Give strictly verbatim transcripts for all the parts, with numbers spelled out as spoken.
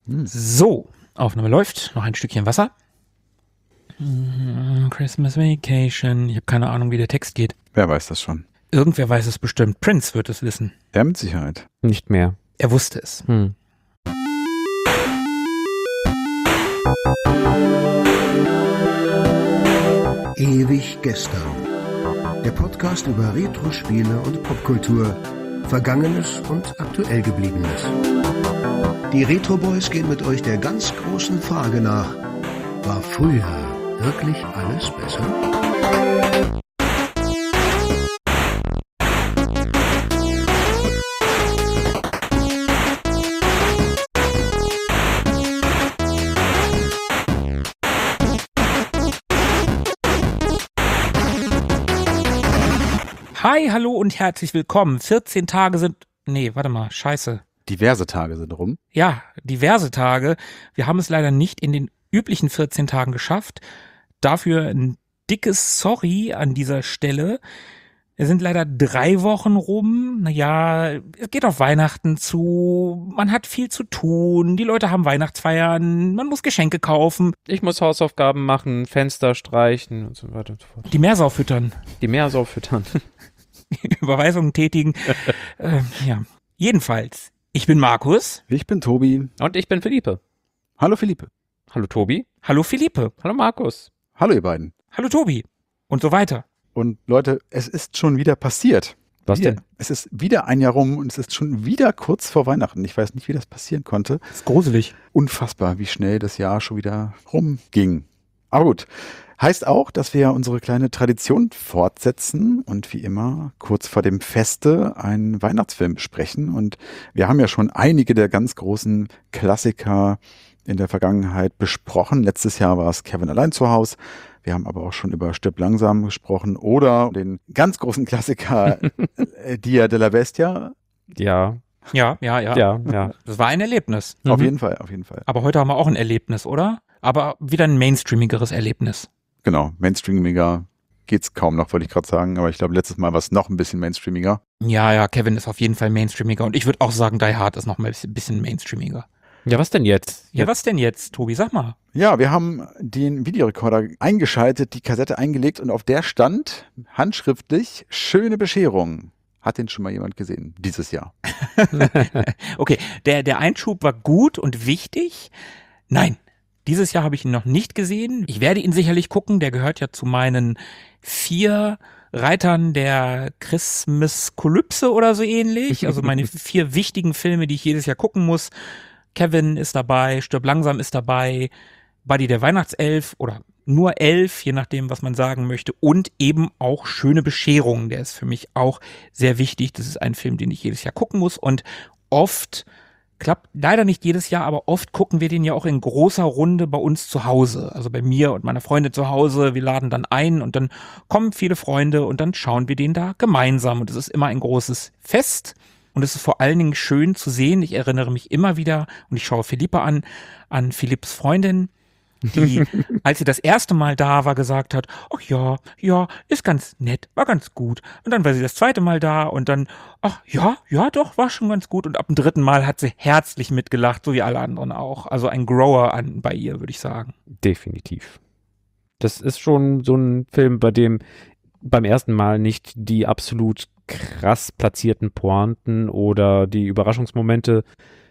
Hm. So, Aufnahme läuft. Noch ein Stückchen Wasser. Christmas Vacation. Ich habe keine Ahnung, wie der Text geht. Wer weiß das schon? Irgendwer weiß es bestimmt. Prince wird es wissen. Ja, mit Sicherheit. Nicht mehr. Er wusste es. Hm. Ewig gestern. Der Podcast über Retro-Spiele und Popkultur. Vergangenes und aktuell Gebliebenes. Die Retro Boys gehen mit euch der ganz großen Frage nach: War früher wirklich alles besser? Hi, hallo und herzlich willkommen. vierzehn Tage sind... Nee, warte mal, scheiße. Diverse Tage sind rum. Ja, diverse Tage. Wir haben es leider nicht in den üblichen vierzehn Tagen geschafft. Dafür ein dickes Sorry an dieser Stelle. Es sind leider drei Wochen rum. Naja, es geht auf Weihnachten zu. Man hat viel zu tun. Die Leute haben Weihnachtsfeiern. Man muss Geschenke kaufen. Ich muss Hausaufgaben machen, Fenster streichen und so weiter und so fort. Die Meersau füttern. Die Meersau füttern. Überweisungen tätigen. äh, ja, jedenfalls. Ich bin Markus. Ich bin Tobi. Und ich bin Philippe. Hallo Philippe. Hallo Tobi. Hallo Philippe. Hallo Markus. Hallo ihr beiden. Hallo Tobi. Und so weiter. Und Leute, es ist schon wieder passiert. Was wieder. denn? Es ist wieder ein Jahr rum und es ist schon wieder kurz vor Weihnachten. Ich weiß nicht, wie das passieren konnte. Das ist gruselig. Unfassbar, wie schnell das Jahr schon wieder rumging. Aber gut. Heißt auch, dass wir unsere kleine Tradition fortsetzen und wie immer kurz vor dem Feste einen Weihnachtsfilm besprechen. Und wir haben ja schon einige der ganz großen Klassiker in der Vergangenheit besprochen. Letztes Jahr war es Kevin allein zu Hause. Wir haben aber auch schon über Stirb langsam gesprochen oder den ganz großen Klassiker Dia della Bestia. Ja. Ja, ja, ja. Ja, ja. Das war ein Erlebnis. Auf Mhm. jeden Fall, auf jeden Fall. Aber heute haben wir auch ein Erlebnis, oder? Aber wieder ein mainstreamigeres Erlebnis. Genau, mainstreamiger geht's kaum noch, wollte ich gerade sagen. Aber ich glaube, letztes Mal war es noch ein bisschen mainstreamiger. Ja, ja, Kevin ist auf jeden Fall mainstreamiger. Und ich würde auch sagen, Die Hard ist noch mal ein bisschen mainstreamiger. Ja, was denn jetzt? Ja, was denn jetzt, Tobi? Sag mal. Ja, wir haben den Videorekorder eingeschaltet, die Kassette eingelegt und auf der stand handschriftlich schöne Bescherung. Hat den schon mal jemand gesehen dieses Jahr? Okay, der, der Einschub war gut und wichtig. Nein, dieses Jahr habe ich ihn noch nicht gesehen. Ich werde ihn sicherlich gucken. Der gehört ja zu meinen vier Reitern der Christmas-Kolypse oder so ähnlich. Also meine vier wichtigen Filme, die ich jedes Jahr gucken muss. Kevin ist dabei, Stirb langsam ist dabei, Buddy der Weihnachtself oder nur Elf, je nachdem, was man sagen möchte. Und eben auch Schöne Bescherung. Der ist für mich auch sehr wichtig. Das ist ein Film, den ich jedes Jahr gucken muss. Und oft, klappt leider nicht jedes Jahr, aber oft gucken wir den ja auch in großer Runde bei uns zu Hause. Also bei mir und meiner Freunde zu Hause. Wir laden dann ein und dann kommen viele Freunde und dann schauen wir den da gemeinsam. Und es ist immer ein großes Fest. Und es ist vor allen Dingen schön zu sehen. Ich erinnere mich immer wieder, und ich schaue Philippe an, an Philipps Freundin, die, als sie das erste Mal da war, gesagt hat, ach ja, ja, ist ganz nett, war ganz gut. Und dann war sie das zweite Mal da und dann, ach ja, ja doch, war schon ganz gut. Und ab dem dritten Mal hat sie herzlich mitgelacht, so wie alle anderen auch. Also ein Grower an bei ihr, würde ich sagen. Definitiv. Das ist schon so ein Film, bei dem beim ersten Mal nicht die absolut krass platzierten Pointen oder die Überraschungsmomente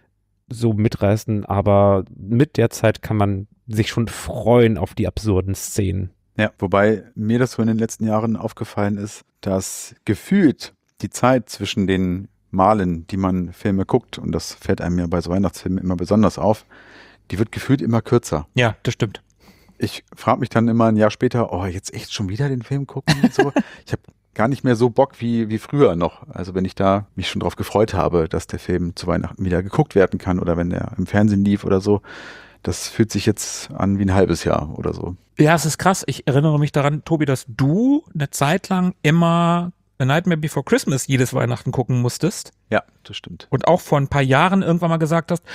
so mitreißen, aber mit der Zeit kann man sich schon freuen auf die absurden Szenen. Ja, wobei mir das so in den letzten Jahren aufgefallen ist, dass gefühlt die Zeit zwischen den Malen, die man Filme guckt, und das fällt einem ja bei so Weihnachtsfilmen immer besonders auf, die wird gefühlt immer kürzer. Ja, das stimmt. Ich frage mich dann immer ein Jahr später, oh, jetzt echt schon wieder den Film gucken und so. Ich habe gar nicht mehr so Bock wie, wie früher noch. Also wenn ich da mich schon drauf gefreut habe, dass der Film zu Weihnachten wieder geguckt werden kann oder wenn der im Fernsehen lief oder so. Das fühlt sich jetzt an wie ein halbes Jahr oder so. Ja, es ist krass. Ich erinnere mich daran, Tobi, dass du eine Zeit lang immer A Nightmare Before Christmas jedes Weihnachten gucken musstest. Ja, das stimmt. Und auch vor ein paar Jahren irgendwann mal gesagt hast,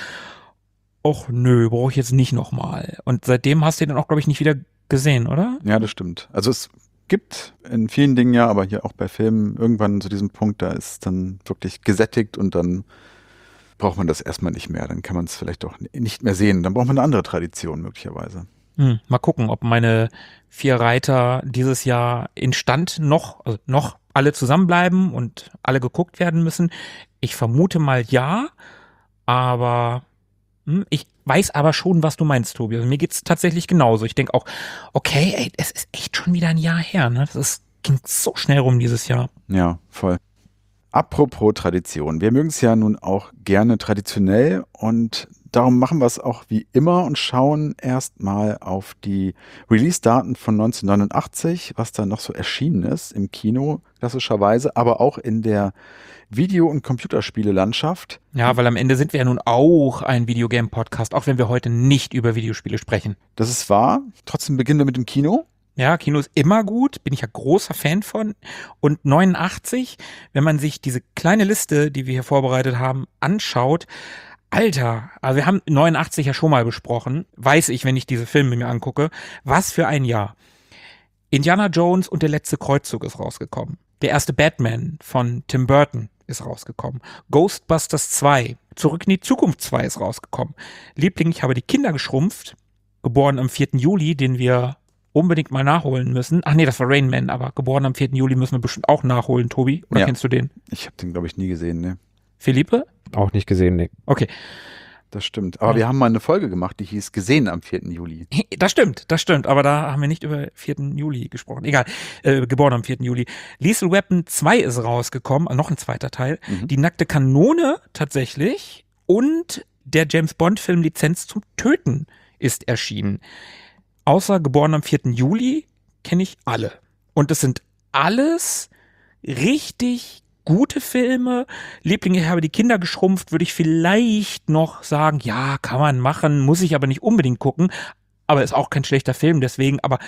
ach nö, brauche ich jetzt nicht nochmal. Und seitdem hast du ihn dann auch, glaube ich, nicht wieder gesehen, oder? Ja, das stimmt. Also es gibt in vielen Dingen ja, aber hier auch bei Filmen irgendwann zu diesem Punkt, da ist dann wirklich gesättigt und dann braucht man das erstmal nicht mehr. Dann kann man es vielleicht doch nicht mehr sehen. Dann braucht man eine andere Tradition möglicherweise. Hm, mal gucken, ob meine vier Reiter dieses Jahr instand noch, also noch alle zusammenbleiben und alle geguckt werden müssen. Ich vermute mal ja, aber hm, ich weiß aber schon, was du meinst, Tobi. Also mir geht's tatsächlich genauso. Ich denke auch, okay, ey, es ist echt schon wieder ein Jahr her, ne? Das ist, ging so schnell rum dieses Jahr. Ja, voll. Apropos Tradition. Wir mögen es ja nun auch gerne traditionell und darum machen wir es auch wie immer und schauen erstmal auf die Release-Daten von neunzehnhundertneunundachtzig, was da noch so erschienen ist im Kino, klassischerweise, aber auch in der Video- und Computerspiele-Landschaft. Ja, weil am Ende sind wir ja nun auch ein Videogame-Podcast, auch wenn wir heute nicht über Videospiele sprechen. Das ist wahr. Trotzdem beginnen wir mit dem Kino. Ja, Kino ist immer gut, bin ich ja großer Fan von. Und neunundachtzig, wenn man sich diese kleine Liste, die wir hier vorbereitet haben, anschaut, Alter, also wir haben neunundachtzig ja schon mal besprochen, weiß ich, wenn ich diese Filme mir angucke, was für ein Jahr. Indiana Jones und der letzte Kreuzzug ist rausgekommen. Der erste Batman von Tim Burton ist rausgekommen. Ghostbusters zwei, Zurück in die Zukunft zwei ist rausgekommen. Liebling, ich habe die Kinder geschrumpft, geboren am vierten Juli, den wir unbedingt mal nachholen müssen. Ach nee, das war Rain Man, aber geboren am vierten Juli müssen wir bestimmt auch nachholen, Tobi. Oder Ja. kennst du den? Ich habe den, glaube ich, nie gesehen, ne? Philippe? Auch nicht gesehen, nee. Okay. Das stimmt. Aber Ja. wir haben mal eine Folge gemacht, die hieß Gesehen am vierten Juli. Das stimmt, das stimmt, aber da haben wir nicht über vierten Juli gesprochen. Egal, äh, geboren am vierten Juli. Lethal Weapon zwei ist rausgekommen, noch ein zweiter Teil. Mhm. Die nackte Kanone tatsächlich und der James Bond Film Lizenz zum Töten ist erschienen. Außer geboren am vierten Juli kenne ich alle. Und das sind alles richtig gute Filme. Liebling, ich habe die Kinder geschrumpft, würde ich vielleicht noch sagen, ja, kann man machen, muss ich aber nicht unbedingt gucken. Aber ist auch kein schlechter Film, deswegen, aber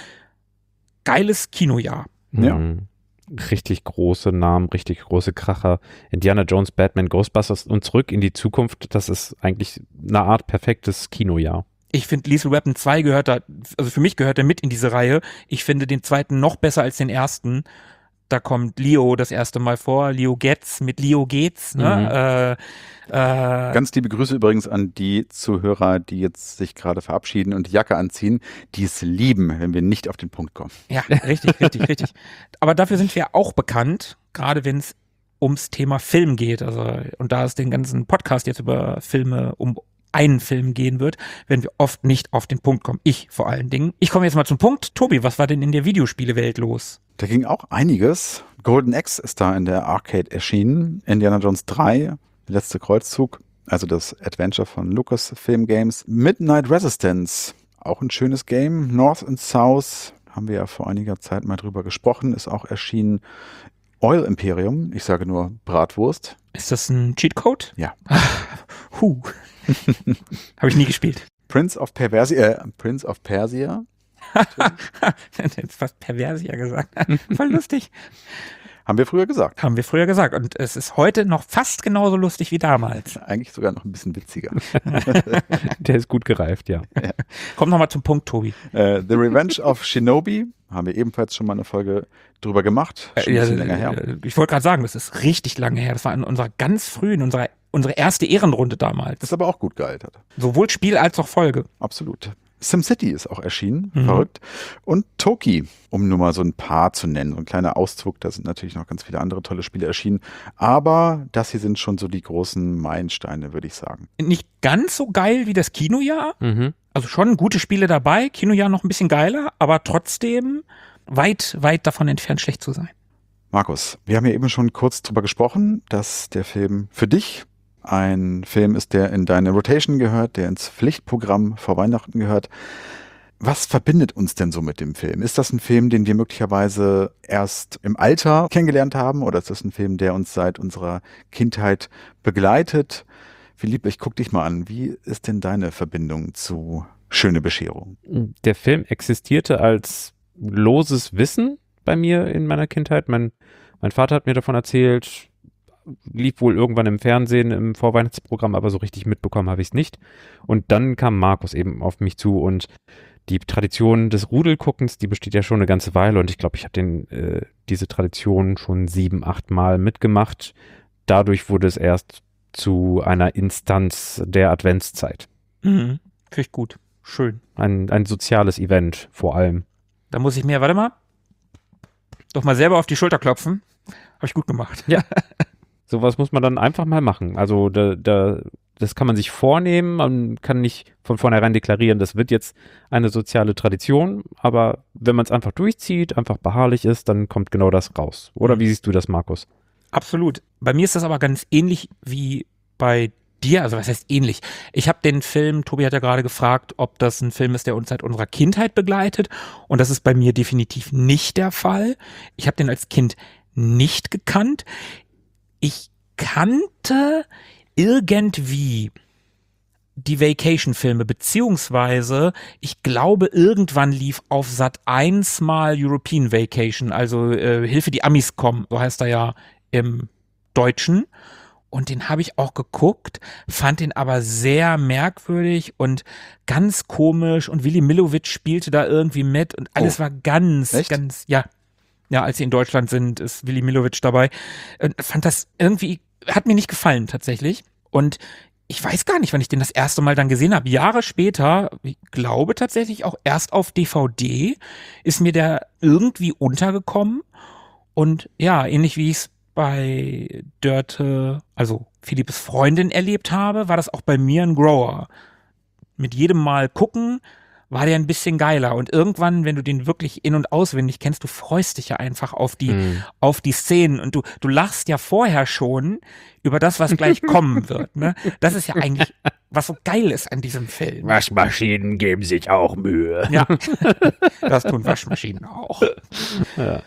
geiles Kinojahr. Ja. Mhm. Richtig große Namen, richtig große Kracher. Indiana Jones, Batman, Ghostbusters und Zurück in die Zukunft. Das ist eigentlich eine Art perfektes Kinojahr. Ich finde, Lethal Weapon zwei gehört da, also für mich gehört er mit in diese Reihe. Ich finde den zweiten noch besser als den ersten. Da kommt Leo das erste Mal vor, Leo Getz, mit Leo geht's, ne? Mhm. Äh, äh, Ganz liebe Grüße übrigens an die Zuhörer, die jetzt sich gerade verabschieden und die Jacke anziehen, die es lieben, wenn wir nicht auf den Punkt kommen. ja, richtig, richtig, richtig. Aber dafür sind wir auch bekannt, gerade wenn es ums Thema Film geht. Also, und da es den ganzen Podcast jetzt über Filme um einen Film gehen wird, werden wir oft nicht auf den Punkt kommen. Ich vor allen Dingen. Ich komme jetzt mal zum Punkt. Tobi, was war denn in der Videospielewelt los? Da ging auch einiges. Golden Axe ist da in der Arcade erschienen. Indiana Jones drei, der letzte Kreuzzug, also das Adventure von Lucasfilm Games. Midnight Resistance, auch ein schönes Game. North and South, haben wir ja vor einiger Zeit mal drüber gesprochen, ist auch erschienen. Oil Imperium, ich sage nur Bratwurst. Ist das ein Cheatcode? Ja. Huh. Habe ich nie gespielt. Prince of Perversia, äh, Prince of Persia. Jetzt fast Perversia gesagt. Voll lustig. Haben wir früher gesagt. Haben wir früher gesagt. Und es ist heute noch fast genauso lustig wie damals. Eigentlich sogar noch ein bisschen witziger. Der ist gut gereift, ja. Komm nochmal zum Punkt, Tobi. äh, The Revenge of Shinobi, haben wir ebenfalls schon mal eine Folge drüber gemacht. Schon ein Ja, bisschen länger her. äh, ich wollte gerade sagen, das ist richtig lange her. Das war in unserer ganz frühen, unserer, unsere erste Ehrenrunde damals. Das aber auch gut gealtert. Sowohl Spiel als auch Folge. Absolut. SimCity ist auch erschienen, Mhm. verrückt. Und Toki, um nur mal so ein paar zu nennen. So ein kleiner Auszug, da sind natürlich noch ganz viele andere tolle Spiele erschienen. Aber das hier sind schon so die großen Meilensteine, würde ich sagen. Nicht ganz so geil wie das Kinojahr. Mhm. Also schon gute Spiele dabei. Kinojahr noch ein bisschen geiler, aber trotzdem weit, weit davon entfernt, schlecht zu sein. Markus, wir haben ja eben schon kurz drüber gesprochen, dass der Film für dich ein Film ist, der in deine Rotation gehört, der ins Pflichtprogramm vor Weihnachten gehört. Was verbindet uns denn so mit dem Film? Ist das ein Film, den wir möglicherweise erst im Alter kennengelernt haben, oder ist das ein Film, der uns seit unserer Kindheit begleitet? Philippe, ich guck dich mal an. Wie ist denn deine Verbindung zu Schöne Bescherung? Der Film existierte als loses Wissen bei mir in meiner Kindheit. Mein, mein Vater hat mir davon erzählt, lief wohl irgendwann im Fernsehen, im Vorweihnachtsprogramm, aber so richtig mitbekommen habe ich es nicht. Und dann kam Markus eben auf mich zu und die Tradition des Rudelguckens, die besteht ja schon eine ganze Weile und ich glaube, ich habe den äh, diese Tradition schon sieben, acht Mal mitgemacht. Dadurch wurde es erst zu einer Instanz der Adventszeit. Mhm. Finde ich gut. Schön. Ein, ein soziales Event vor allem. Da muss ich mir, warte mal, doch mal selber auf die Schulter klopfen. Habe ich gut gemacht. Ja. Sowas muss man dann einfach mal machen. Also da, da, das kann man sich vornehmen. Man kann nicht von vornherein deklarieren, das wird jetzt eine soziale Tradition. Aber wenn man es einfach durchzieht, einfach beharrlich ist, dann kommt genau das raus. Oder wie siehst du das, Markus? Absolut. Bei mir ist das aber ganz ähnlich wie bei dir. Also was heißt ähnlich? Ich habe den Film, Tobi hat ja gerade gefragt, ob das ein Film ist, der uns seit unserer Kindheit begleitet. Und das ist bei mir definitiv nicht der Fall. Ich habe den als Kind nicht gekannt. Ich kannte irgendwie die Vacation-Filme, beziehungsweise ich glaube, irgendwann lief auf Sat eins mal European Vacation, also äh, Hilfe, die Amis kommen, so heißt er ja im Deutschen. Und den habe ich auch geguckt, fand den aber sehr merkwürdig und ganz komisch. Und Willy Millowitsch spielte da irgendwie mit und alles Oh. war ganz, Echt? ganz, ja. Ja, als sie in Deutschland sind, ist Willy Millowitsch dabei. Und fand das irgendwie, hat mir nicht gefallen tatsächlich. Und ich weiß gar nicht, wann ich den das erste Mal dann gesehen habe. Jahre später, ich glaube tatsächlich auch erst auf D V D, ist mir der irgendwie untergekommen. Und ja, ähnlich wie ich es bei Dörte, also Philippes Freundin, erlebt habe, war das auch bei mir ein Grower. Mit jedem Mal gucken war der ein bisschen geiler. Und irgendwann, wenn du den wirklich in- und auswendig kennst, du freust dich ja einfach auf die, Mhm. auf die Szenen. Und du, du lachst ja vorher schon über das, was gleich kommen wird. Ne? Das ist ja eigentlich, was so geil ist an diesem Film. Waschmaschinen geben sich auch Mühe. Ja, das tun Waschmaschinen auch. Ja.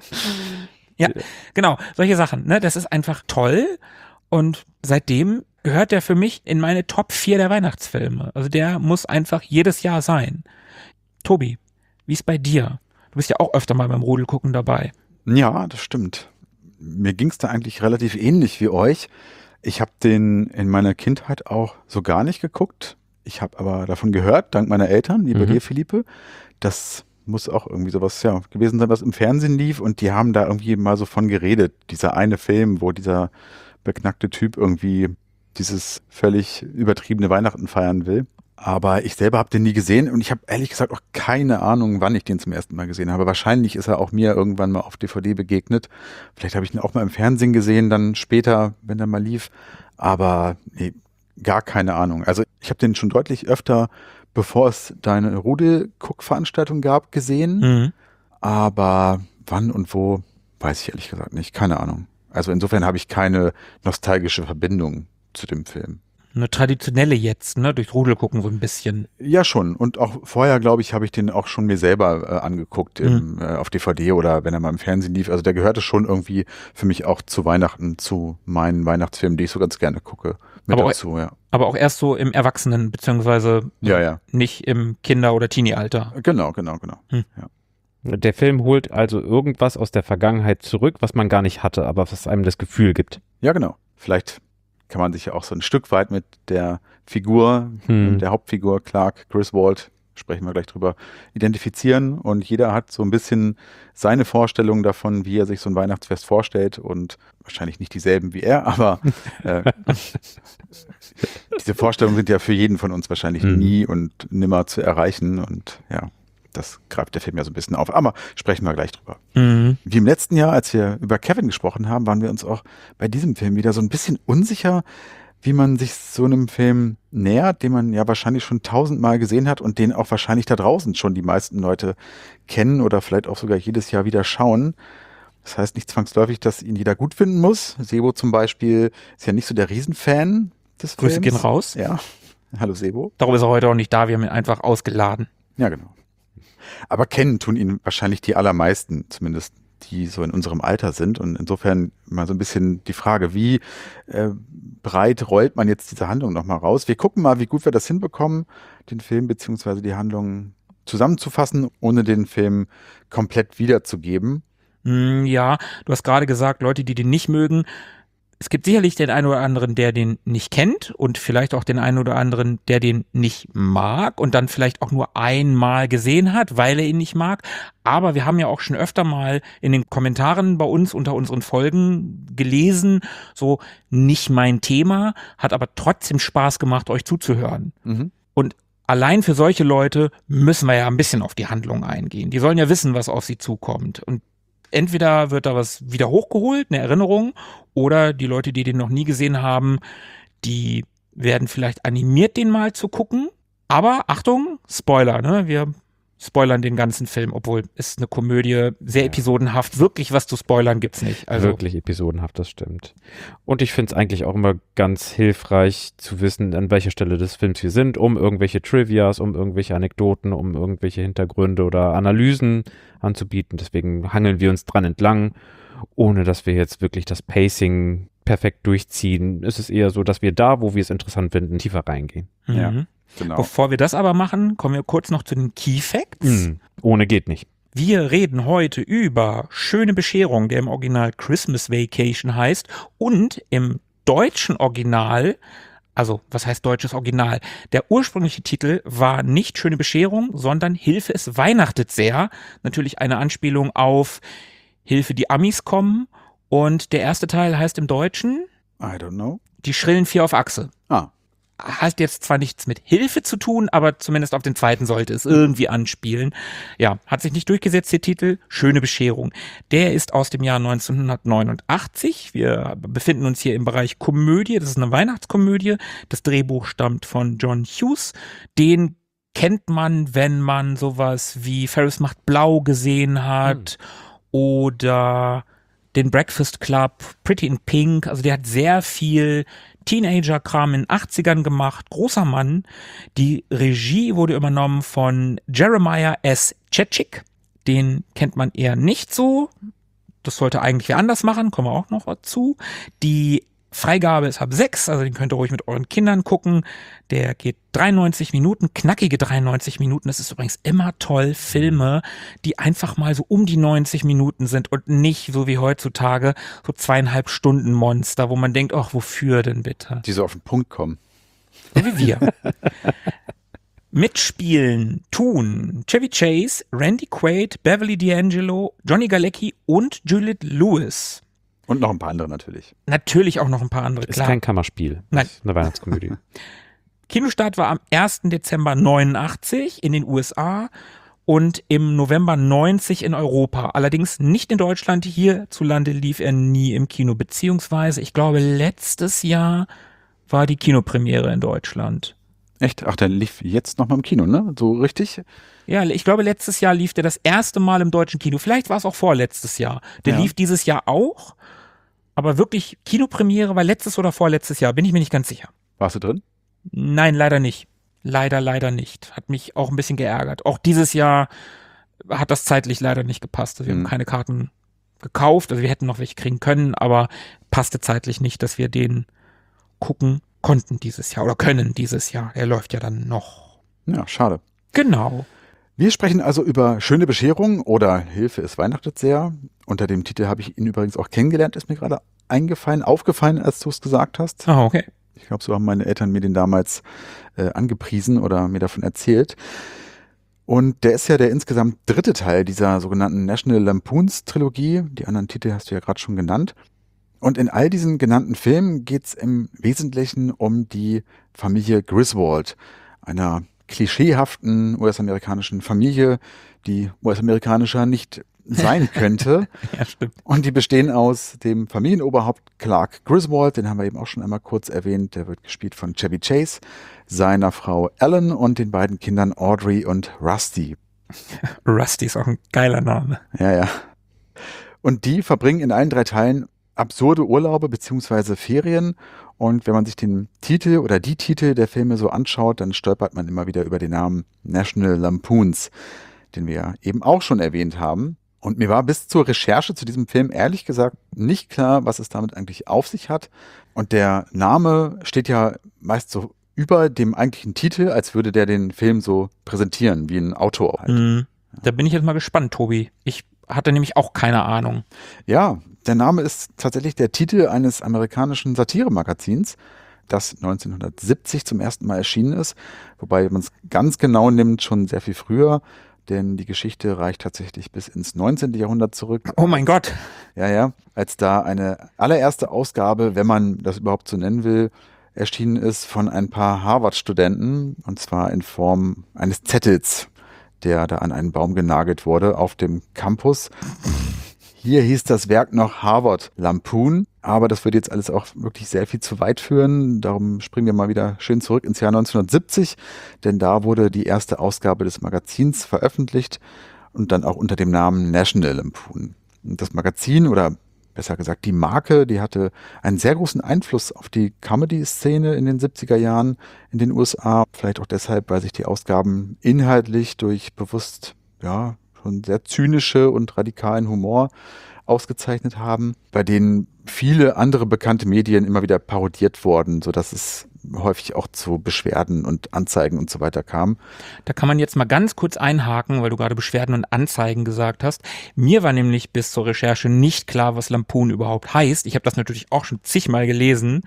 Ja, genau, solche Sachen. Ne? Das ist einfach toll. Und seitdem gehört der für mich in meine Top vier der Weihnachtsfilme. Also der muss einfach jedes Jahr sein. Tobi, wie ist bei dir? Du bist ja auch öfter mal beim Rudelgucken dabei. Ja, das stimmt. Mir ging es da eigentlich relativ ähnlich wie euch. Ich habe den in meiner Kindheit auch so gar nicht geguckt. Ich habe aber davon gehört, dank meiner Eltern, wie bei Mhm. dir, Philippe. Das muss auch irgendwie sowas ja, gewesen sein, was im Fernsehen lief. Und die haben da irgendwie mal so von geredet. Dieser eine Film, wo dieser beknackte Typ irgendwie dieses völlig übertriebene Weihnachten feiern will. Aber ich selber habe den nie gesehen und ich habe ehrlich gesagt auch keine Ahnung, wann ich den zum ersten Mal gesehen habe. Wahrscheinlich ist er auch mir irgendwann mal auf D V D begegnet. Vielleicht habe ich ihn auch mal im Fernsehen gesehen, dann später, wenn er mal lief. Aber nee, gar keine Ahnung. Also ich habe den schon deutlich öfter, bevor es deine Rudelguck-Veranstaltung gab, gesehen. Mhm. Aber wann und wo, weiß ich ehrlich gesagt nicht. Keine Ahnung. Also insofern habe ich keine nostalgische Verbindung zu dem Film. Eine traditionelle jetzt, ne? Durch Rudelgucken so ein bisschen. Ja, schon. Und auch vorher, glaube ich, habe ich den auch schon mir selber äh, angeguckt im, äh, auf D V D oder wenn er mal im Fernsehen lief. Also der gehörte schon irgendwie für mich auch zu Weihnachten, zu meinen Weihnachtsfilmen, die ich so ganz gerne gucke, mit Aber auch- dazu, ja. Aber auch erst so im Erwachsenen- beziehungsweise Ja, ja. nicht im Kinder- oder Teenie-Alter. Genau, genau, genau. Der Film holt also irgendwas aus der Vergangenheit zurück, was man gar nicht hatte, aber was einem das Gefühl gibt. Ja, genau. Vielleicht kann man sich ja auch so ein Stück weit mit der Figur, Hm. der Hauptfigur Clark Griswold, sprechen wir gleich drüber, identifizieren. Und jeder hat so ein bisschen seine Vorstellung davon, wie er sich so ein Weihnachtsfest vorstellt. Und wahrscheinlich nicht dieselben wie er, aber äh, diese Vorstellungen sind ja für jeden von uns wahrscheinlich Mhm. nie und nimmer zu erreichen. Und ja, das greift der Film ja so ein bisschen auf. Aber sprechen wir gleich drüber. Mhm. Wie im letzten Jahr, als wir über Kevin gesprochen haben, waren wir uns auch bei diesem Film wieder so ein bisschen unsicher, wie man sich so einem Film nähert, den man ja wahrscheinlich schon tausendmal gesehen hat und den auch wahrscheinlich da draußen schon die meisten Leute kennen oder vielleicht auch sogar jedes Jahr wieder schauen. Das heißt nicht zwangsläufig, dass ihn jeder gut finden muss. Sebo zum Beispiel ist ja nicht so der Riesenfan des Grüße Films. gehen raus. Ja, hallo Sebo. Darum ist er heute auch nicht da. Wir haben ihn einfach ausgeladen. Ja, genau. Aber kennen tun ihn wahrscheinlich die allermeisten, zumindest die so in unserem Alter sind. Und insofern mal so ein bisschen die Frage, wie äh, breit rollt man jetzt diese Handlung nochmal raus? Wir gucken mal, wie gut wir das hinbekommen, den Film beziehungsweise die Handlung zusammenzufassen, ohne den Film komplett wiederzugeben. Mm, ja, du hast gerade gesagt, Leute, die den nicht mögen, Es gibt sicherlich den einen oder anderen, der den nicht kennt und vielleicht auch den einen oder anderen, der den nicht mag und dann vielleicht auch nur einmal gesehen hat, weil er ihn nicht mag. Aber wir haben ja auch schon öfter mal in den Kommentaren bei uns unter unseren Folgen gelesen, so nicht mein Thema, hat aber trotzdem Spaß gemacht, euch zuzuhören. Mhm. Und allein für solche Leute müssen wir ja ein bisschen auf die Handlung eingehen. Die sollen ja wissen, was auf sie zukommt. Und entweder wird da was wieder hochgeholt, eine Erinnerung, oder die Leute, die den noch nie gesehen haben, die werden vielleicht animiert, den mal zu gucken. Aber Achtung, Spoiler, ne? Wir spoilern den ganzen Film, obwohl es eine Komödie, sehr Ja. episodenhaft, wirklich was zu spoilern gibt's nicht. Also Wirklich episodenhaft, das stimmt. Und ich finde es eigentlich auch immer ganz hilfreich zu wissen, an welcher Stelle des Films wir sind, um irgendwelche Trivias, um irgendwelche Anekdoten, um irgendwelche Hintergründe oder Analysen anzubieten. Deswegen hangeln wir uns dran entlang, ohne dass wir jetzt wirklich das Pacing perfekt durchziehen. Es ist eher so, dass wir da, wo wir es interessant finden, tiefer reingehen. Ja. mhm. Genau. Bevor wir das aber machen, kommen wir kurz noch zu den Key Facts. Mhm. Ohne geht nicht. Wir reden heute über Schöne Bescherung, der im Original Christmas Vacation heißt und im deutschen Original, also was heißt deutsches Original? Der ursprüngliche Titel war nicht Schöne Bescherung, sondern Hilfe, es weihnachtet sehr. Natürlich eine Anspielung auf Hilfe, die Amis kommen. Und der erste Teil heißt im Deutschen I don't know. Die schrillen vier auf Achse. Ah, Hat jetzt zwar nichts mit Hilfe zu tun, aber zumindest auf den zweiten sollte es irgendwie anspielen. Ja, hat sich nicht durchgesetzt, der Titel. Schöne Bescherung. Der ist aus dem Jahr neunzehnhundertneunundachtzig. Wir befinden uns hier im Bereich Komödie. Das ist eine Weihnachtskomödie. Das Drehbuch stammt von John Hughes. Den kennt man, wenn man sowas wie Ferris macht blau gesehen hat oder den Breakfast Club, Pretty in Pink. Also der hat sehr viel Teenager-Kram in den achtzigern gemacht, großer Mann. Die Regie wurde übernommen von Jeremiah S. Chechik. Den kennt man eher nicht so. Das sollte eigentlich wer anders machen, kommen wir auch noch dazu. Die Freigabe ist ab sechs, also den könnt ihr ruhig mit euren Kindern gucken. Der geht dreiundneunzig Minuten, knackige dreiundneunzig Minuten. Das ist übrigens immer toll, Filme, die einfach mal so um die neunzig Minuten sind und nicht so wie heutzutage so zweieinhalb Stunden Monster, wo man denkt, ach, wofür denn bitte? die so auf den Punkt kommen. So wie wir. Mitspielen tun Chevy Chase, Randy Quaid, Beverly D'Angelo, Johnny Galecki und Juliette Lewis. Und noch ein paar andere natürlich. Natürlich auch noch ein paar andere, Ist klar. kein Kammerspiel. Nein. Ist eine Weihnachtskomödie. Kinostart war am ersten Dezember neunundachtzig in den U S A und im November neunzig in Europa. Allerdings nicht in Deutschland. Hierzulande lief er nie im Kino. Beziehungsweise, ich glaube, letztes Jahr war die Kinopremiere in Deutschland. Echt? Ach, der lief jetzt noch mal im Kino, ne? So richtig? Ja, ich glaube, letztes Jahr lief der das erste Mal im deutschen Kino. Vielleicht war es auch vorletztes Jahr. Der Ja. lief dieses Jahr auch. Aber wirklich, Kinopremiere war letztes oder vorletztes Jahr. Bin ich mir nicht ganz sicher. Warst du drin? Nein, leider nicht. Leider, leider nicht. Hat mich auch ein bisschen geärgert. Auch dieses Jahr hat das zeitlich leider nicht gepasst. Wir Mhm. haben keine Karten gekauft. Also wir hätten noch welche kriegen können, aber passte zeitlich nicht, dass wir den gucken konnten dieses Jahr oder können dieses Jahr. Er läuft ja dann noch. Ja, schade. Genau. Wir sprechen also über Schöne Bescherung oder Hilfe, es weihnachtet sehr. Unter dem Titel habe ich ihn übrigens auch kennengelernt, ist mir gerade eingefallen, aufgefallen, als du es gesagt hast. Ah, okay. Ich glaube, so haben meine Eltern mir den damals äh, angepriesen oder mir davon erzählt. Und der ist ja der insgesamt dritte Teil dieser sogenannten National Lampoons Trilogie. Die anderen Titel hast du ja gerade schon genannt. Und in all diesen genannten Filmen geht es im Wesentlichen um die Familie Griswold, einer klischeehaften U S-amerikanischen Familie, die U S-amerikanischer nicht sein könnte. Ja, stimmt. Und die bestehen aus dem Familienoberhaupt Clark Griswold, den haben wir eben auch schon einmal kurz erwähnt, der wird gespielt von Chevy Chase, seiner Frau Ellen und den beiden Kindern Audrey und Rusty. Rusty ist auch ein geiler Name. Ja, ja. Und die verbringen in allen drei Teilen absurde Urlaube beziehungsweise Ferien. Und wenn man sich den Titel oder die Titel der Filme so anschaut, dann stolpert man immer wieder über den Namen National Lampoons, den wir ja eben auch schon erwähnt haben. Und mir war bis zur Recherche zu diesem Film ehrlich gesagt nicht klar, was es damit eigentlich auf sich hat. Und der Name steht ja meist so über dem eigentlichen Titel, als würde der den Film so präsentieren, wie ein Autor halt. Mhm. Da bin ich jetzt mal gespannt, Tobi. Ich hatte nämlich auch keine Ahnung. Ja, Der Name ist tatsächlich der Titel eines amerikanischen Satiremagazins, das neunzehnhundertsiebzig zum ersten Mal erschienen ist, wobei, wenn man es ganz genau nimmt, schon sehr viel früher, denn die Geschichte reicht tatsächlich bis ins neunzehnten Jahrhundert zurück. Oh mein Gott. Ja, ja, als da eine allererste Ausgabe, wenn man das überhaupt so nennen will, erschienen ist von ein paar Harvard-Studenten, und zwar in Form eines Zettels, der da an einen Baum genagelt wurde auf dem Campus. Hier hieß das Werk noch Harvard Lampoon, aber das würde jetzt alles auch wirklich sehr viel zu weit führen. Darum springen wir mal wieder schön zurück ins Jahr neunzehnhundertsiebzig, denn da wurde die erste Ausgabe des Magazins veröffentlicht und dann auch unter dem Namen National Lampoon. Und das Magazin, oder besser gesagt die Marke, die hatte einen sehr großen Einfluss auf die Comedy-Szene in den siebziger Jahren in den U S A. Vielleicht auch deshalb, weil sich die Ausgaben inhaltlich durch bewusst, ja, schon sehr zynische und radikalen Humor ausgezeichnet haben, bei denen viele andere bekannte Medien immer wieder parodiert wurden, sodass es häufig auch zu Beschwerden und Anzeigen und so weiter kam. Da kann man jetzt mal ganz kurz einhaken, weil du gerade Beschwerden und Anzeigen gesagt hast. Mir war nämlich bis zur Recherche nicht klar, was Lampoon überhaupt heißt. Ich habe das natürlich auch schon zigmal gelesen.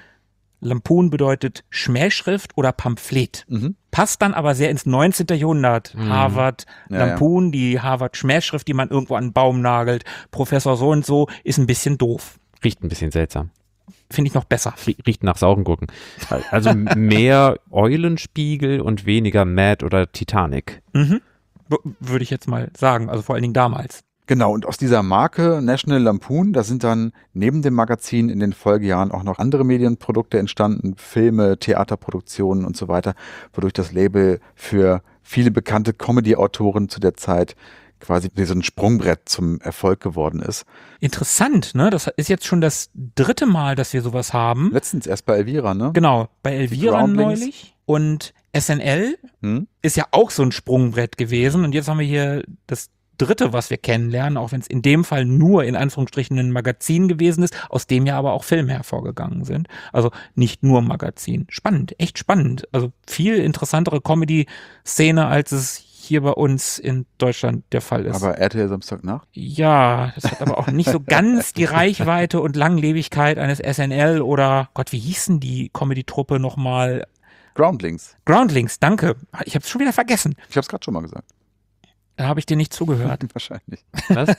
Lampoon bedeutet Schmähschrift oder Pamphlet. Mhm. Passt dann aber sehr ins neunzehnten Jahrhundert. Mhm. Harvard, ja, Lampoon, ja. Die Harvard-Schmähschrift, die man irgendwo an einen Baum nagelt. Professor so und so, ist ein bisschen doof. Riecht ein bisschen seltsam. Finde ich noch besser. Riecht nach Saugengurken. Also mehr Eulenspiegel und weniger Mad oder Titanic. Mhm. Würde ich jetzt mal sagen, also vor allen Dingen damals. Genau, und aus dieser Marke National Lampoon, da sind dann neben dem Magazin in den Folgejahren auch noch andere Medienprodukte entstanden, Filme, Theaterproduktionen und so weiter, wodurch das Label für viele bekannte Comedy-Autoren zu der Zeit quasi wie so ein Sprungbrett zum Erfolg geworden ist. Interessant, ne? Das ist jetzt schon das dritte Mal, dass wir sowas haben. Letztens erst bei Elvira, ne? Genau, bei Elvira neulich. Und S N L hm? ist ja auch so ein Sprungbrett gewesen. Und jetzt haben wir hier das dritte, was wir kennenlernen, auch wenn es in dem Fall nur in Anführungsstrichen ein Magazin gewesen ist, aus dem ja aber auch Filme hervorgegangen sind. Also nicht nur Magazin. Spannend, echt spannend. Also viel interessantere Comedy-Szene, als es hier bei uns in Deutschland der Fall ist. Aber R T L Samstagnacht? Ja, das hat aber auch nicht so ganz die Reichweite und Langlebigkeit eines S N L oder, Gott, wie hießen die Comedy-Truppe nochmal? Groundlings. Groundlings, danke. Ich habe es schon wieder vergessen. Ich habe es gerade schon mal gesagt. Da habe ich dir nicht zugehört. Wahrscheinlich. Was?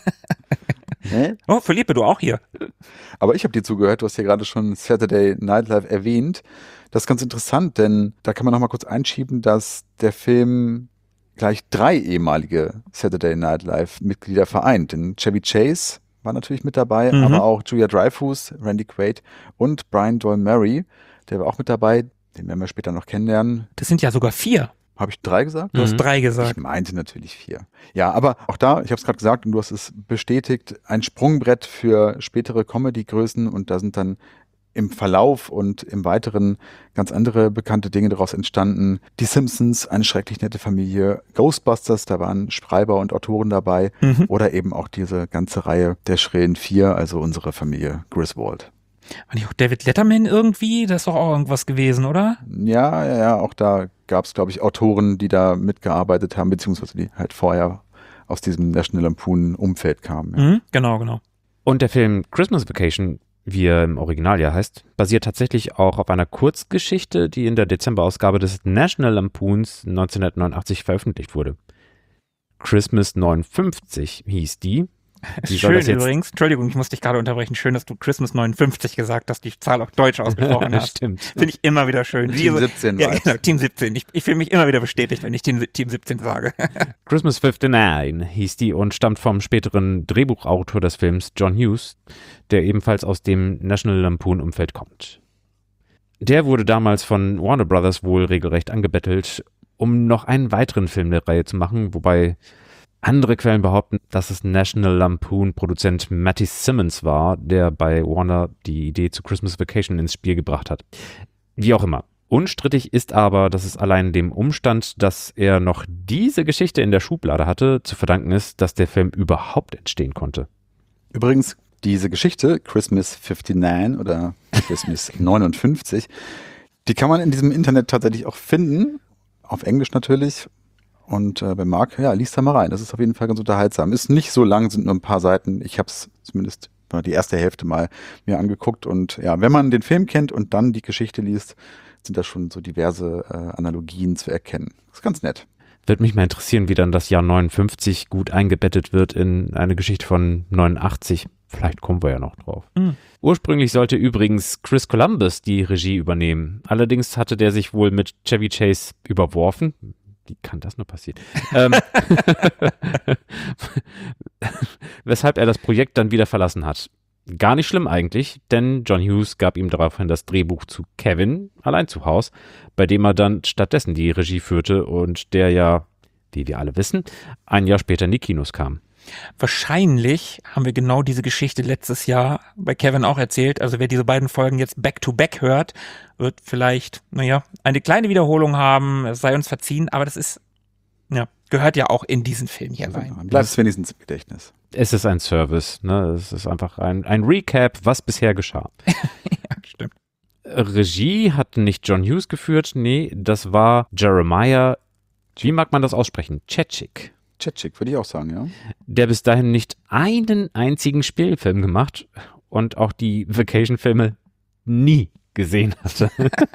Hä? Oh, Philippe, du auch hier. Aber ich habe dir zugehört, du hast ja gerade schon Saturday Night Live erwähnt. Das ist ganz interessant, denn da kann man noch mal kurz einschieben, dass der Film gleich drei ehemalige Saturday Night Live Mitglieder vereint. Denn Chevy Chase war natürlich mit dabei, mhm. aber auch Julia Dreyfus, Randy Quaid und Brian Doyle Murray, der war auch mit dabei. Den werden wir später noch kennenlernen. Das sind ja sogar vier. Habe ich drei gesagt? Du mhm. hast drei gesagt. Ich meinte natürlich vier. Ja, aber auch da, ich habe es gerade gesagt und du hast es bestätigt, ein Sprungbrett für spätere Comedy-Größen, und da sind dann im Verlauf und im Weiteren ganz andere bekannte Dinge daraus entstanden. Die Simpsons, Eine schrecklich nette Familie, Ghostbusters, da waren Schreiber und Autoren dabei, mhm. oder eben auch diese ganze Reihe der schrillen Vier, also unsere Familie Griswold. War nicht auch David Letterman irgendwie? Das ist doch auch irgendwas gewesen, oder? Ja, ja, ja, auch da gab es, glaube ich, Autoren, die da mitgearbeitet haben, beziehungsweise die halt vorher aus diesem National Lampoon-Umfeld kamen. Ja. Mhm, genau, genau. Und der Film Christmas Vacation, wie er im Original ja heißt, basiert tatsächlich auch auf einer Kurzgeschichte, die in der Dezemberausgabe des National Lampoons neunzehnhundertneunundachtzig veröffentlicht wurde. Christmas neunundfünfzig hieß die. Wie Schön übrigens, Entschuldigung, ich muss dich gerade unterbrechen. Schön, dass du Christmas neunundfünfzig gesagt hast, die Zahl auch deutsch ausgesprochen hast. Stimmt. Finde ich immer wieder schön. Team siebzehn. Ja, genau, Team siebzehn. Ich, ich fühle mich immer wieder bestätigt, wenn ich Team, Team siebzehn sage. Christmas neunundfünfzig hieß die und stammt vom späteren Drehbuchautor des Films, John Hughes, der ebenfalls aus dem National Lampoon-Umfeld kommt. Der wurde damals von Warner Brothers wohl regelrecht angebettelt, um noch einen weiteren Film der Reihe zu machen, wobei andere Quellen behaupten, dass es National Lampoon-Produzent Matty Simmons war, der bei Warner die Idee zu Christmas Vacation ins Spiel gebracht hat. Wie auch immer. Unstrittig ist aber, dass es allein dem Umstand, dass er noch diese Geschichte in der Schublade hatte, zu verdanken ist, dass der Film überhaupt entstehen konnte. Übrigens, diese Geschichte, Christmas fünfundneunzig oder Christmas neunundfünfzig, die kann man in diesem Internet tatsächlich auch finden, auf Englisch natürlich. Und äh, wer mag, ja, liest da mal rein. Das ist auf jeden Fall ganz unterhaltsam. Ist nicht so lang, sind nur ein paar Seiten. Ich habe es zumindest nur die erste Hälfte mal mir angeguckt. Und ja, wenn man den Film kennt und dann die Geschichte liest, sind da schon so diverse äh, Analogien zu erkennen. Das ist ganz nett. Würde mich mal interessieren, wie dann das Jahr neunundfünfzig gut eingebettet wird in eine Geschichte von neunundachtzig. Vielleicht kommen wir ja noch drauf. Mhm. Ursprünglich sollte übrigens Chris Columbus die Regie übernehmen. Allerdings hatte der sich wohl mit Chevy Chase überworfen. Wie kann das nur passieren? ähm, weshalb er das Projekt dann wieder verlassen hat. Gar nicht schlimm eigentlich, denn John Hughes gab ihm daraufhin das Drehbuch zu Kevin allein zu Haus, bei dem er dann stattdessen die Regie führte und der ja, wie wir alle wissen, ein Jahr später in die Kinos kam. Wahrscheinlich haben wir genau diese Geschichte letztes Jahr bei Kevin auch erzählt. Also wer diese beiden Folgen jetzt back-to-back hört, wird vielleicht, naja, eine kleine Wiederholung haben. Es sei uns verziehen, aber das ist, ja, gehört ja auch in diesen Film hier rein. Ja, bleibt es wenigstens im Gedächtnis. Es ist ein Service, ne? Es ist einfach ein, ein Recap, was bisher geschah. Ja, stimmt. Regie hat nicht John Hughes geführt, nee, das war Jeremiah, wie mag man das aussprechen? Chechik. Chechik, würde ich auch sagen, ja. Der bis dahin nicht einen einzigen Spielfilm gemacht und auch die Vacation-Filme nie gesehen hatte.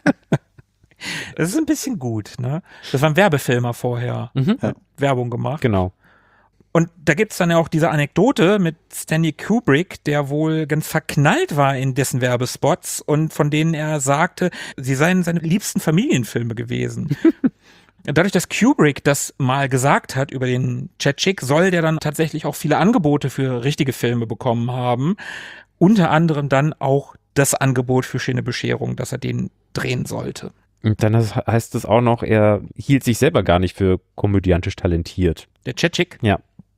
Das ist ein bisschen gut, ne? Das waren Werbefilmer vorher. Mhm. Ja. Werbung gemacht. Genau. Und da gibt's dann ja auch diese Anekdote mit Stanley Kubrick, der wohl ganz verknallt war in dessen Werbespots und von denen er sagte, sie seien seine liebsten Familienfilme gewesen. Dadurch, dass Kubrick das mal gesagt hat über den Chechik, soll der dann tatsächlich auch viele Angebote für richtige Filme bekommen haben. Unter anderem dann auch das Angebot für Schöne Bescherung, dass er den drehen sollte. Und dann heißt es auch noch, er hielt sich selber gar nicht für komödiantisch talentiert. Der Chechik? Ja.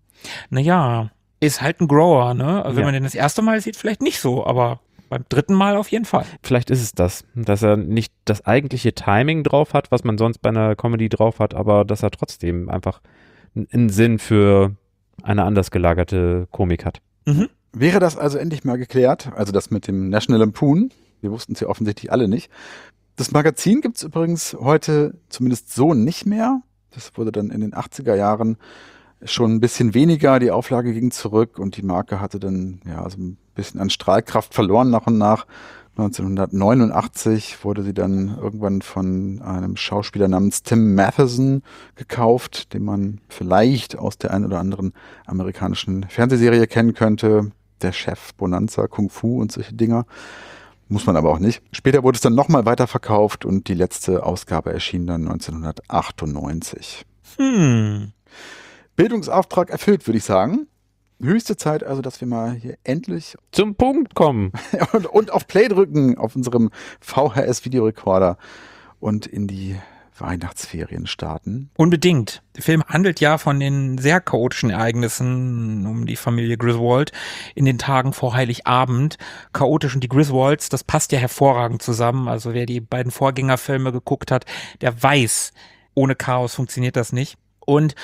Naja, ist halt ein Grower, ne? Also wenn Ja. man den das erste Mal sieht, vielleicht nicht so, aber beim dritten Mal auf jeden Fall. Vielleicht ist es das, dass er nicht das eigentliche Timing drauf hat, was man sonst bei einer Comedy drauf hat, aber dass er trotzdem einfach einen Sinn für eine anders gelagerte Komik hat. Mhm. Wäre das also endlich mal geklärt, also das mit dem National Lampoon, wir wussten es ja offensichtlich alle nicht. Das Magazin gibt es übrigens heute zumindest so nicht mehr. Das wurde dann in den achtziger Jahren schon ein bisschen weniger, die Auflage ging zurück und die Marke hatte dann ja so ein bisschen an Strahlkraft verloren nach und nach. neunzehnhundertneunundachtzig wurde sie dann irgendwann von einem Schauspieler namens Tim Matheson gekauft, den man vielleicht aus der einen oder anderen amerikanischen Fernsehserie kennen könnte. Der Chef, Bonanza, Kung Fu und solche Dinger. Muss man aber auch nicht. Später wurde es dann nochmal weiterverkauft und die letzte Ausgabe erschien dann neunzehnhundertachtundneunzig. Hm. Bildungsauftrag erfüllt, würde ich sagen. Höchste Zeit also, dass wir mal hier endlich Zum Punkt kommen. und, und auf Play drücken auf unserem V H S-Videorekorder und in die Weihnachtsferien starten. Unbedingt. Der Film handelt ja von den sehr chaotischen Ereignissen um die Familie Griswold in den Tagen vor Heiligabend. Chaotisch und die Griswolds, das passt ja hervorragend zusammen. Also wer die beiden Vorgängerfilme geguckt hat, der weiß, ohne Chaos funktioniert das nicht. Und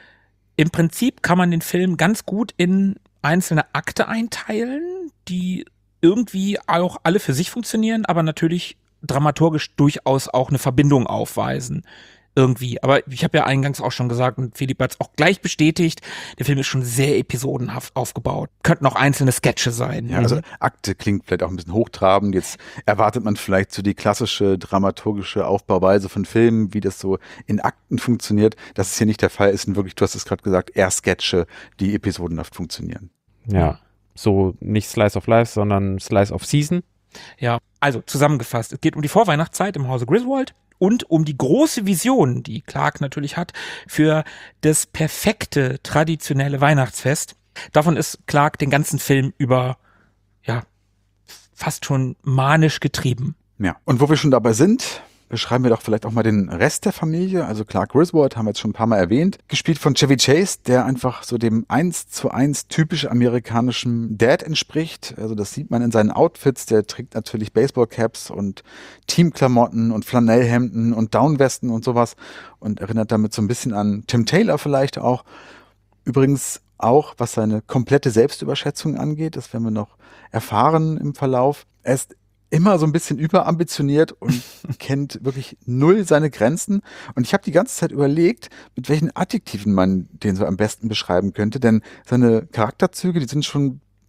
im Prinzip kann man den Film ganz gut in einzelne Akte einteilen, die irgendwie auch alle für sich funktionieren, aber natürlich dramaturgisch durchaus auch eine Verbindung aufweisen. Irgendwie. Aber ich habe ja eingangs auch schon gesagt und Philipp hat es auch gleich bestätigt, der Film ist schon sehr episodenhaft aufgebaut. Könnten auch einzelne Sketche sein. Ja, also Akte klingt vielleicht auch ein bisschen hochtrabend. Jetzt erwartet man vielleicht so die klassische dramaturgische Aufbauweise von Filmen, wie das so in Akten funktioniert. Das ist hier nicht der Fall. Es sind wirklich, du hast es gerade gesagt, eher Sketche, die episodenhaft funktionieren. Ja, so nicht Slice of Life, sondern Slice of Season. Ja, also zusammengefasst, es geht um die Vorweihnachtszeit im Hause Griswold und um die große Vision, die Clark natürlich hat, für das perfekte traditionelle Weihnachtsfest. Davon ist Clark den ganzen Film über, ja, fast schon manisch getrieben. Ja, und wo wir schon dabei sind, beschreiben wir doch vielleicht auch mal den Rest der Familie. Also Clark Griswold haben wir jetzt schon ein paar Mal erwähnt. Gespielt von Chevy Chase, der einfach so dem eins zu eins typisch amerikanischen Dad entspricht. Also das sieht man in seinen Outfits. Der trägt natürlich Baseballcaps und Teamklamotten und Flanellhemden und Downwesten und sowas und erinnert damit so ein bisschen an Tim Taylor vielleicht auch. Übrigens auch, was seine komplette Selbstüberschätzung angeht. Das werden wir noch erfahren im Verlauf. Er ist immer so ein bisschen überambitioniert und kennt wirklich null seine Grenzen. Und ich habe die ganze Zeit überlegt, mit welchen Adjektiven man den so am besten beschreiben könnte. Denn seine Charakterzüge, die sind schon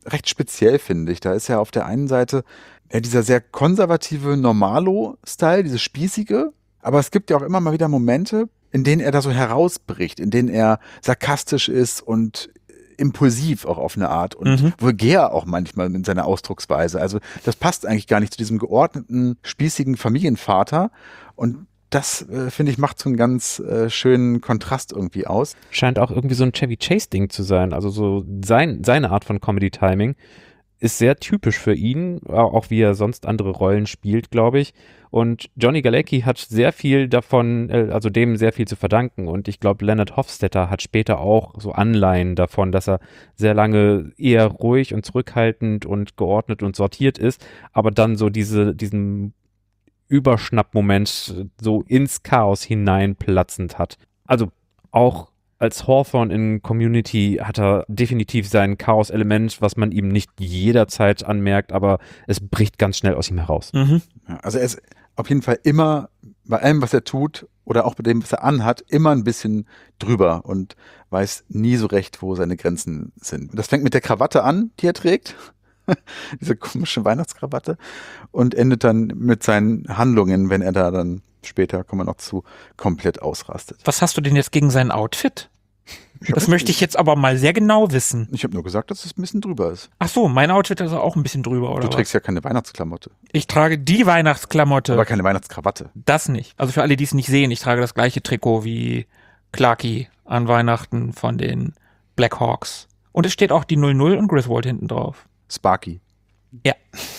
recht speziell, finde ich. Da ist ja auf der einen Seite ja dieser sehr konservative Normalo-Style, dieses Spießige, aber es gibt ja auch immer mal wieder Momente, in denen er da so herausbricht, in denen er sarkastisch ist und impulsiv auch auf eine Art und mhm. vulgär auch manchmal in seiner Ausdrucksweise. Also das passt eigentlich gar nicht zu diesem geordneten, spießigen Familienvater und das, äh, finde ich, macht so einen ganz äh, schönen Kontrast irgendwie aus. Scheint auch irgendwie so ein Chevy Chase-Ding zu sein. Also so sein, seine Art von Comedy-Timing ist sehr typisch für ihn, auch wie er sonst andere Rollen spielt, glaube ich. Und Johnny Galecki hat sehr viel davon, also dem sehr viel zu verdanken. Und ich glaube, Leonard Hofstadter hat später auch so Anleihen davon, dass er sehr lange eher ruhig und zurückhaltend und geordnet und sortiert ist, aber dann so diese, diesen Überschnappmoment so ins Chaos hineinplatzend hat. Also auch als Hawthorne in Community hat er definitiv sein Chaos-Element, was man ihm nicht jederzeit anmerkt, aber es bricht ganz schnell aus ihm heraus. Mhm. Ja, also er ist auf jeden Fall immer bei allem, was er tut oder auch bei dem, was er anhat, immer ein bisschen drüber und weiß nie so recht, wo seine Grenzen sind. Das fängt mit der Krawatte an, die er trägt, diese komische Weihnachtskrawatte, und endet dann mit seinen Handlungen, wenn er da dann später, kommen wir noch zu, komplett ausrastet. Was hast du denn jetzt gegen sein Outfit? Das möchte ich jetzt aber mal sehr genau wissen. Ich habe nur gesagt, dass es ein bisschen drüber ist. Ach so, mein Outfit ist auch ein bisschen drüber, oder? Du trägst was? Ja keine Weihnachtsklamotte. Ich trage die Weihnachtsklamotte. Aber keine Weihnachtskrawatte. Das nicht. Also für alle, die es nicht sehen, ich trage das gleiche Trikot wie Clarky an Weihnachten von den Blackhawks. Und es steht auch die null null und Griswold hinten drauf. Sparky. Ja.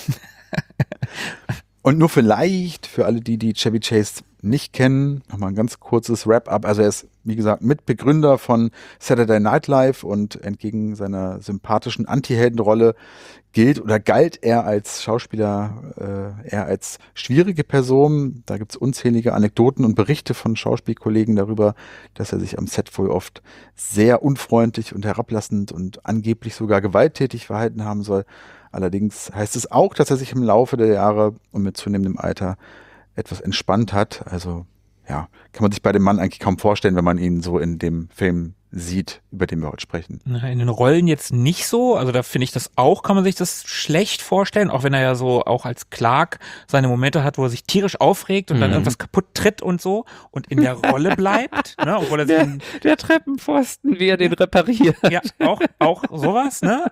Und nur vielleicht, für alle, die die Chevy Chase nicht kennen, nochmal ein ganz kurzes Wrap-up. Also er ist, wie gesagt, Mitbegründer von Saturday Night Live und entgegen seiner sympathischen Anti-Heldenrolle gilt oder galt er als Schauspieler äh, eher als schwierige Person. Da gibt es unzählige Anekdoten und Berichte von Schauspielkollegen darüber, dass er sich am Set wohl oft sehr unfreundlich und herablassend und angeblich sogar gewalttätig verhalten haben soll. Allerdings heißt es auch, dass er sich im Laufe der Jahre und mit zunehmendem Alter etwas entspannt hat. Also ja, kann man sich bei dem Mann eigentlich kaum vorstellen, wenn man ihn so in dem Film sieht, über den wir heute sprechen. In den Rollen jetzt nicht so, also da finde ich das auch, kann man sich das schlecht vorstellen, auch wenn er ja so auch als Clark seine Momente hat, wo er sich tierisch aufregt und mhm. dann irgendwas kaputt tritt und so und in der Rolle bleibt. Ne, obwohl er der, den, der Treppenpfosten, wie er den repariert. Ja, auch, auch sowas, ne?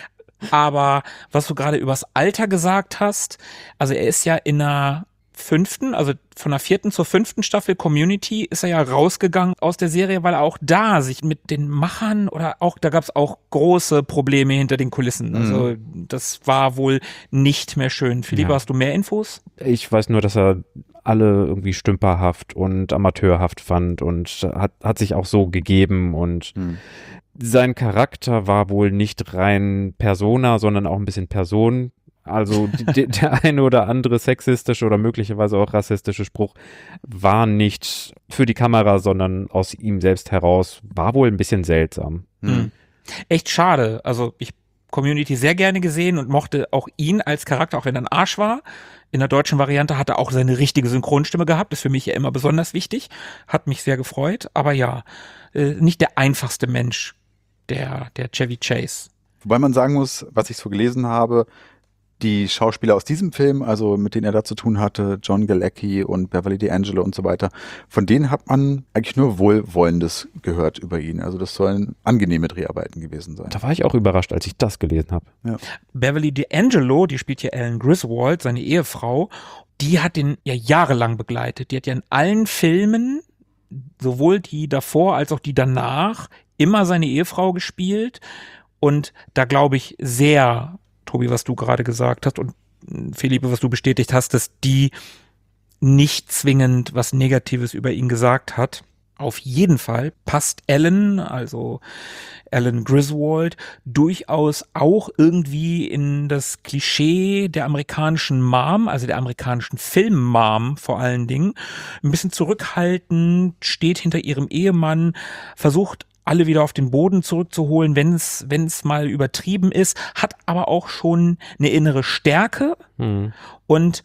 Aber was du gerade übers Alter gesagt hast, also er ist ja in einer fünften, also von der vierten zur fünften Staffel Community ist er ja rausgegangen aus der Serie, weil er auch da sich mit den Machern oder auch, da gab es auch große Probleme hinter den Kulissen. Also mhm. das war wohl nicht mehr schön. Philipp, ja. Hast du mehr Infos? Ich weiß nur, dass er alle irgendwie stümperhaft und amateurhaft fand und hat, hat sich auch so gegeben und mhm. sein Charakter war wohl nicht rein Persona, sondern auch ein bisschen Person. Also die, der eine oder andere sexistische oder möglicherweise auch rassistische Spruch war nicht für die Kamera, sondern aus ihm selbst heraus, war wohl ein bisschen seltsam. Mhm. Echt schade. Also ich Community sehr gerne gesehen und mochte auch ihn als Charakter, auch wenn er ein Arsch war. In der deutschen Variante hat er auch seine richtige Synchronstimme gehabt. Das ist für mich ja immer besonders wichtig. Hat mich sehr gefreut. Aber ja, äh, nicht der einfachste Mensch, der, der Chevy Chase. Wobei man sagen muss, was ich so gelesen habe, die Schauspieler aus diesem Film, also mit denen er da zu tun hatte, John Galecki und Beverly D'Angelo und so weiter, von denen hat man eigentlich nur Wohlwollendes gehört über ihn. Also das sollen angenehme Dreharbeiten gewesen sein. Da war ich auch überrascht, als ich das gelesen habe. Ja. Beverly D'Angelo, die spielt hier Ellen Griswold, seine Ehefrau, die hat ihn ja jahrelang begleitet. Die hat ja in allen Filmen, sowohl die davor als auch die danach, immer seine Ehefrau gespielt. Und da glaube ich sehr, Tobi, was du gerade gesagt hast und Philippe, was du bestätigt hast, dass die nicht zwingend was Negatives über ihn gesagt hat. Auf jeden Fall passt Ellen, also Ellen Griswold, durchaus auch irgendwie in das Klischee der amerikanischen Mom, also der amerikanischen Film-Mom vor allen Dingen. Ein bisschen zurückhaltend, steht hinter ihrem Ehemann, versucht alle wieder auf den Boden zurückzuholen, wenn es wenn es mal übertrieben ist, hat aber auch schon eine innere Stärke mhm. und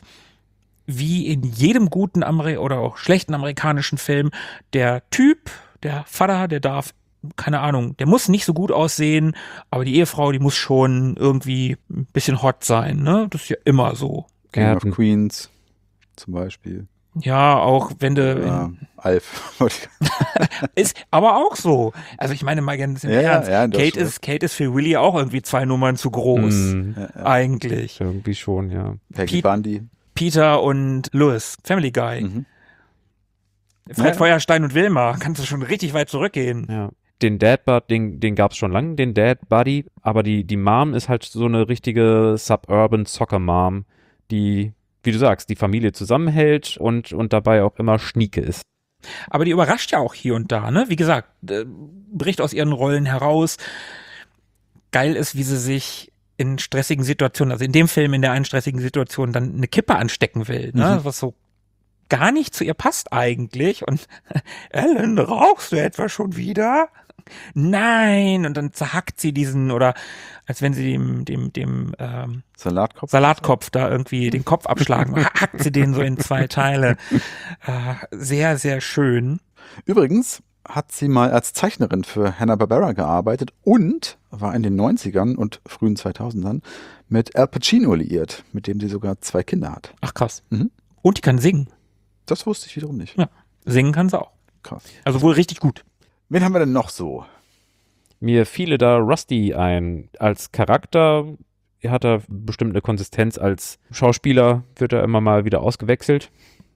wie in jedem guten Ameri- oder auch schlechten amerikanischen Film, der Typ, der Vater, der darf keine Ahnung, der muss nicht so gut aussehen, aber die Ehefrau, die muss schon irgendwie ein bisschen hot sein, ne? Das ist ja immer so. King Ja, of Queens zum Beispiel. Ja, auch wenn du Ja, Alf. ist aber auch so. Also ich meine mal ganz im Ja, ja, Ernst, ja, das Kate schon. ist Kate ist für Willy auch irgendwie zwei Nummern zu groß Mm, Ja, ja. eigentlich. irgendwie schon, ja. Peggy Pete- Bundy. Peter und Louis, Family Guy. Mhm. Fred Ja. Feuerstein und Wilma, kannst du schon richtig weit zurückgehen. Ja. Den Dad Bud, den, den gab es schon lange, den Dad Buddy, aber die, die Mom ist halt so eine richtige Suburban Soccer Mom, die, wie du sagst, die Familie zusammenhält und, und dabei auch immer schnieke ist. Aber die überrascht ja auch hier und da, ne? Wie gesagt, äh, bricht aus ihren Rollen heraus. Geil ist, wie sie sich in stressigen Situationen, also in dem Film in der einen stressigen Situation dann eine Kippe anstecken will, ne? Mhm. Was so gar nicht zu ihr passt eigentlich. Und Ellen, rauchst du etwa schon wieder? Nein! Und dann zerhackt sie diesen, oder als wenn sie dem, dem, dem ähm, Salatkopf. Salatkopf da irgendwie den Kopf abschlagen, hackt sie den so in zwei Teile. Äh, sehr, sehr schön. Übrigens hat sie mal als Zeichnerin für Hanna-Barbera gearbeitet und war in den neunzigern und frühen zweitausendern mit Al Pacino liiert, mit dem sie sogar zwei Kinder hat. Ach krass. Mhm. Und die kann singen. Das wusste ich wiederum nicht. Ja. Singen kann sie auch. Krass. Also wohl richtig gut. Wen haben wir denn noch so? Mir fiele da Rusty ein. Als Charakter hat er bestimmt eine Konsistenz. Als Schauspieler wird er immer mal wieder ausgewechselt.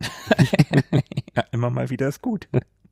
Ja, immer mal wieder ist gut.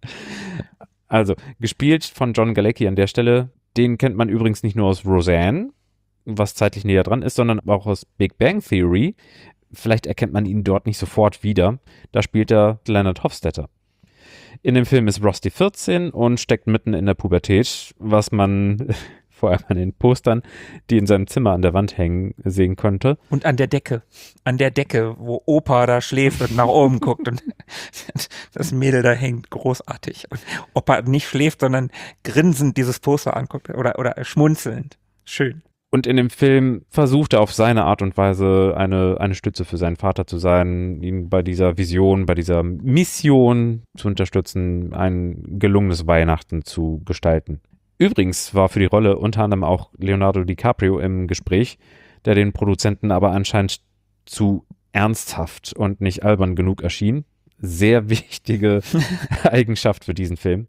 Also, gespielt von John Galecki an der Stelle. Den kennt man übrigens nicht nur aus Roseanne, was zeitlich näher dran ist, sondern auch aus Big Bang Theory. Vielleicht erkennt man ihn dort nicht sofort wieder. Da spielt er Leonard Hofstadter. In dem Film ist Rusty vierzehn und steckt mitten in der Pubertät, was man vor allem an den Postern, die in seinem Zimmer an der Wand hängen, sehen konnte. Und an der Decke. An der Decke, wo Opa da schläft und nach oben guckt und das Mädel da hängt. Großartig. Und Opa nicht schläft, sondern grinsend dieses Poster anguckt oder, oder schmunzelnd. Schön. Und in dem Film versucht er auf seine Art und Weise eine, eine Stütze für seinen Vater zu sein, ihn bei dieser Vision, bei dieser Mission zu unterstützen, ein gelungenes Weihnachten zu gestalten. Übrigens war für die Rolle unter anderem auch Leonardo DiCaprio im Gespräch, der den Produzenten aber anscheinend zu ernsthaft und nicht albern genug erschien. Sehr wichtige Eigenschaft für diesen Film.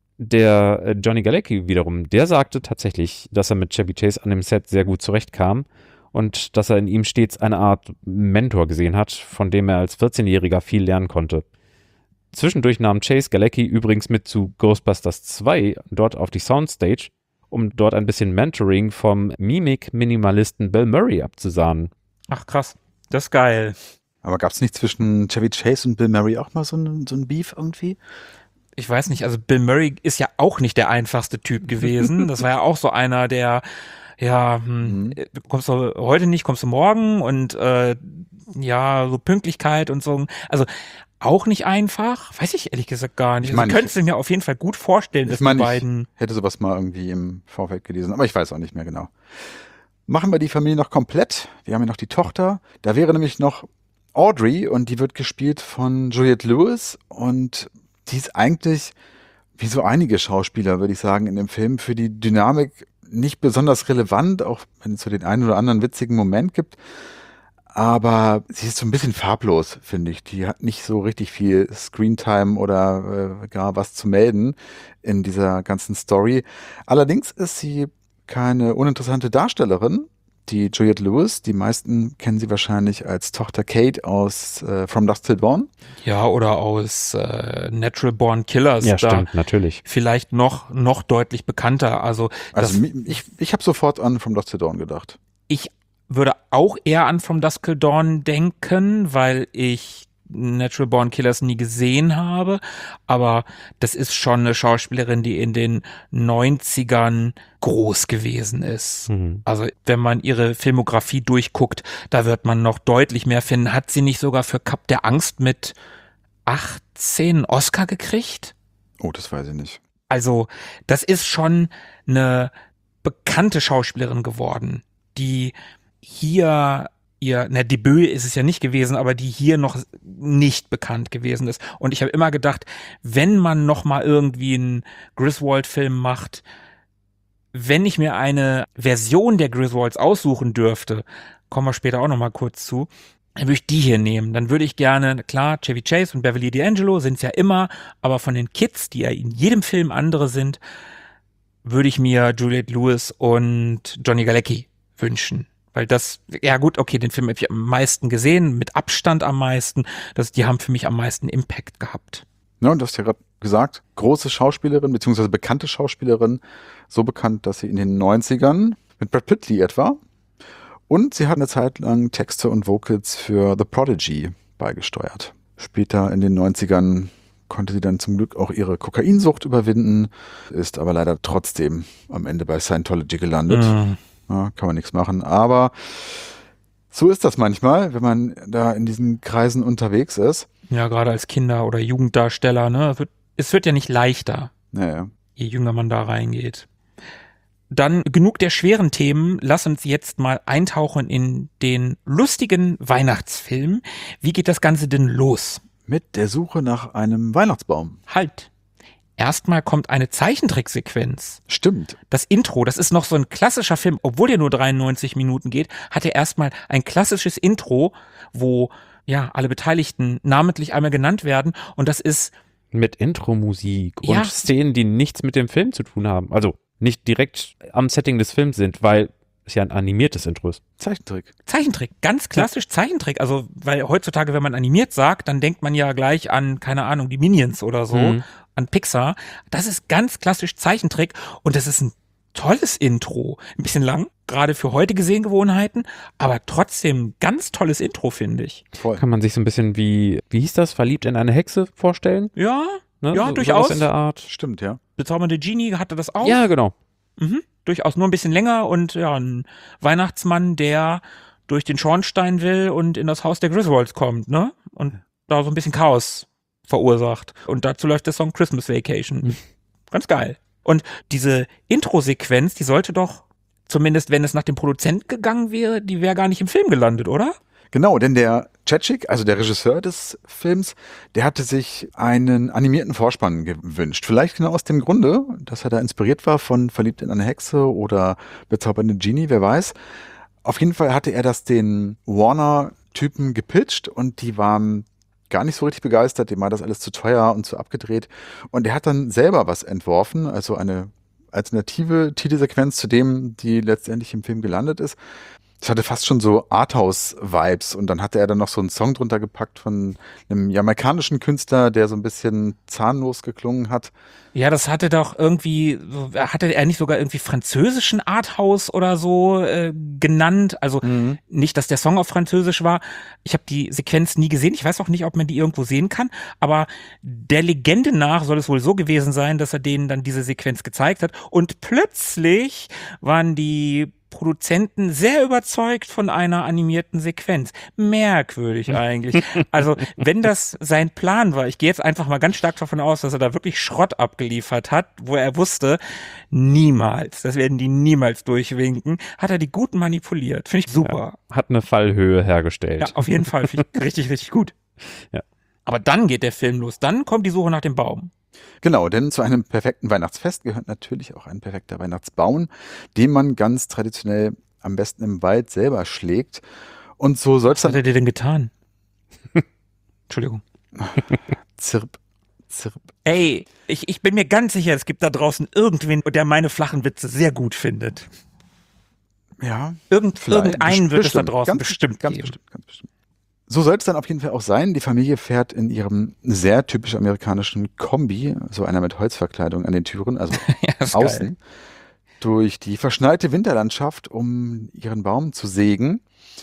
Der äh, Johnny Galecki wiederum, der sagte tatsächlich, dass er mit Chevy Chase an dem Set sehr gut zurechtkam und dass er in ihm stets eine Art Mentor gesehen hat, von dem er als vierzehnjähriger viel lernen konnte. Zwischendurch nahm Chase Galecki übrigens mit zu Ghostbusters zwei dort auf die Soundstage, um dort ein bisschen Mentoring vom Mimik-Minimalisten Bill Murray abzusahnen. Ach krass, das ist geil. Aber gab es nicht zwischen Chevy Chase und Bill Murray auch mal so ein, so ein Beef irgendwie? Ich weiß nicht, also Bill Murray ist ja auch nicht der einfachste Typ gewesen. Das war ja auch so einer, der, ja, hm, Mhm. kommst du heute nicht, kommst du morgen und äh, ja, so Pünktlichkeit und so. Also auch nicht einfach, weiß ich ehrlich gesagt gar nicht. Ich mein, also, könntest du mir auf jeden Fall gut vorstellen, dass Ich meine, die ich beiden. hätte sowas mal irgendwie im Vorfeld gelesen, aber ich weiß auch nicht mehr genau. Machen wir die Familie noch komplett. Wir haben ja noch die Tochter. Da wäre nämlich noch Audrey und die wird gespielt von Juliette Lewis und die ist eigentlich, wie so einige Schauspieler, würde ich sagen, in dem Film für die Dynamik nicht besonders relevant, auch wenn es so den einen oder anderen witzigen Moment gibt. Aber sie ist so ein bisschen farblos, finde ich. Die hat nicht so richtig viel Screentime oder äh, gar was zu melden in dieser ganzen Story. Allerdings ist sie keine uninteressante Darstellerin. Die Juliette Lewis, die meisten kennen sie wahrscheinlich als Tochter Kate aus äh, From Dusk Till Dawn. Ja, oder aus äh, Natural Born Killers. Ja, da stimmt, natürlich. vielleicht noch, noch deutlich bekannter. Also, Also das, mi- ich, ich habe sofort an From Dusk Till Dawn gedacht. ich würde auch eher an From Dusk Till Dawn denken, weil ich Natural Born Killers nie gesehen habe, aber das ist schon eine Schauspielerin, die in den neunzigern groß gewesen ist. Mhm. Also wenn man ihre Filmografie durchguckt, da wird man noch deutlich mehr finden. Hat sie nicht sogar für Cup der Angst mit achtzehn einen Oscar gekriegt? Oh, das weiß ich nicht. Also das ist schon eine bekannte Schauspielerin geworden, die hier ihr, na, Debüt ist es ja nicht gewesen, aber die hier noch nicht bekannt gewesen ist. Und ich habe immer gedacht, wenn man noch mal irgendwie einen Griswold-Film macht, wenn ich mir eine Version der Griswolds aussuchen dürfte, kommen wir später auch noch mal kurz zu, dann würde ich die hier nehmen. Dann würde ich gerne, klar, Chevy Chase und Beverly D'Angelo sind es ja immer, aber von den Kids, die ja in jedem Film andere sind, würde ich mir Juliette Lewis und Johnny Galecki wünschen. Weil das, ja gut, okay, den Film habe ich am meisten gesehen, mit Abstand am meisten. Das, die haben für mich am meisten Impact gehabt. Ja, und du hast ja gerade gesagt, große Schauspielerin, beziehungsweise bekannte Schauspielerin, so bekannt, dass sie in den neunzigern mit Brad Pitt etwa, und sie hat eine Zeit lang Texte und Vocals für The Prodigy beigesteuert. Später in den neunzigern konnte sie dann zum Glück auch ihre Kokainsucht überwinden, ist aber leider trotzdem am Ende bei Scientology gelandet. Mhm. Ja, kann man nichts machen, aber so ist das manchmal, wenn man da in diesen Kreisen unterwegs ist. Ja, gerade als Kinder- oder Jugenddarsteller, ne? Es wird, es wird ja nicht leichter, naja. je jünger man da reingeht. Dann genug der schweren Themen, lass uns jetzt mal eintauchen in den lustigen Weihnachtsfilm. Wie geht das Ganze denn los? Mit der Suche nach einem Weihnachtsbaum. Halt. Erstmal kommt eine Zeichentricksequenz. Stimmt. Das Intro, das ist noch so ein klassischer Film, obwohl der nur dreiundneunzig Minuten geht, hat er erstmal ein klassisches Intro, wo ja alle Beteiligten namentlich einmal genannt werden, und das ist mit Intro-Musik ja. und Szenen, die nichts mit dem Film zu tun haben. Also nicht direkt am Setting des Films sind, weil es ja ein animiertes Intro ist. Zeichentrick. Zeichentrick, ganz klassisch Zeichentrick. Also, weil heutzutage, wenn man animiert sagt, dann denkt man ja gleich an, keine Ahnung, die Minions oder so, mhm. an Pixar. Das ist ganz klassisch Zeichentrick, und das ist ein tolles Intro. Ein bisschen lang, gerade für heutige Sehgewohnheiten, aber trotzdem ganz tolles Intro, finde ich. Voll. Kann man sich so ein bisschen wie, wie hieß das, Verliebt in eine Hexe vorstellen? Ja, ne? ja, so, durchaus. In der Art. Stimmt, ja. Bezaubernde Genie hatte das auch. Ja, genau. Mhm. Durchaus nur ein bisschen länger, und ja, ein Weihnachtsmann, der durch den Schornstein will und in das Haus der Griswolds kommt, ne? Und da so ein bisschen Chaos verursacht. Und dazu läuft der Song Christmas Vacation. Mhm. Ganz geil. Und diese Intro-Sequenz, die sollte doch, zumindest wenn es nach dem Produzent gegangen wäre, die wäre gar nicht im Film gelandet, oder? Genau, denn der Chechik, also der Regisseur des Films, der hatte sich einen animierten Vorspann gewünscht. Vielleicht genau aus dem Grunde, dass er da inspiriert war von Verliebt in eine Hexe oder Bezaubernde Genie, wer weiß. Auf jeden Fall hatte er das den Warner-Typen gepitcht, und die waren gar nicht so richtig begeistert, dem war das alles zu teuer und zu abgedreht. Und er hat dann selber was entworfen, also eine alternative Titelsequenz zu dem, die letztendlich im Film gelandet ist. Das hatte fast schon so Arthouse-Vibes, und dann hatte er dann noch so einen Song drunter gepackt von einem jamaikanischen Künstler, der so ein bisschen zahnlos geklungen hat. Ja, das hatte doch irgendwie, hatte er nicht sogar irgendwie französischen Arthouse oder so äh, genannt? Also mhm. nicht, dass der Song auf Französisch war. Ich habe die Sequenz nie gesehen. Ich weiß auch nicht, ob man die irgendwo sehen kann. Aber der Legende nach soll es wohl so gewesen sein, dass er denen dann diese Sequenz gezeigt hat. Und plötzlich waren die Produzenten sehr überzeugt von einer animierten Sequenz. Merkwürdig eigentlich. Also, wenn das sein Plan war, ich gehe jetzt einfach mal ganz stark davon aus, dass er da wirklich Schrott abgeliefert hat, wo er wusste, niemals, das werden die niemals durchwinken, hat er die gut manipuliert. Finde ich super. Ja, hat eine Fallhöhe hergestellt. Ja, auf jeden Fall. Finde ich richtig, richtig gut. Ja. Aber dann geht der Film los. Dann kommt die Suche nach dem Baum. Genau, denn zu einem perfekten Weihnachtsfest gehört natürlich auch ein perfekter Weihnachtsbaum, den man ganz traditionell am besten im Wald selber schlägt. Und so soll es dann... Was hat er dir denn getan? Entschuldigung. Zirp, zirp. Ey, ich, ich bin mir ganz sicher, es gibt da draußen irgendwen, der meine flachen Witze sehr gut findet. Ja, Irgend, irgendeinen bestimmt, wird es da draußen ganz bestimmt ganz geben. Bestimmt, ganz bestimmt. So soll es dann auf jeden Fall auch sein. Die Familie fährt in ihrem sehr typisch amerikanischen Kombi, so einer mit Holzverkleidung an den Türen, also ja, außen, geil. durch die verschneite Winterlandschaft, um ihren Baum zu sägen.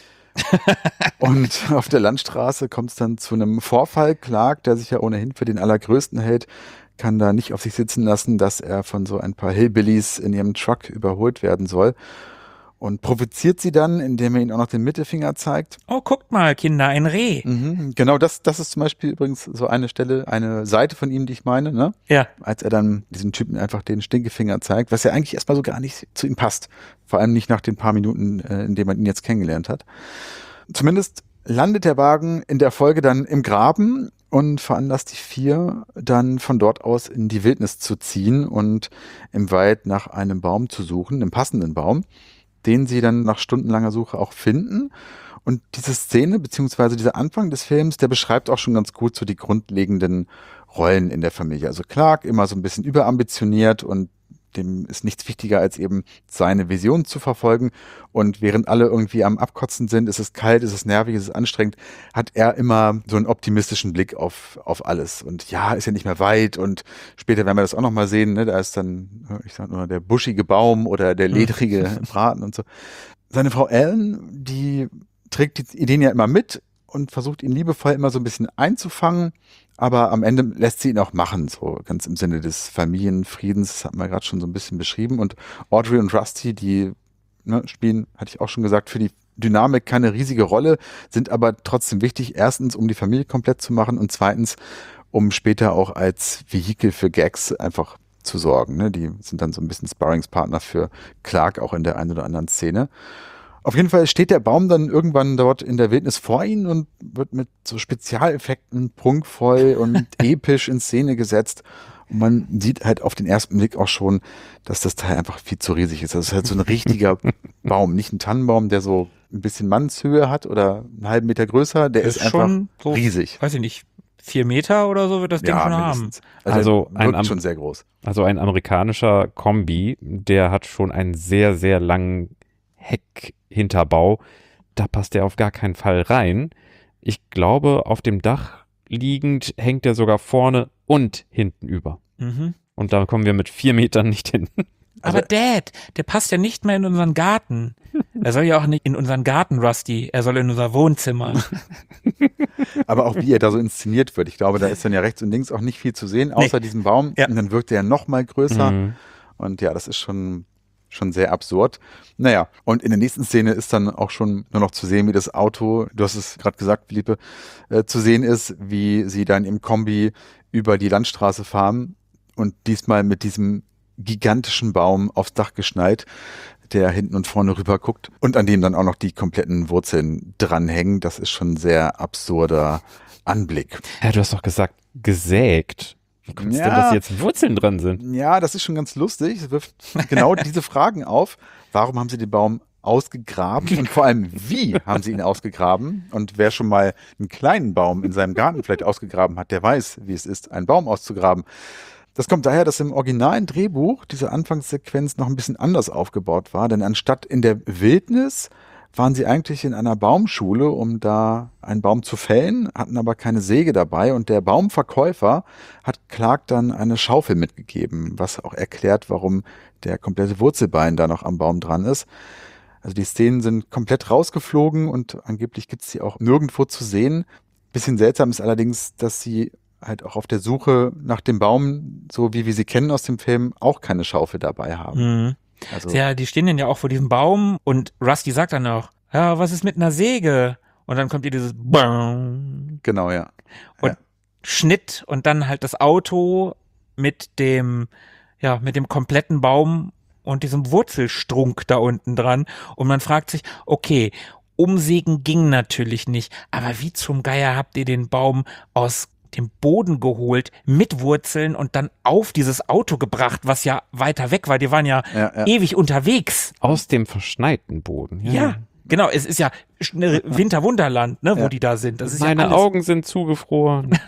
Und auf der Landstraße kommt es dann zu einem Vorfall. Clark, der sich ja ohnehin für den Allergrößten hält, kann da nicht auf sich sitzen lassen, dass er von so ein paar Hillbillies in ihrem Truck überholt werden soll. Und provoziert sie dann, indem er ihnen auch noch den Mittelfinger zeigt. Oh, guckt mal, Kinder, ein Reh. Mhm, genau, das, das ist zum Beispiel übrigens so eine Stelle, eine Seite von ihm, die ich meine, ne? Ja. Als er dann diesen Typen einfach den Stinkefinger zeigt, was ja eigentlich erstmal so gar nicht zu ihm passt. Vor allem nicht nach den paar Minuten, äh, in denen man ihn jetzt kennengelernt hat. Zumindest landet der Wagen in der Folge dann im Graben und veranlasst die vier dann von dort aus in die Wildnis zu ziehen und im Wald nach einem Baum zu suchen, einem passenden Baum, den sie dann nach stundenlanger Suche auch finden. Und diese Szene, beziehungsweise dieser Anfang des Films, der beschreibt auch schon ganz gut so die grundlegenden Rollen in der Familie. Also Clark immer so ein bisschen überambitioniert und dem ist nichts wichtiger, als eben seine Vision zu verfolgen. Und während alle irgendwie am Abkotzen sind, ist es kalt, ist es nervig, ist es anstrengend, hat er immer so einen optimistischen Blick auf, auf alles. Und ja, ist ja nicht mehr weit. Und später werden wir das auch noch mal sehen. Ne? Da ist dann, ich sag nur, der buschige Baum oder der ledrige Braten und so. Seine Frau Ellen, die trägt die Ideen ja immer mit und versucht ihn liebevoll immer so ein bisschen einzufangen. Aber am Ende lässt sie ihn auch machen, so ganz im Sinne des Familienfriedens. Das hatten wir gerade schon so ein bisschen beschrieben. Und Audrey und Rusty, die ne, spielen, hatte ich auch schon gesagt, für die Dynamik keine riesige Rolle, sind aber trotzdem wichtig. Erstens, um die Familie komplett zu machen und zweitens, um später auch als Vehikel für Gags einfach zu sorgen. Ne? Die sind dann so ein bisschen Sparringspartner für Clark auch in der einen oder anderen Szene. Auf jeden Fall steht der Baum dann irgendwann dort in der Wildnis vor ihnen und wird mit so Spezialeffekten prunkvoll und episch in Szene gesetzt. Und man sieht halt auf den ersten Blick auch schon, dass das Teil einfach viel zu riesig ist. Das ist halt so ein richtiger Baum, nicht ein Tannenbaum, der so ein bisschen Mannshöhe hat oder einen halben Meter größer. Der ist, ist einfach so riesig. Weiß ich nicht, vier Meter oder so wird das Ding ja, schon mindestens. haben. Also, also ein wirkt schon sehr groß. Also ein amerikanischer Kombi, der hat schon einen sehr, sehr langen Heckhinterbau, da passt der auf gar keinen Fall rein. Ich glaube, auf dem Dach liegend hängt der sogar vorne und hinten über. Mhm. Und da kommen wir mit vier Metern nicht hin. Aber Dad, der passt ja nicht mehr in unseren Garten. Er soll ja auch nicht in unseren Garten, Rusty. Er soll in unser Wohnzimmer. Aber auch wie er da so inszeniert wird. Ich glaube, da ist dann ja rechts und links auch nicht viel zu sehen, außer nee. diesem Baum. Ja. Und dann wirkt er noch mal größer. Mhm. Und ja, das ist schon... schon sehr absurd. Naja, und in der nächsten Szene ist dann auch schon nur noch zu sehen, wie das Auto, du hast es gerade gesagt, Philippe, äh, zu sehen ist, wie sie dann im Kombi über die Landstraße fahren und diesmal mit diesem gigantischen Baum aufs Dach geschnallt, der hinten und vorne rüber guckt und an dem dann auch noch die kompletten Wurzeln dranhängen. Das ist schon ein sehr absurder Anblick. Ja, du hast doch gesagt, gesägt. Wie kommt es ja, denn, dass jetzt Wurzeln dran sind? Ja, das ist schon ganz lustig. Es wirft genau diese Fragen auf. Warum haben sie den Baum ausgegraben? Und vor allem, wie haben sie ihn ausgegraben? Und wer schon mal einen kleinen Baum in seinem Garten vielleicht ausgegraben hat, der weiß, wie es ist, einen Baum auszugraben. Das kommt daher, dass im originalen Drehbuch diese Anfangssequenz noch ein bisschen anders aufgebaut war. Denn anstatt in der Wildnis waren sie eigentlich in einer Baumschule, um da einen Baum zu fällen, hatten aber keine Säge dabei und der Baumverkäufer hat Clark dann eine Schaufel mitgegeben, was auch erklärt, warum der komplette Wurzelbein da noch am Baum dran ist. Also die Szenen sind komplett rausgeflogen und angeblich gibt es sie auch nirgendwo zu sehen. Bisschen seltsam ist allerdings, dass sie halt auch auf der Suche nach dem Baum, so wie wir sie kennen aus dem Film, auch keine Schaufel dabei haben. Mhm. Also ja, die stehen dann ja auch vor diesem Baum und Rusty sagt dann auch, ja, was ist mit einer Säge? Und dann kommt ihr dieses Bang. Genau, ja. Und ja. Schnitt und dann halt das Auto mit dem, ja, mit dem kompletten Baum und diesem Wurzelstrunk da unten dran. Und man fragt sich, okay, umsägen ging natürlich nicht, aber wie zum Geier habt ihr den Baum aus dem Boden geholt, mit Wurzeln und dann auf dieses Auto gebracht, was ja weiter weg war. Die waren ja, ja, ja. ewig unterwegs. Aus dem verschneiten Boden. Ja, ja genau. Es ist ja Winterwunderland, ne, wo ja. die da sind. Das ist Meine ja alles. Augen sind zugefroren.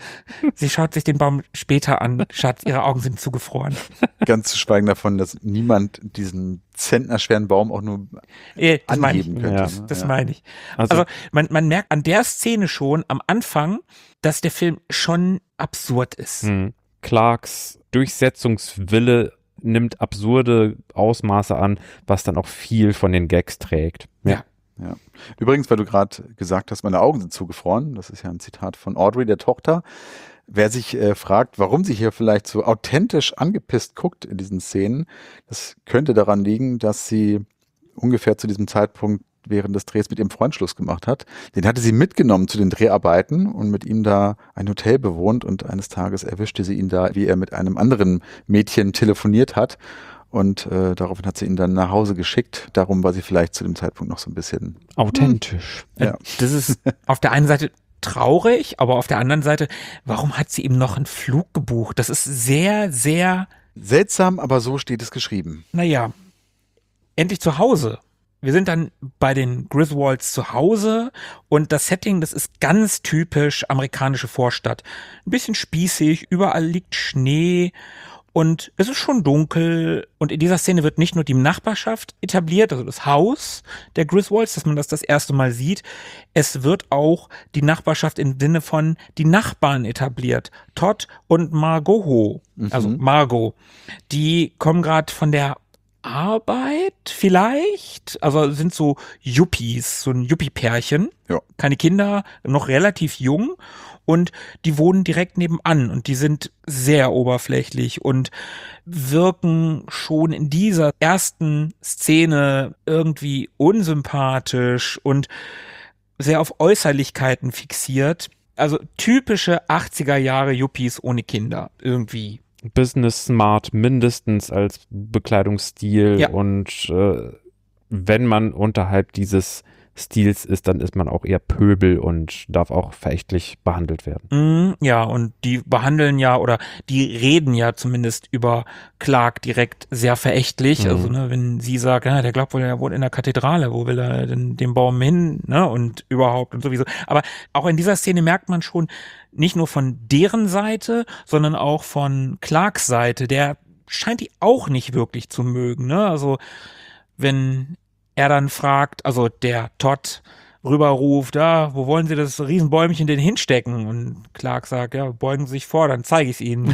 Sie schaut sich den Baum später an. Schatz, ihre Augen sind zugefroren. Ganz zu schweigen davon, dass niemand diesen zentnerschweren Baum auch nur äh, das anheben mein, könnte. Ja. Ne? Das ja. meine ich. Also, also man, man merkt an der Szene schon am Anfang, dass der Film schon absurd ist. Hm. Clarks Durchsetzungswille nimmt absurde Ausmaße an, was dann auch viel von den Gags trägt. Ja. ja. Übrigens, weil du gerade gesagt hast, meine Augen sind zugefroren, das ist ja ein Zitat von Audrey, der Tochter. Wer sich äh, fragt, warum sie hier vielleicht so authentisch angepisst guckt in diesen Szenen, das könnte daran liegen, dass sie ungefähr zu diesem Zeitpunkt während des Drehs mit ihrem Freund Schluss gemacht hat. Den hatte sie mitgenommen zu den Dreharbeiten und mit ihm da ein Hotel bewohnt und eines Tages erwischte sie ihn da, wie er mit einem anderen Mädchen telefoniert hat. Und äh, daraufhin hat sie ihn dann nach Hause geschickt. Darum war sie vielleicht zu dem Zeitpunkt noch so ein bisschen authentisch. Ja. Das ist auf der einen Seite traurig, aber auf der anderen Seite, warum hat sie ihm noch einen Flug gebucht? Das ist sehr, sehr, seltsam, aber so steht es geschrieben. naja, endlich zu Hause. Wir sind dann bei den Griswolds zu Hause und das Setting, das ist ganz typisch amerikanische Vorstadt. Ein bisschen spießig, überall liegt Schnee und es ist schon dunkel. Und in dieser Szene wird nicht nur die Nachbarschaft etabliert, also das Haus der Griswolds, dass man das das erste Mal sieht. Es wird auch die Nachbarschaft im Sinne von die Nachbarn etabliert. Todd und Margot, also Margot, die kommen gerade von der Arbeit vielleicht, also sind so Yuppies, so ein Yuppie-Pärchen, Ja. keine Kinder, noch relativ jung und die wohnen direkt nebenan und die sind sehr oberflächlich und wirken schon in dieser ersten Szene irgendwie unsympathisch und sehr auf Äußerlichkeiten fixiert. Also typische achtziger Jahre Yuppies ohne Kinder irgendwie. Business Smart mindestens als Bekleidungsstil Ja. und äh, wenn man unterhalb dieses Stils ist, dann ist man auch eher Pöbel und darf auch verächtlich behandelt werden. Mm, ja, und die behandeln ja oder die reden ja zumindest über Clark direkt sehr verächtlich. Mhm. Also, ne, wenn sie sagt, ja, der glaubt wohl, er wohnt in der Kathedrale, wo will er denn den Baum hin, ne, und überhaupt und sowieso. Aber auch in dieser Szene merkt man schon, nicht nur von deren Seite, sondern auch von Clarks Seite, der scheint die auch nicht wirklich zu mögen, ne, also, wenn er dann fragt, also der Todd rüberruft, ja, wo wollen Sie das Riesenbäumchen denn hinstecken? Und Clark sagt, ja, beugen Sie sich vor, dann zeige ich es Ihnen.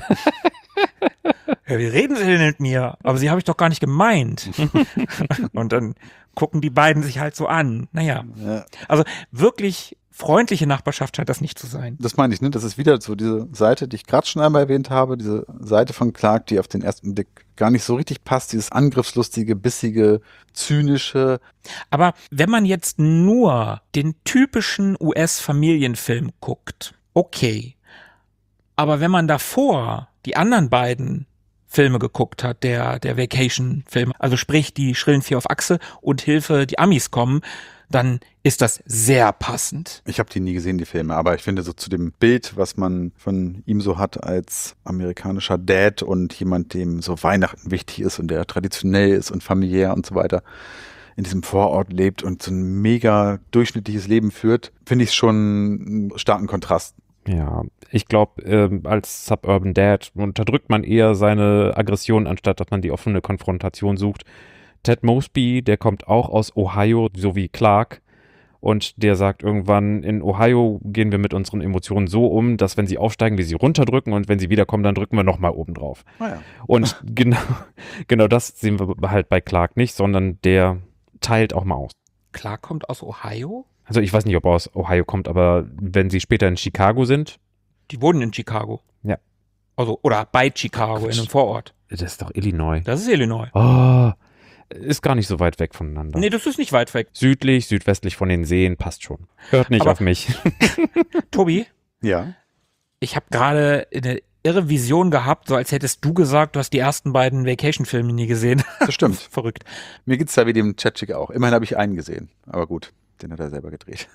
Ja, wie reden Sie denn mit mir? Aber Sie habe ich doch gar nicht gemeint. Und dann gucken die beiden sich halt so an. Naja, Ja. also wirklich freundliche Nachbarschaft scheint das nicht zu sein. Das meine ich, ne? Das ist wieder so diese Seite, die ich gerade schon einmal erwähnt habe, diese Seite von Clark, die auf den ersten Blick gar nicht so richtig passt, dieses angriffslustige, bissige, zynische. Aber wenn man jetzt nur den typischen U S-Familienfilm guckt, okay. Aber wenn man davor die anderen beiden Filme geguckt hat, der, der Vacation-Film, also sprich die Schrillen Vier auf Achse und Hilfe, die Amis kommen, dann ist das sehr passend. Ich habe die nie gesehen, die Filme, aber ich finde so zu dem Bild, was man von ihm so hat als amerikanischer Dad und jemand, dem so Weihnachten wichtig ist und der traditionell ist und familiär und so weiter, in diesem Vorort lebt und so ein mega durchschnittliches Leben führt, finde ich schon einen starken Kontrast. Ja, ich glaube, ähm, als Suburban Dad unterdrückt man eher seine Aggression, anstatt dass man die offene Konfrontation sucht. Ted Mosby, der kommt auch aus Ohio, so wie Clark. Und der sagt irgendwann, in Ohio gehen wir mit unseren Emotionen so um, dass wenn sie aufsteigen, wir sie runterdrücken und wenn sie wiederkommen, dann drücken wir nochmal oben drauf. Ah ja. Und genau, genau das sehen wir halt bei Clark nicht, sondern der teilt auch mal aus. Clark kommt aus Ohio? Also ich weiß nicht, ob er aus Ohio kommt, aber wenn sie später in Chicago sind. Die wohnen in Chicago. Ja. Also, oder bei Chicago, Quatsch. in einem Vorort. Das ist doch Illinois. Das ist Illinois. Oh, ist gar nicht so weit weg voneinander. Nee, das ist nicht weit weg. Südlich, südwestlich von den Seen, passt schon. Hört nicht Aber- auf mich. Tobi, Ja. ich habe gerade eine irre Vision gehabt, so als hättest du gesagt, du hast die ersten beiden Vacation-Filme nie gesehen. Das stimmt. Verrückt. Mir geht's da wie dem Chatschik auch. Immerhin habe ich einen gesehen. Aber gut, den hat er selber gedreht.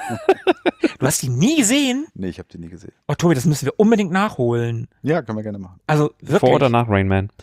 Du hast die nie gesehen? Nee, ich habe den nie gesehen. Oh, Tobi, das müssen wir unbedingt nachholen. Ja, können wir gerne machen. Also wirklich. Vor oder nach Rain Man?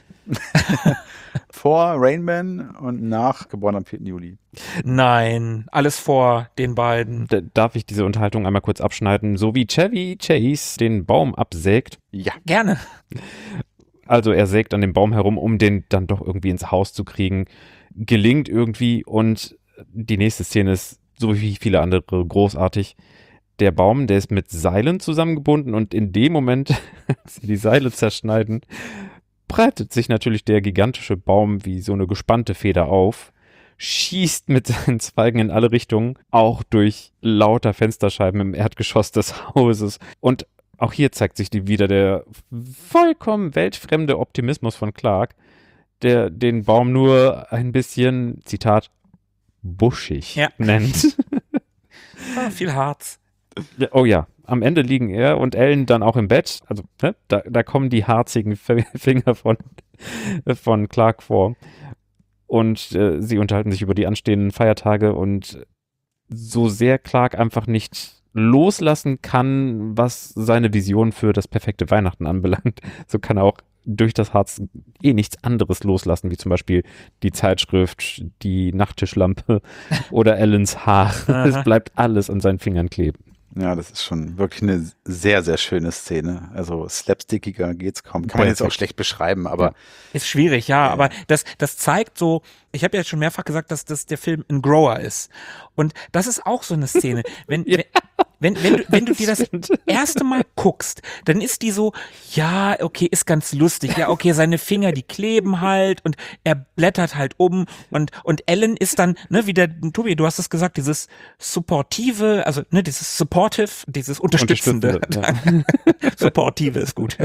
Vor Rain Man und nach Geboren am vierten Juli. Nein, alles vor den beiden. D- Darf ich diese Unterhaltung einmal kurz abschneiden? So wie Chevy Chase den Baum absägt. Ja. Gerne. Also er sägt an dem Baum herum, um den dann doch irgendwie ins Haus zu kriegen. Gelingt irgendwie und die nächste Szene ist, so wie viele andere, großartig. Der Baum, der ist mit Seilen zusammengebunden und in dem Moment, als sie die Seile zerschneiden, breitet sich natürlich der gigantische Baum wie so eine gespannte Feder auf, schießt mit seinen Zweigen in alle Richtungen, auch durch lauter Fensterscheiben im Erdgeschoss des Hauses. Und auch hier zeigt sich die wieder der vollkommen weltfremde Optimismus von Clark, der den Baum nur ein bisschen, Zitat, buschig Ja. nennt. Ah, viel Harz. Ja, oh ja, am Ende liegen er und Ellen dann auch im Bett. Also ne, da, da kommen die harzigen Finger von, von Clark vor. Und äh, sie unterhalten sich über die anstehenden Feiertage und so sehr Clark einfach nicht loslassen kann, was seine Vision für das perfekte Weihnachten anbelangt, so kann er auch durch das Harz eh nichts anderes loslassen, wie zum Beispiel die Zeitschrift, die Nachttischlampe oder Ellens Haar. Es bleibt alles an seinen Fingern kleben. Ja, das ist schon wirklich eine sehr, sehr schöne Szene. Also slapstickiger geht's kaum. Kann man jetzt auch schlecht beschreiben, aber... Ist schwierig, ja, äh, aber das, das zeigt so, ich habe ja jetzt schon mehrfach gesagt, dass das der Film ein Grower ist. Und das ist auch so eine Szene. Wenn, ja. wenn, wenn, wenn, du, wenn du dir das erste Mal guckst, dann ist die so, ja, okay, ist ganz lustig. Ja, okay, seine Finger, die kleben halt und er blättert halt um und, und Ellen ist dann, ne, wie der, Tobi, du hast es gesagt, dieses supportive, also, ne, dieses supportive, dieses unterstützende. Unterstützende, ja. Supportive ist gut.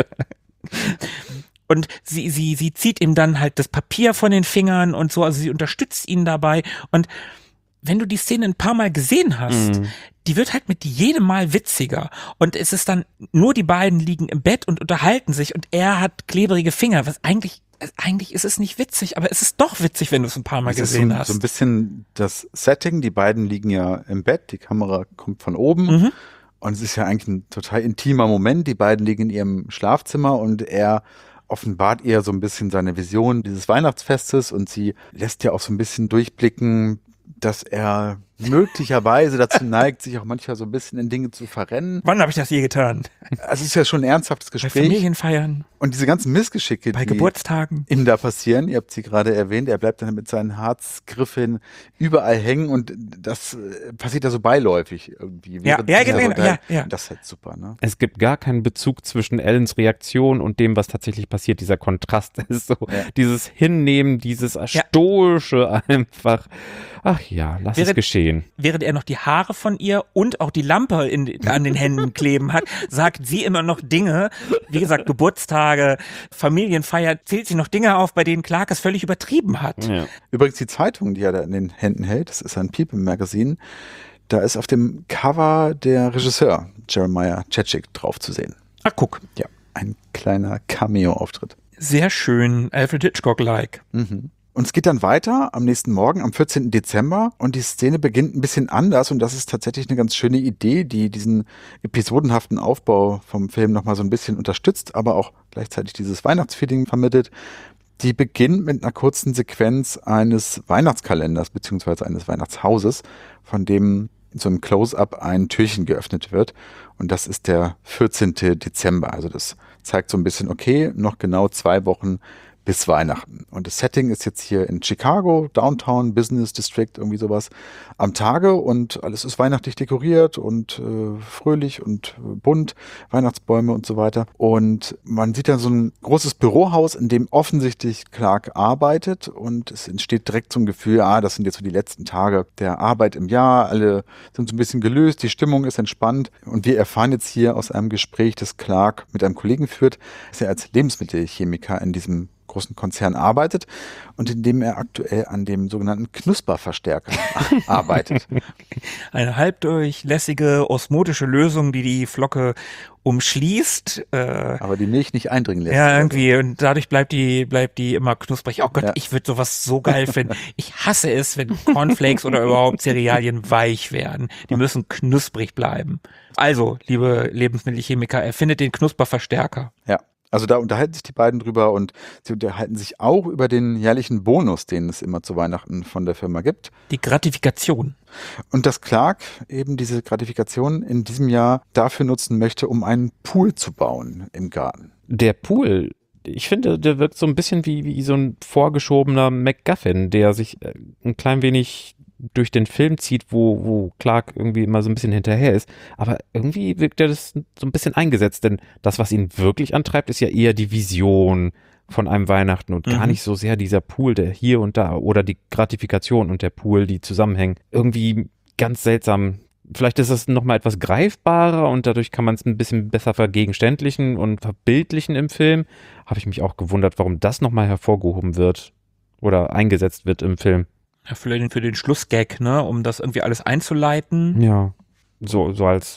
Und sie, sie, sie zieht ihm dann halt das Papier von den Fingern und so, also sie unterstützt ihn dabei. Und wenn du die Szene ein paar Mal gesehen hast, mm. die wird halt mit jedem Mal witziger. Und es ist dann, nur die beiden liegen im Bett und unterhalten sich und er hat klebrige Finger, was eigentlich, eigentlich ist es nicht witzig, aber es ist doch witzig, wenn du es ein paar Mal das gesehen ist so, hast. So ein bisschen das Setting, die beiden liegen ja im Bett, die Kamera kommt von oben. Mhm. Und es ist ja eigentlich ein total intimer Moment. Die beiden liegen in ihrem Schlafzimmer und er offenbart ihr so ein bisschen seine Vision dieses Weihnachtsfestes und sie lässt ja auch so ein bisschen durchblicken, dass er möglicherweise dazu neigt, sich auch manchmal so ein bisschen in Dinge zu verrennen. Wann habe ich das je getan? Also es ist ja schon ein ernsthaftes Bei Gespräch. Familienfeiern. Und diese ganzen Missgeschicke, bei die Geburtstagen ihm da passieren, ihr habt sie gerade erwähnt, er bleibt dann mit seinen Harzgriffen überall hängen und das passiert ja so beiläufig irgendwie. Ja, ja, genau, ja, ja. Das ist halt super, ne? Es gibt gar keinen Bezug zwischen Ellens Reaktion und dem, was tatsächlich passiert. Dieser Kontrast ist so, ja. Dieses Hinnehmen, dieses Stoische ja. einfach. Ach ja, lass während, es geschehen. Während er noch die Haare von ihr und auch die Lampe in, an den Händen kleben hat, sagt sie immer noch Dinge, wie gesagt, Geburtstage, Familienfeier, zählt sie noch Dinge auf, bei denen Clark es völlig übertrieben hat. Ja. Übrigens die Zeitung, die er da in den Händen hält, das ist ein People Magazine, da ist auf dem Cover der Regisseur Jeremiah Chechik drauf zu sehen. Ach, guck. Ja, ein kleiner Cameo-Auftritt. Sehr schön, Alfred Hitchcock-like. Mhm. Und es geht dann weiter am nächsten Morgen, am vierzehnten Dezember und die Szene beginnt ein bisschen anders und das ist tatsächlich eine ganz schöne Idee, die diesen episodenhaften Aufbau vom Film nochmal so ein bisschen unterstützt, aber auch gleichzeitig dieses Weihnachtsfeeling vermittelt. Die beginnt mit einer kurzen Sequenz eines Weihnachtskalenders beziehungsweise eines Weihnachtshauses, von dem so im Close-Up ein Türchen geöffnet wird und das ist der vierzehnten Dezember. Also das zeigt so ein bisschen, okay, noch genau zwei Wochen bis Weihnachten. Und das Setting ist jetzt hier in Chicago, Downtown Business District, irgendwie sowas, am Tage und alles ist weihnachtlich dekoriert und äh, fröhlich und äh, bunt, Weihnachtsbäume und so weiter. Und man sieht dann so ein großes Bürohaus, in dem offensichtlich Clark arbeitet und es entsteht direkt so ein Gefühl, ah, das sind jetzt so die letzten Tage der Arbeit im Jahr, alle sind so ein bisschen gelöst, die Stimmung ist entspannt und wir erfahren jetzt hier aus einem Gespräch, das Clark mit einem Kollegen führt, dass er als Lebensmittelchemiker in diesem großen Konzern arbeitet und in dem er aktuell an dem sogenannten Knusperverstärker arbeitet. Eine halbdurchlässige osmotische Lösung, die die Flocke umschließt. Äh, Aber die Milch nicht eindringen lässt. Ja, irgendwie. Und dadurch bleibt die, bleibt die immer knusprig. Oh Gott, Ja. ich würde sowas so geil finden. Ich hasse es, wenn Cornflakes oder überhaupt Cerealien weich werden. Die müssen knusprig bleiben. Also, liebe Lebensmittelchemiker, erfindet den Knusperverstärker. Ja. Also da unterhalten sich die beiden drüber und sie unterhalten sich auch über den jährlichen Bonus, den es immer zu Weihnachten von der Firma gibt. Die Gratifikation. Und dass Clark eben diese Gratifikation in diesem Jahr dafür nutzen möchte, um einen Pool zu bauen im Garten. Der Pool, ich finde, der wirkt so ein bisschen wie, wie so ein vorgeschobener MacGuffin, der sich äh, ein klein wenig durch den Film zieht, wo, wo Clark irgendwie immer so ein bisschen hinterher ist. Aber irgendwie wirkt er das so ein bisschen eingesetzt, denn das, was ihn wirklich antreibt, ist ja eher die Vision von einem Weihnachten und mhm. gar nicht so sehr dieser Pool, der hier und da oder die Gratifikation und der Pool, die zusammenhängen. Irgendwie ganz seltsam. Vielleicht ist es nochmal etwas greifbarer und dadurch kann man es ein bisschen besser vergegenständlichen und verbildlichen im Film. Habe ich mich auch gewundert, warum das nochmal hervorgehoben wird oder eingesetzt wird im Film. Ja, für den, für den Schlussgag, ne, um das irgendwie alles einzuleiten. Ja, so, so als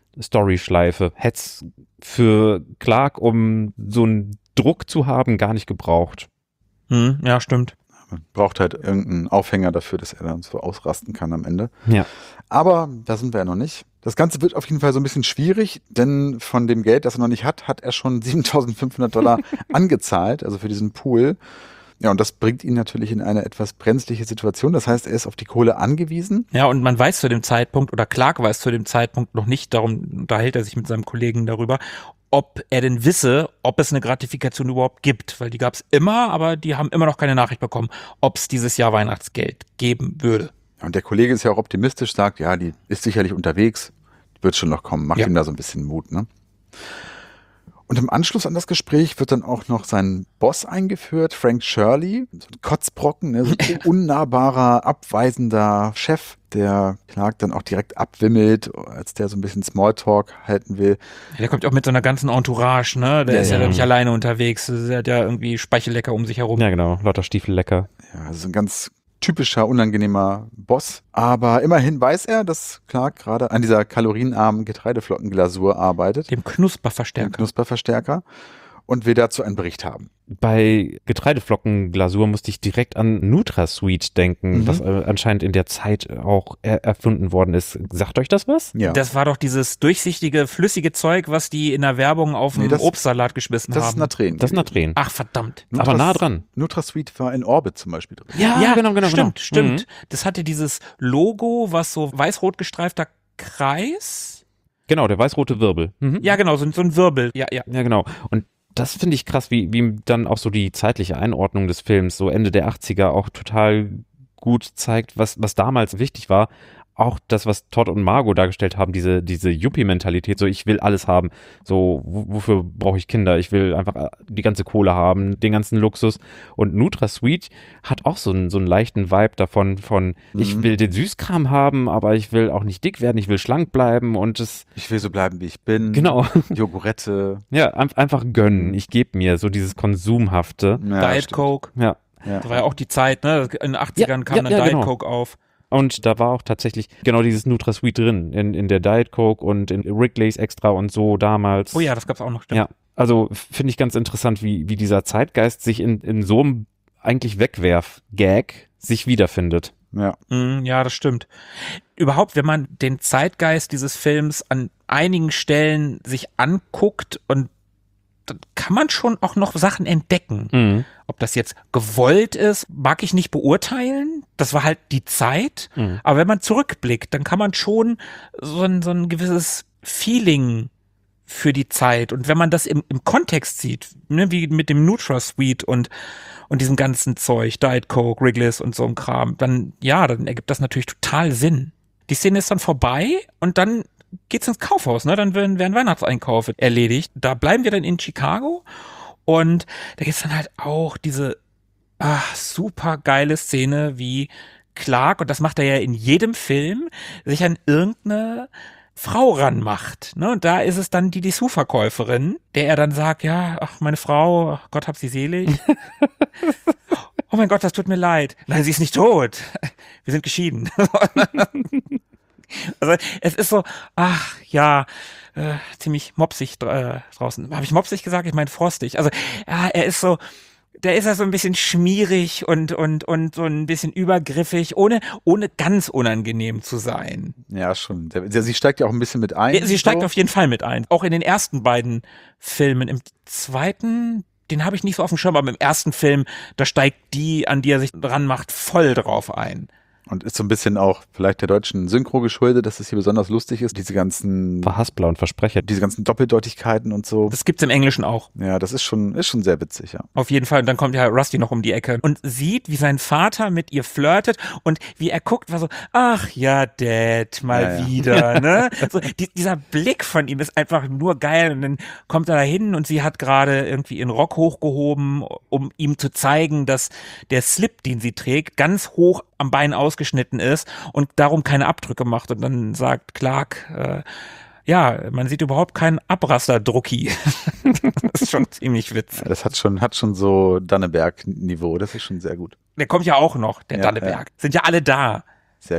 Storyschleife. Hätte es für Clark, um so einen Druck zu haben, gar nicht gebraucht. Hm, ja, stimmt. Man braucht halt irgendeinen Aufhänger dafür, dass er dann so ausrasten kann am Ende. Ja. Aber da sind wir ja noch nicht. Das Ganze wird auf jeden Fall so ein bisschen schwierig, denn von dem Geld, das er noch nicht hat, hat er schon siebentausendfünfhundert Dollar angezahlt, also für diesen Pool. Ja, und das bringt ihn natürlich in eine etwas brenzliche Situation. Das heißt, er ist auf die Kohle angewiesen. Ja, und man weiß zu dem Zeitpunkt, oder Clark weiß zu dem Zeitpunkt noch nicht, darum unterhält er sich mit seinem Kollegen darüber, ob er denn wisse, ob es eine Gratifikation überhaupt gibt. Weil die gab es immer, aber die haben immer noch keine Nachricht bekommen, ob es dieses Jahr Weihnachtsgeld geben würde. Ja, und der Kollege ist ja auch optimistisch, sagt, ja, die ist sicherlich unterwegs, wird schon noch kommen, macht Ja. ihm da so ein bisschen Mut, ne? Und im Anschluss an das Gespräch wird dann auch noch sein Boss eingeführt, Frank Shirley, so ein Kotzbrocken, ne? So ein unnahbarer, abweisender Chef, der Clark dann auch direkt abwimmelt, als der so ein bisschen Smalltalk halten will. Der kommt auch mit so einer ganzen Entourage, ne? Der Ja, ist ja, ja. nicht alleine unterwegs. Der hat ja irgendwie Speichellecker um sich herum. Ja, genau. Lauter Stiefellecker. Ja, also ein ganz typischer, unangenehmer Boss. Aber immerhin weiß er, dass Clark gerade an dieser kalorienarmen Getreideflockenglasur arbeitet, Dem dem Knusperverstärker. Knusperverstärker, und will dazu einen Bericht haben. Bei Getreideflockenglasur musste ich direkt an NutraSweet denken, Mhm. was äh, anscheinend in der Zeit auch er erfunden worden ist. Sagt euch das was? Ja, Das war doch dieses durchsichtige, flüssige Zeug, was die in der Werbung auf Nee, den das- Obstsalat geschmissen das ist haben. Natren. Das ist Natren. Ach, verdammt. Aber nah dran. NutraSweet war in Orbit zum Beispiel drin. Ja, genau, genau. Stimmt, genau. stimmt. Mhm. Das hatte dieses Logo, was so weiß-rot gestreifter Kreis. Genau, der weiß-rote Wirbel. Mhm. Ja, genau, so, so ein Wirbel. Ja, ja. Ja, genau. Und das finde ich krass, wie, wie dann auch so die zeitliche Einordnung des Films, so Ende der achtziger, auch total gut zeigt, was, was damals wichtig war. Auch das, was Todd und Margot dargestellt haben, diese, diese Yuppie-Mentalität, so ich will alles haben, so w- wofür brauche ich Kinder, ich will einfach die ganze Kohle haben, den ganzen Luxus. Und NutraSweet hat auch so einen, so einen leichten Vibe davon, von ich Mhm. will den Süßkram haben, aber ich will auch nicht dick werden, ich will schlank bleiben und es, Ich will so bleiben, wie ich bin. genau, Jogurette. ja, ein- einfach gönnen, ich gebe mir so dieses Konsumhafte. Ja, Diet stimmt. Coke. Ja. Ja. Das war ja auch die Zeit, ne? In den achtzigern Ja, kam ja, dann ja, Diet genau. Coke auf. Und da war auch tatsächlich genau dieses NutraSweet drin, in, in der Diet Coke und in Wrigley's Extra und so damals. Oh ja, das gab's auch noch. Stimmt. Ja, also finde ich ganz interessant, wie, wie dieser Zeitgeist sich in, in so einem eigentlich Wegwerf-Gag sich wiederfindet. Ja. Mm, ja, das stimmt. Überhaupt, wenn man den Zeitgeist dieses Films an einigen Stellen sich anguckt, und dann kann man schon auch noch Sachen entdecken. Mhm. Ob das jetzt gewollt ist, mag ich nicht beurteilen. Das war halt die Zeit. Mhm. Aber wenn man zurückblickt, dann kann man schon so ein, so ein gewisses Feeling für die Zeit. Und wenn man das im, im Kontext sieht, ne, wie mit dem NutraSweet und, und diesem ganzen Zeug, Diet Coke, Wrigley's und so ein Kram, dann, ja, dann ergibt das natürlich total Sinn. Die Szene ist dann vorbei und dann geht's ins Kaufhaus, ne? Dann werden, werden Weihnachtseinkäufe erledigt. Da bleiben wir dann in Chicago und da gibt's dann halt auch diese ach, super geile Szene, wie Clark, und das macht er ja in jedem Film, sich an irgendeine Frau ranmacht. Ne? Und da ist es dann die Dessous-Verkäuferin, der er dann sagt, ja, ach, meine Frau, ach Gott hab sie selig. Oh mein Gott, das tut mir leid. Nein, sie ist nicht tot. Wir sind geschieden. Also es ist so, ach ja, äh, ziemlich mopsig äh, draußen. Habe ich mopsig gesagt? Ich meine frostig. Also ja, er ist so, der ist ja so ein bisschen schmierig und und und so ein bisschen übergriffig, ohne ohne ganz unangenehm zu sein. Ja, schon. Der, der, sie steigt ja auch ein bisschen mit ein. Sie steigt so. auf jeden Fall mit ein. Auch in den ersten beiden Filmen. Im zweiten, den habe ich nicht so auf dem Schirm, aber im ersten Film, da steigt die, an die er sich dran macht, voll drauf ein. Und ist so ein bisschen auch vielleicht der deutschen Synchro geschuldet, dass es hier besonders lustig ist. Diese ganzen, Verhaspler und Versprecher. diese ganzen Doppeldeutigkeiten und so. Das gibt's im Englischen auch. Ja, das ist schon, ist schon sehr witzig, ja. Auf jeden Fall. Und dann kommt ja Rusty noch um die Ecke und sieht, wie sein Vater mit ihr flirtet und wie er guckt, war so, ach ja, Dad, mal Ja, ja. wieder, ne? So, die, dieser Blick von ihm ist einfach nur geil. Und dann kommt er da hin und sie hat gerade irgendwie ihren Rock hochgehoben, um ihm zu zeigen, dass der Slip, den sie trägt, ganz hoch am Bein ausgeschnitten ist und darum keine Abdrücke macht. Und dann sagt Clark, äh, ja, man sieht überhaupt keinen Abrasterdrucki. Das ist schon ziemlich witzig. Ja, das hat schon, hat schon so Danneberg-Niveau. Das ist schon sehr gut. Der kommt ja auch noch, der Ja, Danneberg. Sind ja alle da. Sehr gut.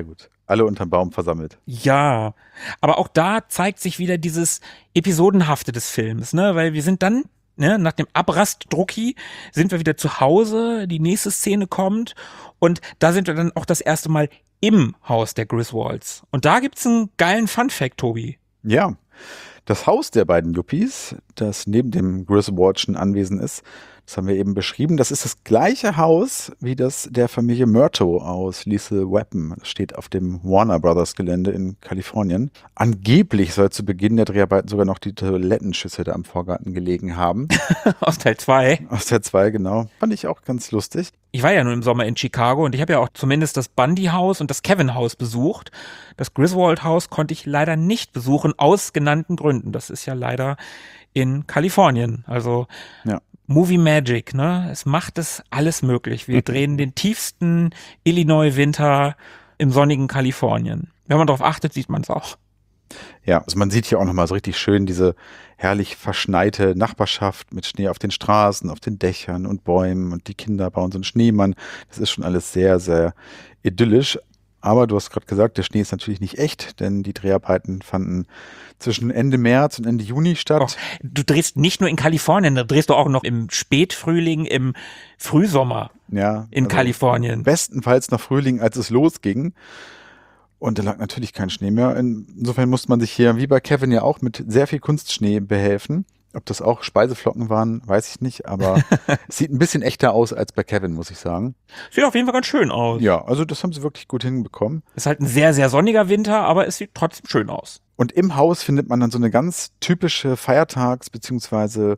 alle unterm Baum versammelt. Ja, aber auch da zeigt sich wieder dieses Episodenhafte des Films, ne? Weil wir sind dann, ne, nach dem Abrast-Drucki sind wir wieder zu Hause, die nächste Szene kommt und da sind wir dann auch das erste Mal im Haus der Griswolds. Und da gibt's einen geilen Fun-Fact, Tobi. Ja, das Haus der beiden Yuppies, das neben dem Griswoldschen Anwesen ist, das haben wir eben beschrieben, das ist das gleiche Haus wie das der Familie Murtaugh aus Lethal Weapon. Das steht auf dem Warner Brothers Gelände in Kalifornien. Angeblich soll zu Beginn der Dreharbeiten sogar noch die Toilettenschüssel da im Vorgarten gelegen haben. Aus Teil zwei. Aus Teil zwei, genau. Fand ich auch ganz lustig. Ich war ja nur im Sommer in Chicago und ich habe ja auch zumindest das Bundy-Haus und das Kevin-Haus besucht. Das Griswold-Haus konnte ich leider nicht besuchen, aus genannten Gründen. Das ist ja leider in Kalifornien. Also ja. Movie Magic, ne? Es macht es alles möglich. Wir drehen den tiefsten Illinois-Winter im sonnigen Kalifornien. Wenn man darauf achtet, sieht man es auch. Ja, also man sieht hier auch nochmal so richtig schön diese herrlich verschneite Nachbarschaft mit Schnee auf den Straßen, auf den Dächern und Bäumen und die Kinder bauen so einen Schneemann. Das ist schon alles sehr, sehr idyllisch. Aber du hast gerade gesagt, der Schnee ist natürlich nicht echt, denn die Dreharbeiten fanden zwischen Ende März und Ende Juni statt. Oh, du drehst nicht nur in Kalifornien, da drehst du auch noch im Spätfrühling, im Frühsommer ja, in also Kalifornien. Bestenfalls noch Frühling, als es losging. Und da lag natürlich kein Schnee mehr. Insofern musste man sich hier, wie bei Kevin ja auch, mit sehr viel Kunstschnee behelfen. Ob das auch Speiseflocken waren, weiß ich nicht, aber es sieht ein bisschen echter aus als bei Kevin, muss ich sagen. Sieht auf jeden Fall ganz schön aus. Ja, also das haben sie wirklich gut hinbekommen. Ist halt ein sehr, sehr sonniger Winter, aber es sieht trotzdem schön aus. Und im Haus findet man dann so eine ganz typische Feiertags- bzw.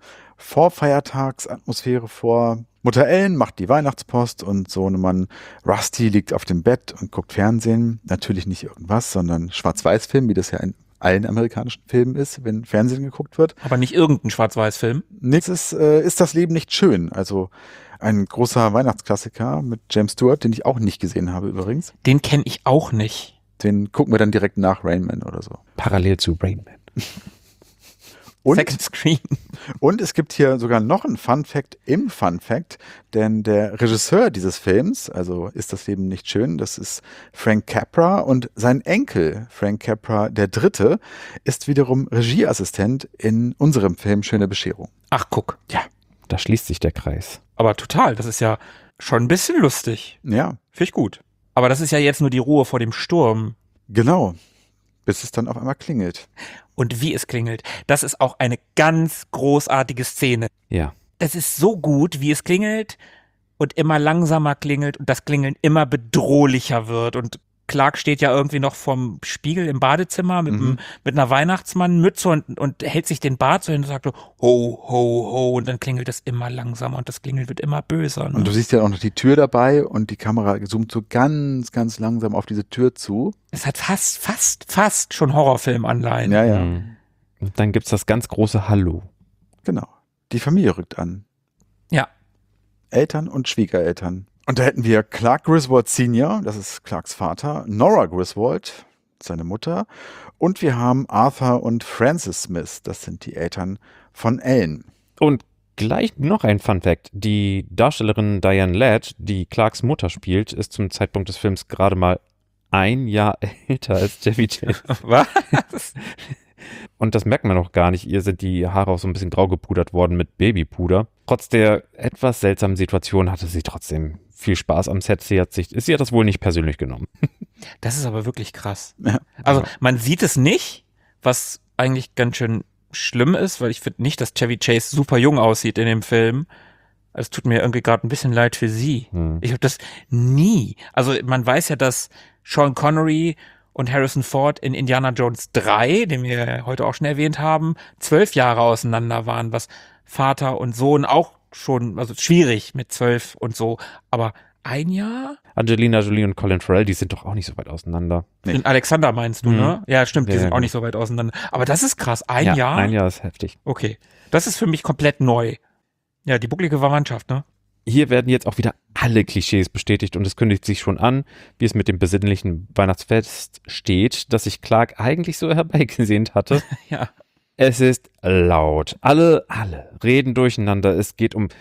Vorfeiertagsatmosphäre vor. Mutter Ellen macht die Weihnachtspost und Sohnemann Rusty liegt auf dem Bett und guckt Fernsehen. Natürlich nicht irgendwas, sondern Schwarz-Weiß-Film, wie das ja in allen amerikanischen Filmen ist, wenn Fernsehen geguckt wird. Aber nicht irgendein Schwarz-Weiß-Film. Nächstes äh, ist das Leben nicht schön. Also ein großer Weihnachtsklassiker mit James Stewart, den ich auch nicht gesehen habe übrigens. Den kenne ich auch nicht. Den gucken wir dann direkt nach Rain Man oder so. Parallel zu Rain Man. Und, Second Screen. Und es gibt hier sogar noch einen Fun-Fact im Fun-Fact, denn der Regisseur dieses Films, also Ist das Leben nicht schön, das ist Frank Capra und sein Enkel, Frank Capra der Dritte, ist wiederum Regieassistent in unserem Film Schöne Bescherung. Ach, guck. Ja. Da schließt sich der Kreis. Aber total, das ist ja schon ein bisschen lustig. Ja. Finde ich gut. Aber das ist ja jetzt nur die Ruhe vor dem Sturm. Genau. Bis es dann auf einmal klingelt. Und wie es klingelt. Das ist auch eine ganz großartige Szene. Ja. Das ist so gut, wie es klingelt und immer langsamer klingelt und das Klingeln immer bedrohlicher wird. Und Clark steht ja irgendwie noch vorm Spiegel im Badezimmer mit, Mhm. einem, mit einer Weihnachtsmannmütze und, und hält sich den Bart so hin und sagt so, ho, ho, ho. Und dann klingelt es immer langsamer und das Klingeln wird immer böser. Ne? Und du siehst ja auch noch die Tür dabei und die Kamera zoomt so ganz, ganz langsam auf diese Tür zu. Es hat fast, fast, fast schon Horrorfilm-Anleihen. Ja, ja. Mhm. Und dann gibt's das ganz große Hallo. Genau. Die Familie rückt an. Ja. Eltern und Schwiegereltern. Und da hätten wir Clark Griswold Senior, das ist Clarks Vater, Nora Griswold, seine Mutter, und wir haben Arthur und Frances Smith, das sind die Eltern von Ellen. Und gleich noch ein Funfact. Die Darstellerin Diane Ladd, die Clarks Mutter spielt, ist zum Zeitpunkt des Films gerade mal ein Jahr älter als Chevy Chase. Was? Und das merkt man noch gar nicht. Ihr sind die Haare auch so ein bisschen grau gepudert worden mit Babypuder. Trotz der etwas seltsamen Situation hatte sie trotzdem viel Spaß am Set. Sie hat sich, sie hat das wohl nicht persönlich genommen. Das ist aber wirklich krass. Ja. Also Ja. man sieht es nicht, was eigentlich ganz schön schlimm ist, weil ich finde nicht, dass Chevy Chase super jung aussieht in dem Film. Es tut mir irgendwie gerade ein bisschen leid für sie. Hm. Ich habe das nie. Also man weiß ja, dass Sean Connery und Harrison Ford in Indiana Jones drei, den wir heute auch schon erwähnt haben, zwölf Jahre auseinander waren, was Vater und Sohn auch schon, also schwierig mit zwölf und so, aber ein Jahr? Angelina Jolie und Colin Farrell, die sind doch auch nicht so weit auseinander. Nee. In Alexander meinst du, Mhm. ne? Ja, stimmt, die Ja, sind ja, auch genau. nicht so weit auseinander. Aber das ist krass, ein ja, Jahr? Ein Jahr ist heftig. Okay, das ist für mich komplett neu. Ja, die bucklige Verwandtschaft, ne? Hier werden jetzt auch wieder alle Klischees bestätigt und es kündigt sich schon an, wie es mit dem besinnlichen Weihnachtsfest steht, das sich Clark eigentlich so herbeigesehnt hatte. Ja. Es ist laut. Alle, alle reden durcheinander. Es geht um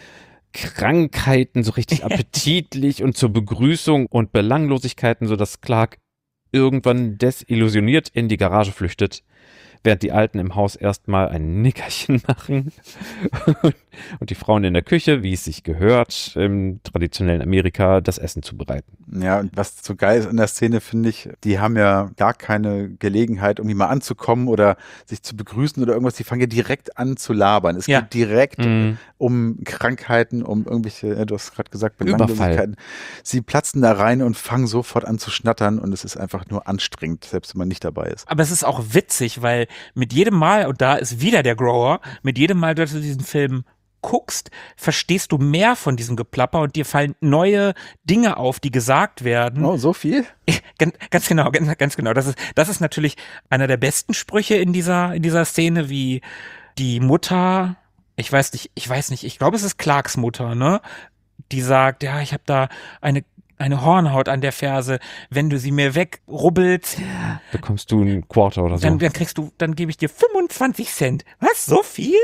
Krankheiten, so richtig appetitlich und zur Begrüßung und Belanglosigkeiten, sodass Clark irgendwann desillusioniert in die Garage flüchtet, während die Alten im Haus erstmal ein Nickerchen machen und die Frauen in der Küche, wie es sich gehört, im traditionellen Amerika das Essen zubereiten. Ja, und was so geil ist in der Szene, finde ich, die haben ja gar keine Gelegenheit, irgendwie mal anzukommen oder sich zu begrüßen oder irgendwas. Die fangen ja direkt an zu labern. Es Ja. geht direkt Mhm. um Krankheiten, um irgendwelche, du hast gerade gesagt, Überfall. Belanglosigkeiten. Sie platzen da rein und fangen sofort an zu schnattern und es ist einfach nur anstrengend, selbst wenn man nicht dabei ist. Aber es ist auch witzig, weil mit jedem Mal, und da ist wieder der Grower, mit jedem Mal, dass du diesen Film guckst, verstehst du mehr von diesem Geplapper und dir fallen neue Dinge auf, die gesagt werden. Oh, so viel? Ganz, ganz genau, ganz, ganz genau. Das ist, das ist natürlich einer der besten Sprüche in dieser, in dieser Szene, wie die Mutter, ich weiß nicht, ich weiß nicht, ich glaube, es ist Clarks Mutter, ne? Die sagt, ja, ich habe da eine eine Hornhaut an der Ferse, wenn du sie mir wegrubbelst, Bekommst du einen Quarter oder so. dann, dann kriegst du, dann gebe ich dir fünfundzwanzig Cent. Was, so viel?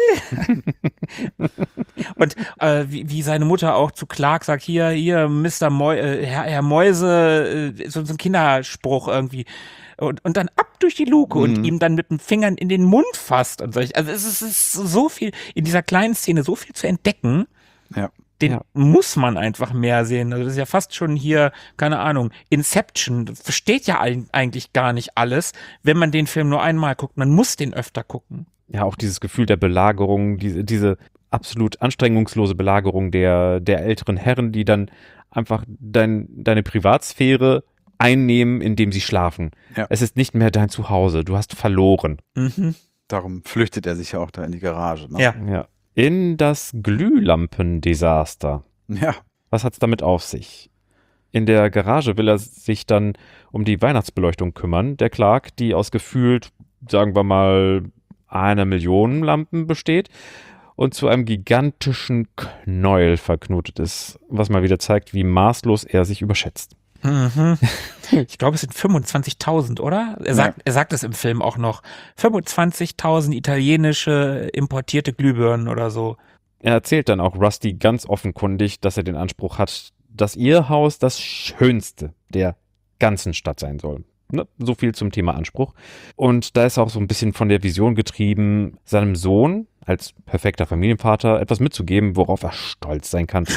Und äh, wie, wie seine Mutter auch zu Clark sagt, hier, hier, Mister Mäu äh, Herr, Herr Mäuse, äh, so, so ein Kinderspruch irgendwie. Und, und dann ab durch die Luke Mhm. und ihm dann mit den Fingern in den Mund fasst und solch. Also es ist, es ist so viel, in dieser kleinen Szene so viel zu entdecken. Ja. Den Ja. muss man einfach mehr sehen. Also das ist ja fast schon hier, keine Ahnung, Inception. Das versteht ja ein, eigentlich gar nicht alles, wenn man den Film nur einmal guckt. Man muss den öfter gucken. Ja, auch dieses Gefühl der Belagerung, diese, diese absolut anstrengungslose Belagerung der, der älteren Herren, die dann einfach dein, deine Privatsphäre einnehmen, indem sie schlafen. Ja. Es ist nicht mehr dein Zuhause. Du hast verloren. Mhm. Darum flüchtet er sich ja auch da in die Garage. Ne? Ja. Ja. In das Glühlampendesaster. Ja. Was hat's damit auf sich? In der Garage will er sich dann um die Weihnachtsbeleuchtung kümmern, der Clark, die aus gefühlt, sagen wir mal, einer Million Lampen besteht und zu einem gigantischen Knäuel verknotet ist, was mal wieder zeigt, wie maßlos er sich überschätzt. Mhm. Ich glaube, es sind fünfundzwanzigtausend, oder? Er sagt, Ja. er sagt es im Film auch noch. fünfundzwanzigtausend italienische importierte Glühbirnen oder so. Er erzählt dann auch Rusty ganz offenkundig, dass er den Anspruch hat, dass ihr Haus das schönste der ganzen Stadt sein soll. Ne? So viel zum Thema Anspruch. Und da ist er auch so ein bisschen von der Vision getrieben, seinem Sohn als perfekter Familienvater etwas mitzugeben, worauf er stolz sein kann.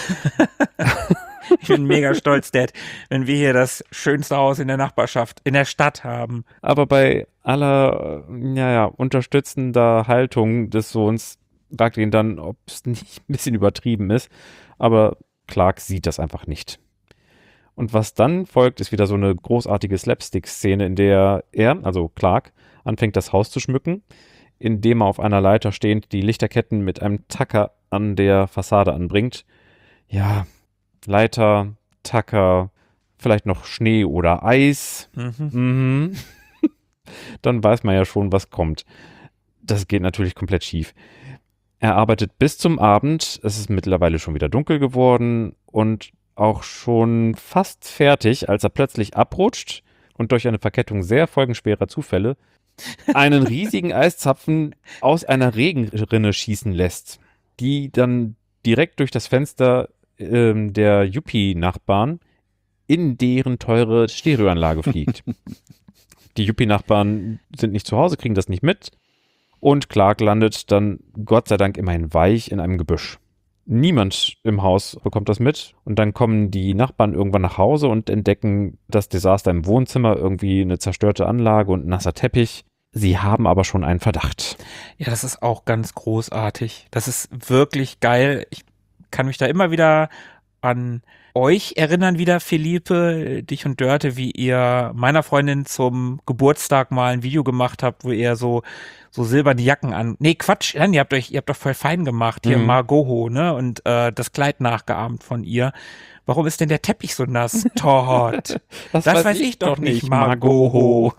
Ich bin mega stolz, Dad, wenn wir hier das schönste Haus in der Nachbarschaft, in der Stadt haben. Aber bei aller, äh, ja, ja, unterstützender Haltung des Sohns fragt ihn dann, ob es nicht ein bisschen übertrieben ist. Aber Clark sieht das einfach nicht. Und was dann folgt, ist wieder so eine großartige Slapstick-Szene, in der er, also Clark, anfängt, das Haus zu schmücken, indem er auf einer Leiter stehend die Lichterketten mit einem Tacker an der Fassade anbringt. Ja, Leiter, Tacker, vielleicht noch Schnee oder Eis. Mhm. Mhm. Dann weiß man ja schon, was kommt. Das geht natürlich komplett schief. Er arbeitet bis zum Abend. Es ist mittlerweile schon wieder dunkel geworden und auch schon fast fertig, als er plötzlich abrutscht und durch eine Verkettung sehr folgenschwerer Zufälle einen riesigen Eiszapfen aus einer Regenrinne schießen lässt, die dann direkt durch das Fenster ähm, der Yuppie-Nachbarn in deren teure Stereoanlage fliegt. Die Yuppie-Nachbarn sind nicht zu Hause, kriegen das nicht mit und Clark landet dann Gott sei Dank immerhin weich in einem Gebüsch. Niemand im Haus bekommt das mit und dann kommen die Nachbarn irgendwann nach Hause und entdecken das Desaster im Wohnzimmer, irgendwie eine zerstörte Anlage und ein nasser Teppich. Sie haben aber schon einen Verdacht. Ja, das ist auch ganz großartig. Das ist wirklich geil. Ich kann mich da immer wieder an euch erinnern, wieder, Philippe, dich und Dörte, wie ihr meiner Freundin zum Geburtstag mal ein Video gemacht habt, wo ihr so so silberne Jacken an. Nee, Quatsch, nein, ihr habt euch, ihr habt doch voll fein gemacht, hier Mhm. Margoho, ne? Und äh, das Kleid nachgeahmt von ihr. Warum ist denn der Teppich so nass? Todd. Das, weiß ich doch nicht, Margoho.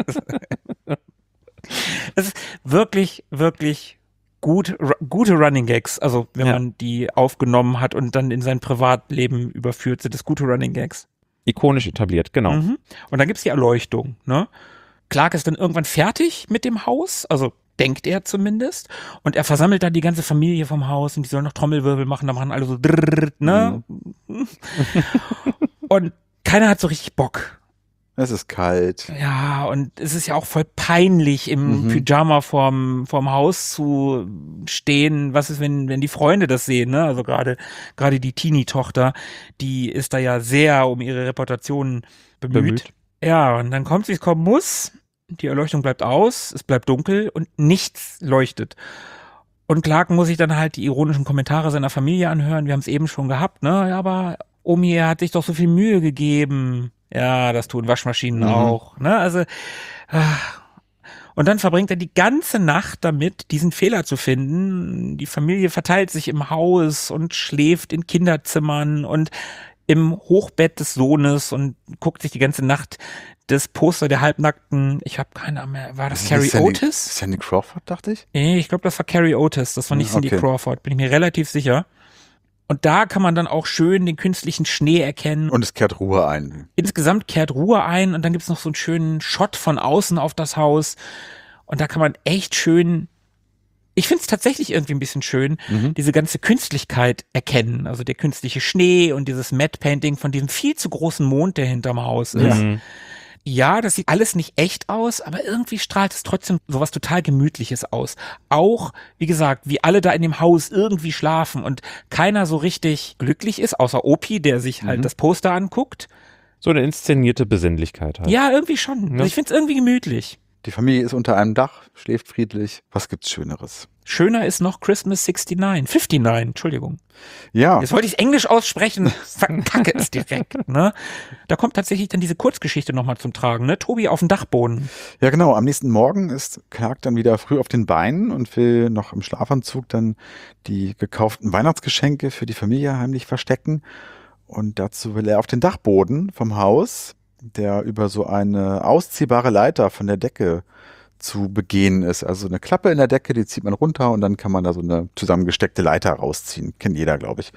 Das ist wirklich, wirklich gut, ru- gute Running Gags. Also, wenn Ja. man die aufgenommen hat und dann in sein Privatleben überführt, sind das gute Running Gags. Ikonisch etabliert, genau. Mhm. Und dann gibt's die Erleuchtung, ne? Clark ist dann irgendwann fertig mit dem Haus, also denkt er zumindest. Und er versammelt dann die ganze Familie vom Haus und die sollen noch Trommelwirbel machen, da machen alle so drrrr, ne? Und keiner hat so richtig Bock. Es ist kalt. Ja, und es ist ja auch voll peinlich, im Mhm. Pyjama vorm, vorm Haus zu stehen. Was ist, wenn, wenn die Freunde das sehen, ne? Also gerade, gerade die Teenie-Tochter, die ist da ja sehr um ihre Reputation bemüht. Bemüht. Ja, und dann kommt, wie es kommen muss. Die Erleuchtung bleibt aus, es bleibt dunkel und nichts leuchtet. Und Clark muss sich dann halt die ironischen Kommentare seiner Familie anhören. Wir haben es eben schon gehabt, ne? Ja, aber Omi hat sich doch so viel Mühe gegeben. Ja, das tun Waschmaschinen Mhm. auch, ne? Also, ah. Und dann verbringt er die ganze Nacht damit, diesen Fehler zu finden. Die Familie verteilt sich im Haus und schläft in Kinderzimmern und im Hochbett des Sohnes und guckt sich die ganze Nacht das Poster der halbnackten, ich habe keine Ahnung mehr, war das Ist Carrie Sandy, Otis? Sandy Crawford, dachte ich. Nee, ich glaube, das war Carrie Otis, das war nicht Ja, Cindy okay. Crawford, bin ich mir relativ sicher. Und da kann man dann auch schön den künstlichen Schnee erkennen. Und es kehrt Ruhe ein. Insgesamt kehrt Ruhe ein und dann gibt's noch so einen schönen Shot von außen auf das Haus. Und da kann man echt schön, ich find's tatsächlich irgendwie ein bisschen schön, Mhm. diese ganze Künstlichkeit erkennen. Also der künstliche Schnee und dieses Matte Painting von diesem viel zu großen Mond, der hinterm Haus ist. Mhm. Ja, das sieht alles nicht echt aus, aber irgendwie strahlt es trotzdem sowas total Gemütliches aus. Auch, wie gesagt, wie alle da in dem Haus irgendwie schlafen und keiner so richtig glücklich ist, außer Opi, der sich halt Mhm. das Poster anguckt. So eine inszenierte Besinnlichkeit halt. Ja, irgendwie schon. Ja. Also ich find's irgendwie gemütlich. Die Familie ist unter einem Dach, schläft friedlich. Was gibt's Schöneres? Schöner ist noch Christmas sixty-nine, fifty-nine, Entschuldigung. Ja, Jetzt wollte ich Englisch aussprechen, verkacke es direkt, ne? Da kommt tatsächlich dann diese Kurzgeschichte nochmal zum Tragen, ne? Tobi auf dem Dachboden. ja genau. Am nächsten Morgen ist Clark dann wieder früh auf den Beinen und will noch im Schlafanzug dann die gekauften Weihnachtsgeschenke für die Familie heimlich verstecken. Und dazu will er auf den Dachboden vom Haus, der über so eine ausziehbare Leiter von der Decke zu begehen ist. Also eine Klappe in der Decke, die zieht man runter und dann kann man da so eine zusammengesteckte Leiter rausziehen. Kennt jeder, glaube ich.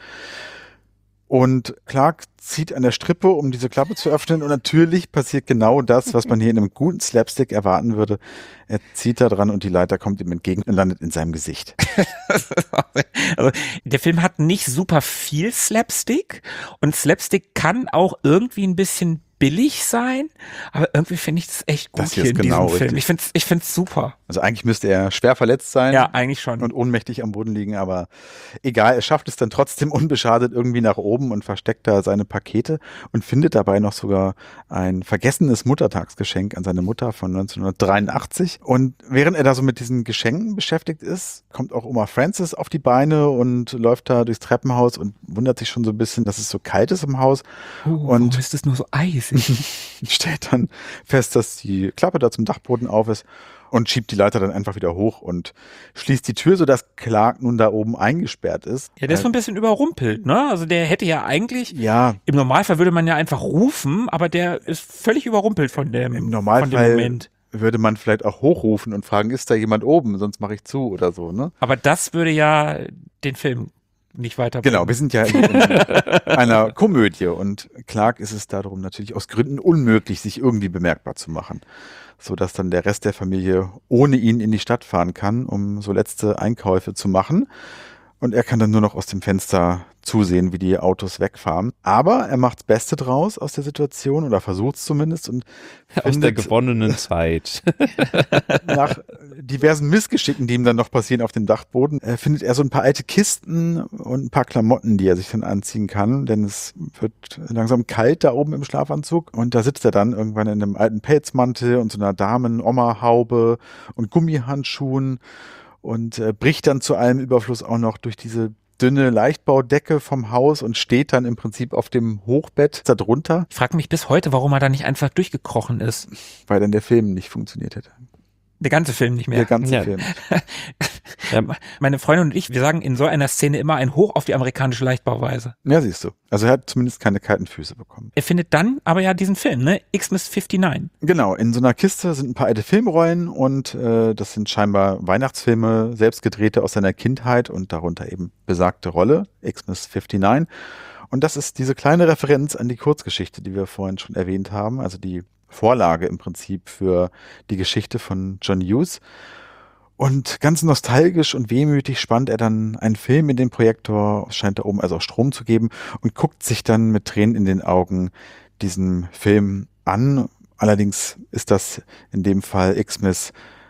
Und Clark zieht an der Strippe, um diese Klappe zu öffnen. Und natürlich passiert genau das, was man hier in einem guten Slapstick erwarten würde. Er zieht da dran und die Leiter kommt ihm entgegen und landet in seinem Gesicht. Also, der Film hat nicht super viel Slapstick und Slapstick kann auch irgendwie ein bisschen billig sein, aber irgendwie finde ich das echt gut Das hier hier ist in genau diesem Film. richtig. Ich finde es ich find's super. Also eigentlich müsste er schwer verletzt sein. Ja, eigentlich schon. Und ohnmächtig am Boden liegen, aber egal, er schafft es dann trotzdem unbeschadet irgendwie nach oben und versteckt da seine Pakete und findet dabei noch sogar ein vergessenes Muttertagsgeschenk an seine Mutter von neunzehnhundertdreiundachtzig. Und während er da so mit diesen Geschenken beschäftigt ist, kommt auch Oma Frances auf die Beine und läuft da durchs Treppenhaus und wundert sich schon so ein bisschen, dass es so kalt ist im Haus. Uh, und- warum ist es nur so eisig? Stellt dann fest, dass die Klappe da zum Dachboden auf ist und schiebt die Leiter dann einfach wieder hoch und schließt die Tür, sodass Clark nun da oben eingesperrt ist. Ja, der ist so ein bisschen überrumpelt, ne? Also der hätte ja eigentlich, Ja, im Normalfall würde man ja einfach rufen, aber der ist völlig überrumpelt von dem, im von dem Normalfall Moment. würde man vielleicht auch hochrufen und fragen, ist da jemand oben, sonst mache ich zu oder so, ne? Aber das würde ja den Film nicht weiter. Genau, wir sind ja in, in einer Komödie und Clark ist es darum natürlich aus Gründen unmöglich, sich irgendwie bemerkbar zu machen, sodass dann der Rest der Familie ohne ihn in die Stadt fahren kann, um so letzte Einkäufe zu machen. Und er kann dann nur noch aus dem Fenster zusehen, wie die Autos wegfahren. Aber er macht das Beste draus aus der Situation oder versucht es zumindest und Aus der findet gewonnenen Zeit. nach diversen Missgeschicken, die ihm dann noch passieren auf dem Dachboden, äh, findet er so ein paar alte Kisten und ein paar Klamotten, die er sich dann anziehen kann, denn es wird langsam kalt da oben im Schlafanzug und da sitzt er dann irgendwann in einem alten Pelzmantel und so einer Damen-Oma-Haube und Gummihandschuhen und äh, bricht dann zu allem Überfluss auch noch durch diese dünne Leichtbaudecke vom Haus und steht dann im Prinzip auf dem Hochbett darunter, Ich frage mich bis heute, warum er da nicht einfach durchgekrochen ist. weil dann der Film nicht funktioniert hätte. Der ganze Film nicht mehr. Der ganze Ja. Film. Ähm, Meine Freundin und ich, wir sagen in so einer Szene immer ein Hoch auf die amerikanische Leichtbauweise. Ja, siehst du. Also er hat zumindest keine kalten Füße bekommen. Er findet dann aber ja diesen Film, ne? Xmas fifty-nine. Genau, in so einer Kiste sind ein paar alte Filmrollen und äh, das sind scheinbar Weihnachtsfilme, selbst gedrehte aus seiner Kindheit und darunter eben besagte Rolle, Xmas fifty-nine. Und das ist diese kleine Referenz an die Kurzgeschichte, die wir vorhin schon erwähnt haben, also die Vorlage im Prinzip für die Geschichte von John Hughes. Und ganz nostalgisch und wehmütig spannt er dann einen Film in den Projektor, es scheint da oben also auch Strom zu geben, und guckt sich dann mit Tränen in den Augen diesen Film an, Allerdings ist das in dem Fall Xmas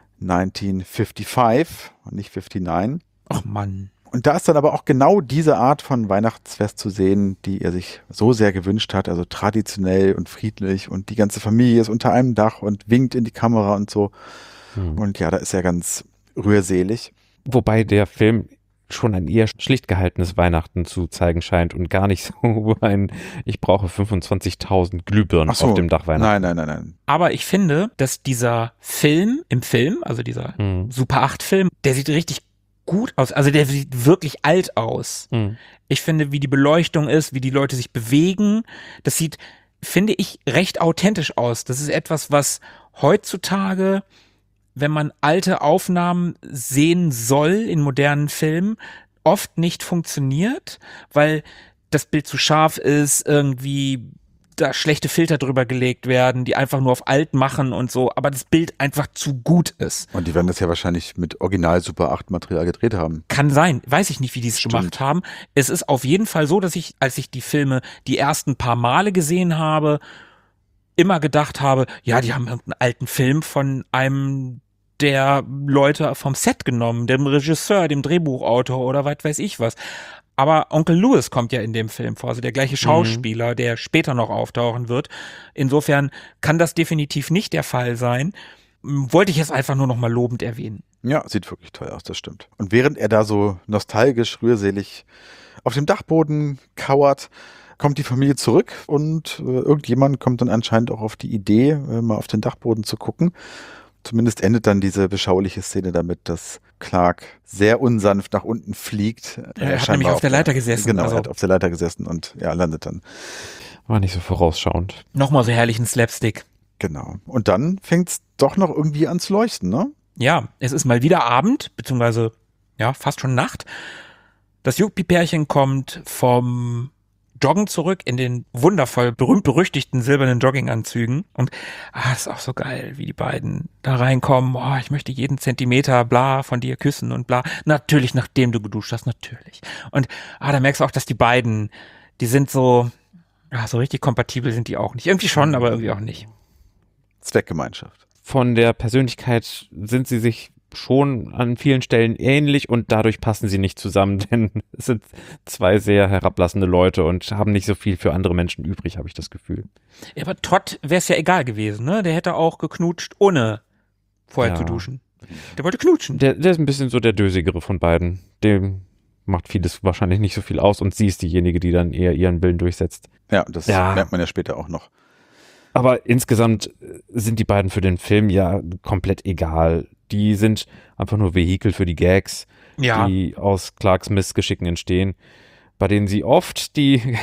neunzehnhundertfünfundfünfzig und nicht neunundfünfzig. Ach Mann. Und da ist dann aber auch genau diese Art von Weihnachtsfest zu sehen, die er sich so sehr gewünscht hat, also traditionell und friedlich und die ganze Familie ist unter einem Dach und winkt in die Kamera und so. Hm. Und ja, da ist er ganz rührselig. Wobei der Film schon ein eher schlicht gehaltenes Weihnachten zu zeigen scheint und gar nicht so ein, ich brauche fünfundzwanzigtausend Glühbirnen so, auf dem Dach Weihnachten. Nein, nein, nein, nein. Aber ich finde, dass dieser Film im Film, also dieser Mhm. Super acht Film, der sieht richtig gut aus. Also der sieht wirklich alt aus. Mhm. Ich finde, wie die Beleuchtung ist, wie die Leute sich bewegen, das sieht, finde ich, recht authentisch aus. Das ist etwas, was heutzutage, wenn man alte Aufnahmen sehen soll in modernen Filmen, oft nicht funktioniert, weil das Bild zu scharf ist, irgendwie da schlechte Filter drüber gelegt werden, die einfach nur auf alt machen und so, aber das Bild einfach zu gut ist. Und die werden das ja wahrscheinlich mit Original Super acht Material gedreht haben. Kann sein, weiß ich nicht, wie die es Stimmt. gemacht haben. Es ist auf jeden Fall so, dass ich, als ich die Filme die ersten paar Male gesehen habe, immer gedacht habe, ja, die haben irgendeinen alten Film von einem der Leute vom Set genommen, dem Regisseur, dem Drehbuchautor oder was weiß ich was. Aber Onkel Louis kommt ja in dem Film vor, also der gleiche Schauspieler, mhm. der später noch auftauchen wird. Insofern kann das definitiv nicht der Fall sein. Wollte ich es einfach nur noch mal lobend erwähnen. Ja, sieht wirklich toll aus, das stimmt. Und während er da so nostalgisch, rührselig auf dem Dachboden kauert, kommt die Familie zurück und äh, irgendjemand kommt dann anscheinend auch auf die Idee, äh, mal auf den Dachboden zu gucken. Zumindest endet dann diese beschauliche Szene damit, dass Clark sehr unsanft nach unten fliegt. Er, er hat nämlich auf der Leiter gesessen. Genau, also er hat auf der Leiter gesessen und ja, landet dann. War nicht so vorausschauend. Nochmal so herrlichen Slapstick. Genau. Und dann fängt es doch noch irgendwie an zu leuchten, ne? Ja, es ist mal wieder Abend, beziehungsweise ja, fast schon Nacht. Das Yuppie-Pärchen kommt vom Joggen zurück in den wundervoll berühmt-berüchtigten silbernen Jogginganzügen. Und ah, ist auch so geil, wie die beiden da reinkommen. Oh, ich möchte jeden Zentimeter bla von dir küssen und bla. Natürlich, nachdem du geduscht hast, natürlich. Und ah, da merkst du auch, dass die beiden, die sind so, ah, so richtig kompatibel sind die auch nicht. Irgendwie schon, aber irgendwie auch nicht. Zweckgemeinschaft. Von der Persönlichkeit sind sie sich schon an vielen Stellen ähnlich und dadurch passen sie nicht zusammen, denn es sind zwei sehr herablassende Leute und haben nicht so viel für andere Menschen übrig, habe ich das Gefühl. Ja, aber Todd wäre es ja egal gewesen, ne? Der hätte auch geknutscht, ohne vorher Ja. zu duschen. Der wollte knutschen. Der, der ist ein bisschen so der Dösigere von beiden. Dem macht vieles wahrscheinlich nicht so viel aus und sie ist diejenige, die dann eher ihren Willen durchsetzt. Ja, das Ja. merkt man ja später auch noch. Aber insgesamt sind die beiden für den Film ja komplett egal. Die sind einfach nur Vehikel für die Gags, Ja. die aus Clarks Missgeschicken entstehen, bei denen sie oft die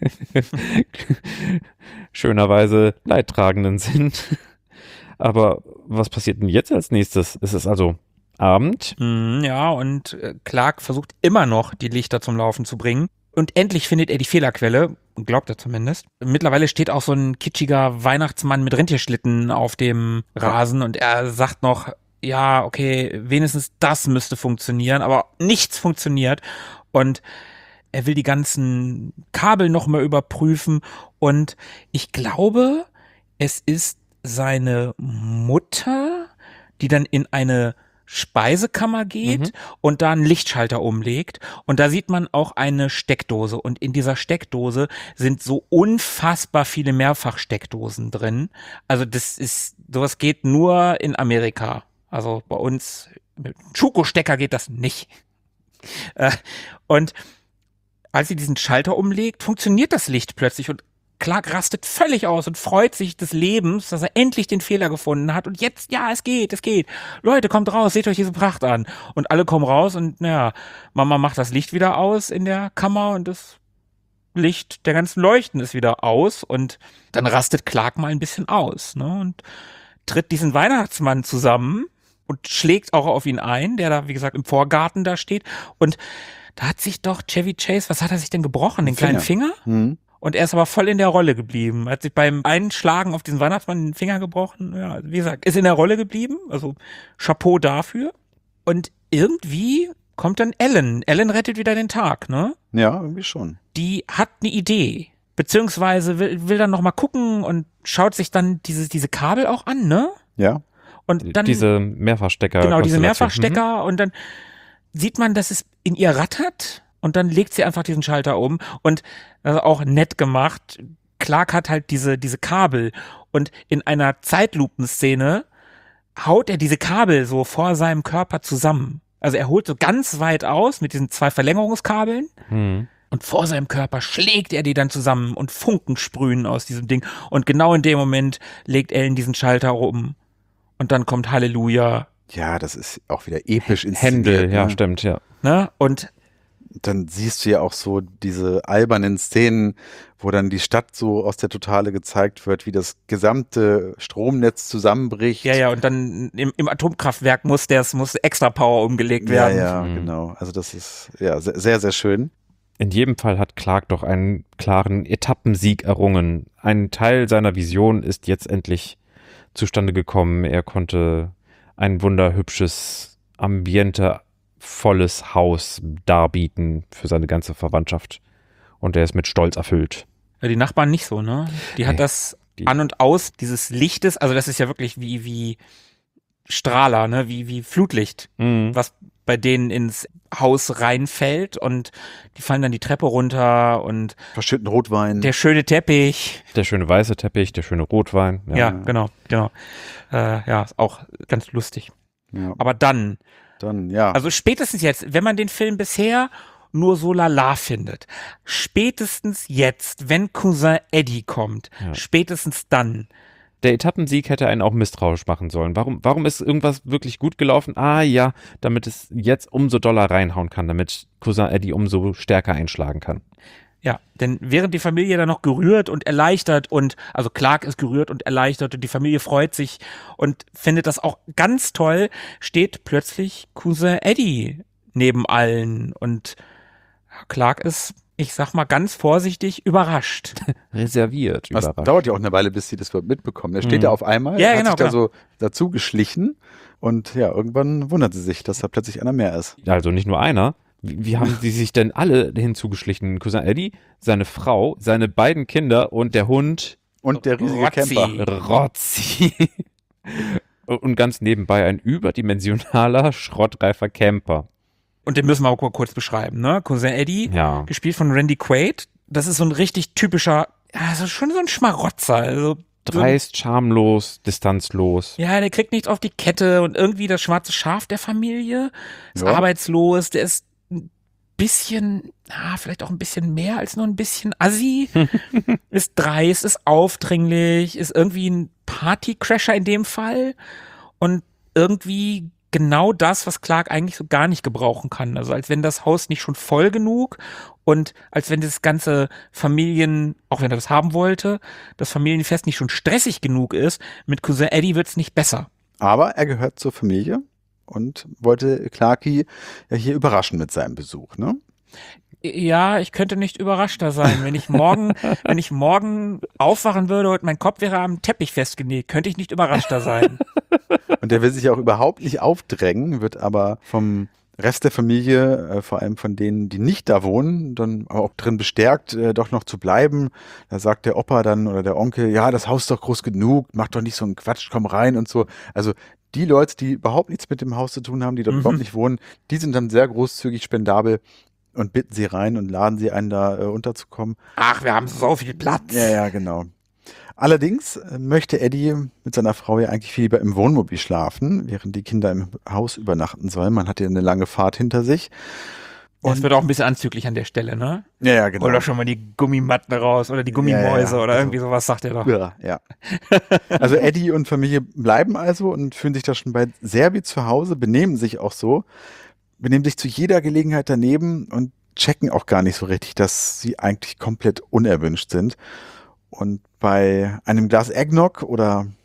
schönerweise Leidtragenden sind. Aber was passiert denn jetzt als nächstes? Es ist also Abend. Mm, ja, und äh, Clark versucht immer noch, die Lichter zum Laufen zu bringen. Und endlich findet er die Fehlerquelle, glaubt er zumindest. Mittlerweile steht auch so ein kitschiger Weihnachtsmann mit Rentierschlitten auf dem Rasen und er sagt noch, ja, okay, wenigstens das müsste funktionieren, aber nichts funktioniert. Und er will die ganzen Kabel nochmal überprüfen und ich glaube, es ist seine Mutter, die dann in eine Speisekammer geht Mhm. und da einen Lichtschalter umlegt und da sieht man auch eine Steckdose und in dieser Steckdose sind so unfassbar viele Mehrfachsteckdosen drin. Also das ist, sowas geht nur in Amerika. Also bei uns mit Schuko-Stecker geht das nicht. Äh, und als sie diesen Schalter umlegt, funktioniert das Licht plötzlich und Clark rastet völlig aus und freut sich des Lebens, dass er endlich den Fehler gefunden hat. Und jetzt, ja, es geht, es geht. Leute, kommt raus, seht euch diese Pracht an. Und alle kommen raus und, naja, Mama macht das Licht wieder aus in der Kammer und das Licht der ganzen Leuchten ist wieder aus. Und dann rastet Clark mal ein bisschen aus, ne, und tritt diesen Weihnachtsmann zusammen und schlägt auch auf ihn ein, der da, wie gesagt, im Vorgarten da steht. Und da hat sich doch Chevy Chase, was hat er sich denn gebrochen? Den kleinen Finger? Hm. Und er ist aber voll in der Rolle geblieben. Er hat sich beim Einschlagen auf diesen Weihnachtsmann den Finger gebrochen. Ja, wie gesagt, ist in der Rolle geblieben. Also Chapeau dafür. Und irgendwie kommt dann Ellen. Ellen rettet wieder den Tag, ne? Ja, irgendwie schon. Die hat eine Idee. beziehungsweise will, will dann nochmal gucken und schaut sich dann diese, diese Kabel auch an, ne? Ja. Und dann, diese Mehrfachstecker. genau, diese Konstellation. Mehrfachstecker und dann sieht man, dass es in ihr rattert und dann legt sie einfach diesen Schalter um und also auch nett gemacht. Clark hat halt diese, diese Kabel und in einer Zeitlupenszene haut er diese Kabel so vor seinem Körper zusammen. Also er holt so ganz weit aus mit diesen zwei Verlängerungskabeln Mhm. und vor seinem Körper schlägt er die dann zusammen und Funken sprühen aus diesem Ding. Und genau in dem Moment legt Ellen diesen Schalter um. Und dann kommt Halleluja. Ja, das ist auch wieder episch inszeniert. Händel, ja, ne? stimmt, ja. Ne? Und Dann siehst du ja auch so diese albernen Szenen, wo dann die Stadt so aus der Totale gezeigt wird, wie das gesamte Stromnetz zusammenbricht. ja, ja, und dann im, im Atomkraftwerk muss der, muss extra Power umgelegt Ja, werden. ja, Mhm. genau. Also das ist ja sehr, sehr, sehr schön. In jedem Fall hat Clark doch einen klaren Etappensieg errungen. Ein Teil seiner Vision ist jetzt endlich zustande gekommen. Er konnte ein wunderhübsches, ambientevolles Haus darbieten für seine ganze Verwandtschaft. Und er ist mit Stolz erfüllt. Ja, die Nachbarn nicht so, ne? Die hat Nee, das die- An und Aus dieses Lichtes, also das ist ja wirklich wie, wie Strahler, ne? Wie, wie Flutlicht, Mhm. was bei denen ins Haus reinfällt und die fallen dann die Treppe runter und Verschütten Rotwein. der schöne Teppich. Der schöne weiße Teppich, der schöne Rotwein. Ja, genau, genau. Äh, ja, ist auch ganz lustig. ja, Aber dann, dann, ja. also spätestens jetzt, wenn man den Film bisher nur so lala findet, spätestens jetzt, wenn Cousin Eddie kommt, Ja. spätestens dann, Der Etappensieg hätte einen auch misstrauisch machen sollen. Warum, warum ist irgendwas wirklich gut gelaufen? Ah ja, damit es jetzt umso doller reinhauen kann, damit Cousin Eddie umso stärker einschlagen kann. ja, denn während die Familie dann noch gerührt und erleichtert und, also Clark ist gerührt und erleichtert und die Familie freut sich und findet das auch ganz toll, steht plötzlich Cousin Eddie neben allen und Clark ist, ich sag mal ganz vorsichtig, überrascht. Reserviert, Das überrascht. dauert ja auch eine Weile, bis sie das überhaupt mitbekommen. Er steht Mhm. da auf einmal, Ja, hat genau, sich da genau. so dazu geschlichen und ja, irgendwann wundert sie sich, dass da plötzlich einer mehr ist. Also nicht nur einer. Wie, wie haben sie sich denn alle hinzugeschlichen? Cousin Eddie, seine Frau, seine beiden Kinder und der Hund Und der riesige Rotzi. Camper. Rotzi. Und ganz nebenbei ein überdimensionaler, schrottreifer Camper. Und den müssen wir auch mal kurz beschreiben, ne? Cousin Eddie, Ja. gespielt von Randy Quaid. Das ist so ein richtig typischer, also schon so ein Schmarotzer. Also so ein, Dreist, schamlos, distanzlos. ja, der kriegt nichts auf die Kette und irgendwie das schwarze Schaf der Familie ist Ja. arbeitslos, der ist ein bisschen, ah, vielleicht auch ein bisschen mehr als nur ein bisschen assi, ist dreist, ist aufdringlich, ist irgendwie ein Partycrasher in dem Fall und irgendwie genau das, was Clark eigentlich so gar nicht gebrauchen kann. Also als wenn das Haus nicht schon voll genug und als wenn das ganze Familien, auch wenn er das haben wollte, das Familienfest nicht schon stressig genug ist, mit Cousin Eddie wird's nicht besser. Aber er gehört zur Familie und wollte Clarky ja hier überraschen mit seinem Besuch, ne? Ja, ich könnte nicht überraschter sein. Wenn ich morgen, wenn ich morgen aufwachen würde und mein Kopf wäre am Teppich festgenäht, könnte ich nicht überraschter sein. Und der will sich auch überhaupt nicht aufdrängen, wird aber vom Rest der Familie, äh, vor allem von denen, die nicht da wohnen, dann auch drin bestärkt, äh, doch noch zu bleiben. Da sagt der Opa dann oder der Onkel, ja, das Haus ist doch groß genug, mach doch nicht so einen Quatsch, komm rein und so. Also die Leute, die überhaupt nichts mit dem Haus zu tun haben, die dort Mhm. überhaupt nicht wohnen, die sind dann sehr großzügig spendabel und bitten sie rein und laden sie ein, da äh, unterzukommen. Ach, wir haben so viel Platz. Ja, ja, genau. Allerdings äh, möchte Eddie mit seiner Frau ja eigentlich viel lieber im Wohnmobil schlafen, während die Kinder im Haus übernachten sollen. Man hat ja eine lange Fahrt hinter sich. Das wird auch ein bisschen anzüglich an der Stelle, ne? Ja, ja, genau. Oder schon mal die Gummimatten raus oder die Gummimäuse Ja, ja, ja. oder Also- irgendwie sowas sagt er doch. Ja, ja. Also Eddie und Familie bleiben also und fühlen sich da schon bald sehr wie zu Hause, benehmen sich auch so, benehmen sich zu jeder Gelegenheit daneben und checken auch gar nicht so richtig, dass sie eigentlich komplett unerwünscht sind. Und bei einem Glas Eggnog oder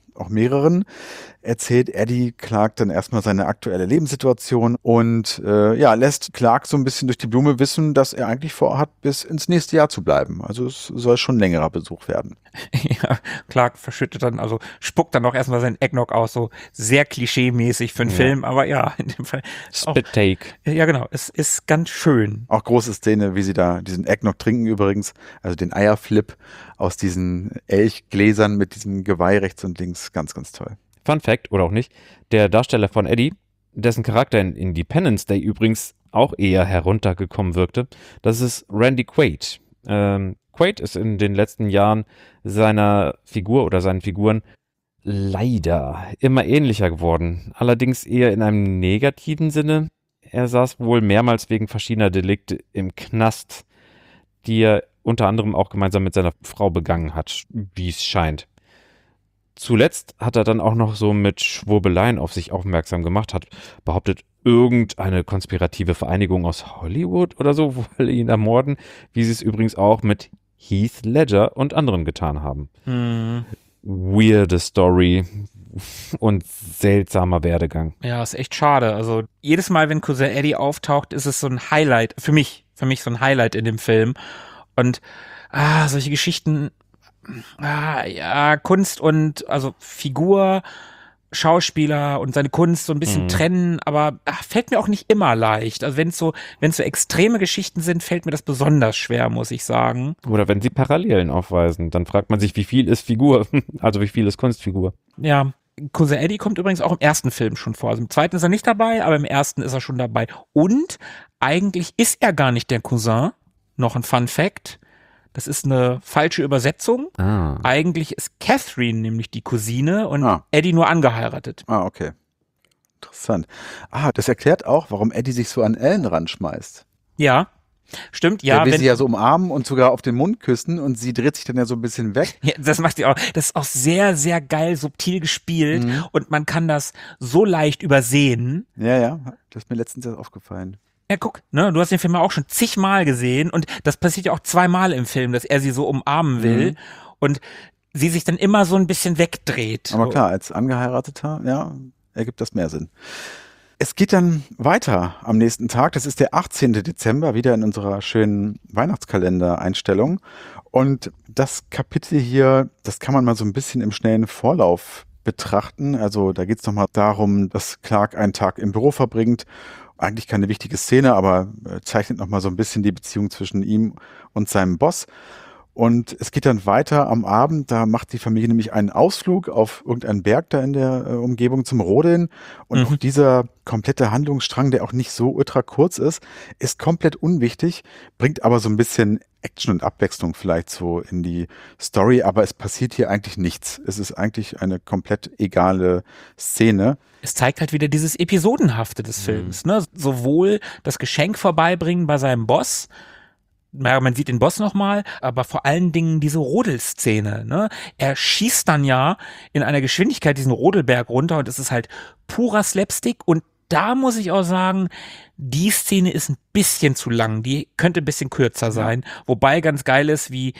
auch mehreren, erzählt Eddie Clark dann erstmal seine aktuelle Lebenssituation und äh, ja, lässt Clark so ein bisschen durch die Blume wissen, dass er eigentlich vorhat, bis ins nächste Jahr zu bleiben. Also es soll schon ein längerer Besuch werden. Ja, Clark verschüttet dann, also spuckt dann auch erstmal seinen Eggnog aus, so sehr klischee-mäßig für einen Ja. Film, aber ja, in dem Fall. Auch, Spit-Take. ja, genau, es ist ganz schön. Auch große Szene, wie sie da diesen Eggnog trinken übrigens, also den Eierflip aus diesen Elchgläsern mit diesem Geweih rechts und links. Ganz, ganz toll. Fun Fact, oder auch nicht, der Darsteller von Eddie, dessen Charakter in Independence Day übrigens auch eher heruntergekommen wirkte, das ist Randy Quaid. Ähm, Quaid ist in den letzten Jahren seiner Figur oder seinen Figuren leider immer ähnlicher geworden. Allerdings eher in einem negativen Sinne. Er saß wohl mehrmals wegen verschiedener Delikte im Knast, die er unter anderem auch gemeinsam mit seiner Frau begangen hat, wie es scheint. Zuletzt hat er dann auch noch so mit Schwurbeleien auf sich aufmerksam gemacht, hat behauptet, irgendeine konspirative Vereinigung aus Hollywood oder so wolle ihn ermorden, wie sie es übrigens auch mit Heath Ledger und anderen getan haben. Hm. Weirde Story und seltsamer Werdegang. Ja, ist echt schade. Also jedes Mal, wenn Cousin Eddie auftaucht, ist es so ein Highlight, für mich, für mich so ein Highlight in dem Film. Und ah, solche Geschichten, ah, ja, Kunst und also Figur, Schauspieler und seine Kunst so ein bisschen Mhm. trennen, aber ach, fällt mir auch nicht immer leicht. Also wenn es so, wenn es so extreme Geschichten sind, fällt mir das besonders schwer, muss ich sagen. Oder wenn sie Parallelen aufweisen, dann fragt man sich, wie viel ist Figur, also wie viel ist Kunstfigur. Ja, Cousin Eddie kommt übrigens auch im ersten Film schon vor. Also im zweiten ist er nicht dabei, aber im ersten ist er schon dabei. Und eigentlich ist er gar nicht der Cousin. Noch ein Fun Fact. Das ist eine falsche Übersetzung. Ah. Eigentlich ist Catherine nämlich die Cousine und Ah. Eddie nur angeheiratet. Ah, okay. Interessant. Ah, das erklärt auch, warum Eddie sich so an Ellen ranschmeißt. Ja, stimmt. Ja, Ja, er will wenn, sie ja so umarmen und sogar auf den Mund küssen und sie dreht sich dann ja so ein bisschen weg. ja, das macht sie auch. Das ist auch sehr, sehr geil subtil gespielt Mhm. und man kann das so leicht übersehen. Ja, ja, das ist mir letztens erst aufgefallen. Ja, guck, ne, du hast den Film ja auch schon zigmal gesehen und das passiert ja auch zweimal im Film, dass er sie so umarmen will Mhm. und sie sich dann immer so ein bisschen wegdreht. Aber So. klar, als Angeheirateter, ja, ergibt das mehr Sinn. Es geht dann weiter am nächsten Tag. Das ist der achtzehnten Dezember, wieder in unserer schönen Weihnachtskalender-Einstellung. Und das Kapitel hier, das kann man mal so ein bisschen im schnellen Vorlauf betrachten. Also da geht es nochmal darum, dass Clark einen Tag im Büro verbringt. Eigentlich keine wichtige Szene, aber äh, zeichnet nochmal so ein bisschen die Beziehung zwischen ihm und seinem Boss. Und es geht dann weiter am Abend, da macht die Familie nämlich einen Ausflug auf irgendeinen Berg da in der äh, Umgebung zum Rodeln. Und Mhm. auch dieser komplette Handlungsstrang, der auch nicht so ultra kurz ist, ist komplett unwichtig, bringt aber so ein bisschen Action und Abwechslung vielleicht so in die Story, aber es passiert hier eigentlich nichts. Es ist eigentlich eine komplett egale Szene. Es zeigt halt wieder dieses Episodenhafte des Films, ne? Sowohl das Geschenk vorbeibringen bei seinem Boss, ja, man sieht den Boss nochmal, aber vor allen Dingen diese Rodelszene, ne? Er schießt dann ja in einer Geschwindigkeit diesen Rodelberg runter und es ist halt purer Slapstick und da muss ich auch sagen, die Szene ist ein bisschen zu lang, die könnte ein bisschen kürzer sein, wobei ganz geil ist, wie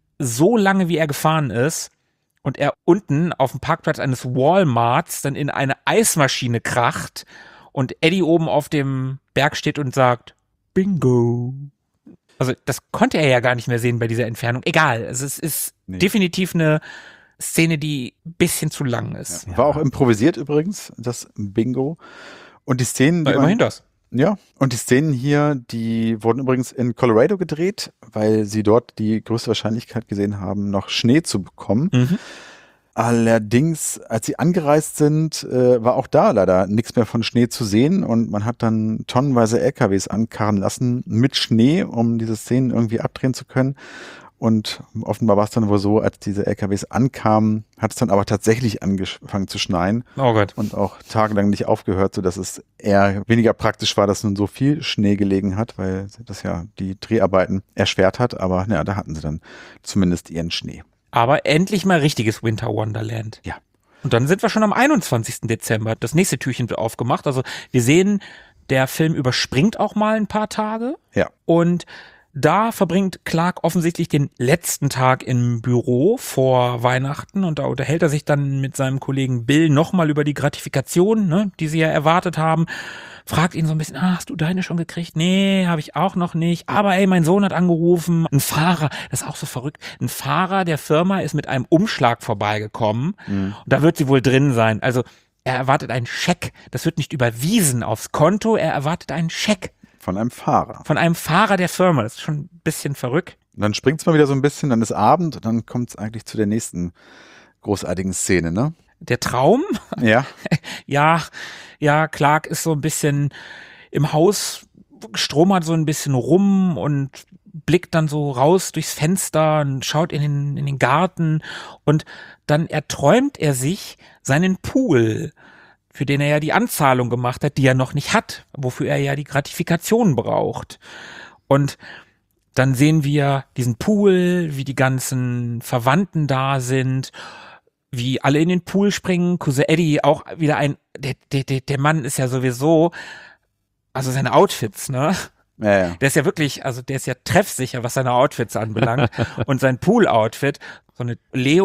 so lange wie er gefahren ist und er unten auf dem Parkplatz eines Walmarts dann in eine Eismaschine kracht und Eddie oben auf dem Berg steht und sagt, Bingo. Also das konnte er ja gar nicht mehr sehen bei dieser Entfernung. Egal, also es ist Nee. definitiv eine Szene, die ein bisschen zu lang ist. War auch improvisiert übrigens, das Bingo. Und die Szenen, die Ja, immerhin man, das. ja, und die Szenen hier, die wurden übrigens in Colorado gedreht, weil sie dort die größte Wahrscheinlichkeit gesehen haben, noch Schnee zu bekommen. Mhm. Allerdings, als sie angereist sind, äh, war auch da leider nichts mehr von Schnee zu sehen und man hat dann tonnenweise L K Ws ankarren lassen mit Schnee, um diese Szenen irgendwie abdrehen zu können. Und offenbar war es dann wohl so, als diese L K Ws ankamen, hat es dann aber tatsächlich angefangen zu schneien Oh Gott. und auch tagelang nicht aufgehört, sodass es eher weniger praktisch war, dass nun so viel Schnee gelegen hat, weil das ja die Dreharbeiten erschwert hat. Aber ja, da hatten sie dann zumindest ihren Schnee. Aber endlich mal richtiges Winter Wonderland. Ja. Und dann sind wir schon am einundzwanzigsten Dezember. Das nächste Türchen wird aufgemacht. Also wir sehen, der Film überspringt auch mal ein paar Tage. Ja. Und da verbringt Clark offensichtlich den letzten Tag im Büro vor Weihnachten und da unterhält er sich dann mit seinem Kollegen Bill nochmal über die Gratifikation, ne, die sie ja erwartet haben. Fragt ihn so ein bisschen, ah, hast du deine schon gekriegt? Nee, habe ich auch noch nicht. Aber ey, mein Sohn hat angerufen. Ein Fahrer, das ist auch so verrückt, ein Fahrer der Firma ist mit einem Umschlag vorbeigekommen. Mhm. Und da wird sie wohl drin sein. Also er erwartet einen Scheck. Das wird nicht überwiesen aufs Konto, er erwartet einen Scheck. Von einem Fahrer. Von einem Fahrer der Firma. Das ist schon ein bisschen verrückt. Und dann springt es mal wieder so ein bisschen, dann ist Abend und dann kommt es eigentlich zu der nächsten großartigen Szene, ne? Der Traum? Ja. ja, ja, Clark ist so ein bisschen im Haus, stromert so ein bisschen rum und blickt dann so raus durchs Fenster und schaut in den, in den Garten und dann erträumt er sich seinen Pool, für den er ja die Anzahlung gemacht hat, die er noch nicht hat, wofür er ja die Gratifikation braucht. Und dann sehen wir diesen Pool, wie die ganzen Verwandten da sind, wie alle in den Pool springen, Cousin Eddie auch wieder ein, der, der, der Mann ist ja sowieso, also seine Outfits, ne? Ja, ja. Der ist ja wirklich, also der ist ja treffsicher, was seine Outfits anbelangt. Und sein Pool-Outfit, so eine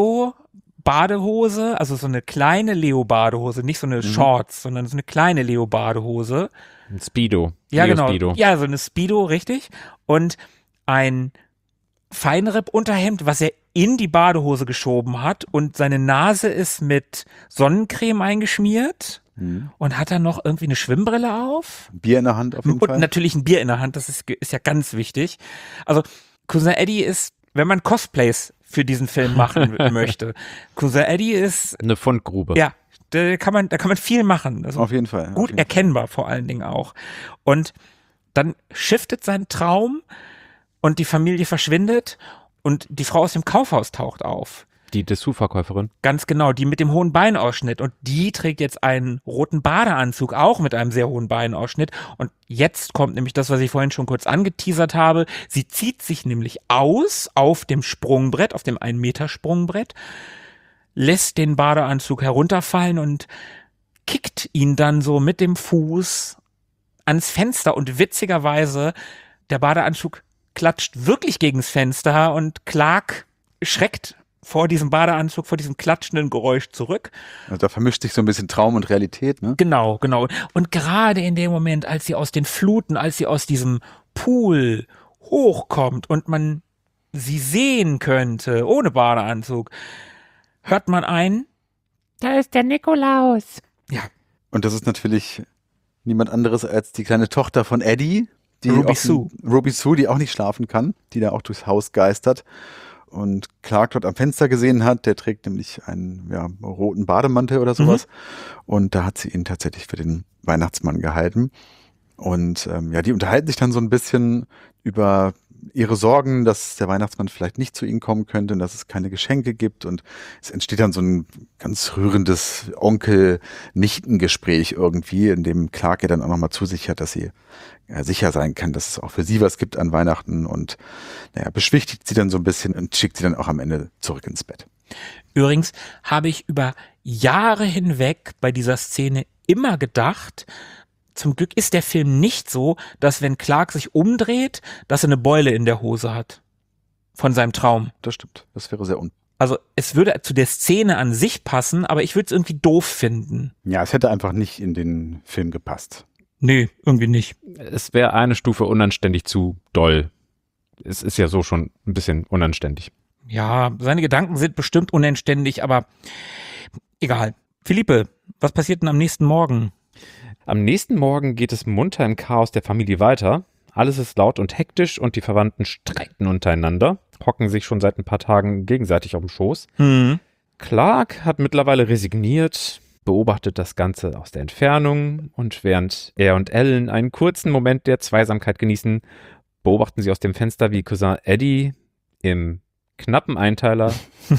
Leo-Badehose, also so eine kleine Leo-Badehose, nicht so eine mhm. Shorts, sondern so eine kleine Leo-Badehose. Ein Speedo. Ja, Leo genau. Speedo. Ja, so eine Speedo, richtig. Und ein Feinripp-Unterhemd, was er in die Badehose geschoben hat und seine Nase ist mit Sonnencreme eingeschmiert mhm. und hat dann noch irgendwie eine Schwimmbrille auf. Bier in der Hand auf jeden und Fall. Und natürlich ein Bier in der Hand, das ist, ist ja ganz wichtig. Also Cousin Eddie ist, wenn man Cosplays für diesen Film machen möchte, Cousin Eddie ist eine Fundgrube. Ja, da kann man, da kann man viel machen. Also auf jeden Fall. Gut jeden erkennbar Fall. vor allen Dingen auch. Und dann shiftet sein Traum und die Familie verschwindet und die Frau aus dem Kaufhaus taucht auf. Die Dessous-Verkäuferin. Ganz genau, die mit dem hohen Beinausschnitt. Und die trägt jetzt einen roten Badeanzug, auch mit einem sehr hohen Beinausschnitt. Und jetzt kommt nämlich das, was ich vorhin schon kurz angeteasert habe. Sie zieht sich nämlich aus auf dem Sprungbrett, auf dem ein Meter Sprungbrett, lässt den Badeanzug herunterfallen und kickt ihn dann so mit dem Fuß ans Fenster. Und witzigerweise, der Badeanzug klatscht wirklich gegens Fenster und Clark schreckt vor diesem Badeanzug, vor diesem klatschenden Geräusch zurück. Also da vermischt sich so ein bisschen Traum und Realität, ne? Genau, genau. Und gerade in dem Moment, als sie aus den Fluten, als sie aus diesem Pool hochkommt und man sie sehen könnte, ohne Badeanzug, hört man ein, da ist der Nikolaus. Ja. Und das ist natürlich niemand anderes als die kleine Tochter von Eddie, die Ruby auch, Sue. Ruby Sue, die auch nicht schlafen kann, die da auch durchs Haus geistert. Und Clark dort am Fenster gesehen hat, der trägt nämlich einen ja, roten Bademantel oder sowas. Mhm. Und da hat sie ihn tatsächlich für den Weihnachtsmann gehalten. Und ähm, ja, die unterhalten sich dann so ein bisschen über ihre Sorgen, dass der Weihnachtsmann vielleicht nicht zu ihnen kommen könnte und dass es keine Geschenke gibt. Und es entsteht dann so ein ganz rührendes Onkel-Nichten-Gespräch irgendwie, in dem Clark ihr dann auch nochmal zusichert, dass sie ja, sicher sein kann, dass es auch für sie was gibt an Weihnachten. Und naja, beschwichtigt sie dann so ein bisschen und schickt sie dann auch am Ende zurück ins Bett. Übrigens habe ich über Jahre hinweg bei dieser Szene immer gedacht, zum Glück ist der Film nicht so, dass wenn Clark sich umdreht, dass er eine Beule in der Hose hat. Von seinem Traum. Das stimmt. Das wäre sehr un... Also es würde zu der Szene an sich passen, aber ich würde es irgendwie doof finden. Ja, es hätte einfach nicht in den Film gepasst. Nee, irgendwie nicht. Es wäre eine Stufe unanständig zu doll. Es ist ja so schon ein bisschen unanständig. Ja, seine Gedanken sind bestimmt unanständig, aber egal. Philippe, was passiert denn am nächsten Morgen? Am nächsten Morgen geht es munter im Chaos der Familie weiter. Alles ist laut und hektisch und die Verwandten streiten untereinander, hocken sich schon seit ein paar Tagen gegenseitig auf dem Schoß. Mhm. Clark hat mittlerweile resigniert, beobachtet das Ganze aus der Entfernung und während er und Ellen einen kurzen Moment der Zweisamkeit genießen, beobachten sie aus dem Fenster, wie Cousin Eddie im knappen Einteiler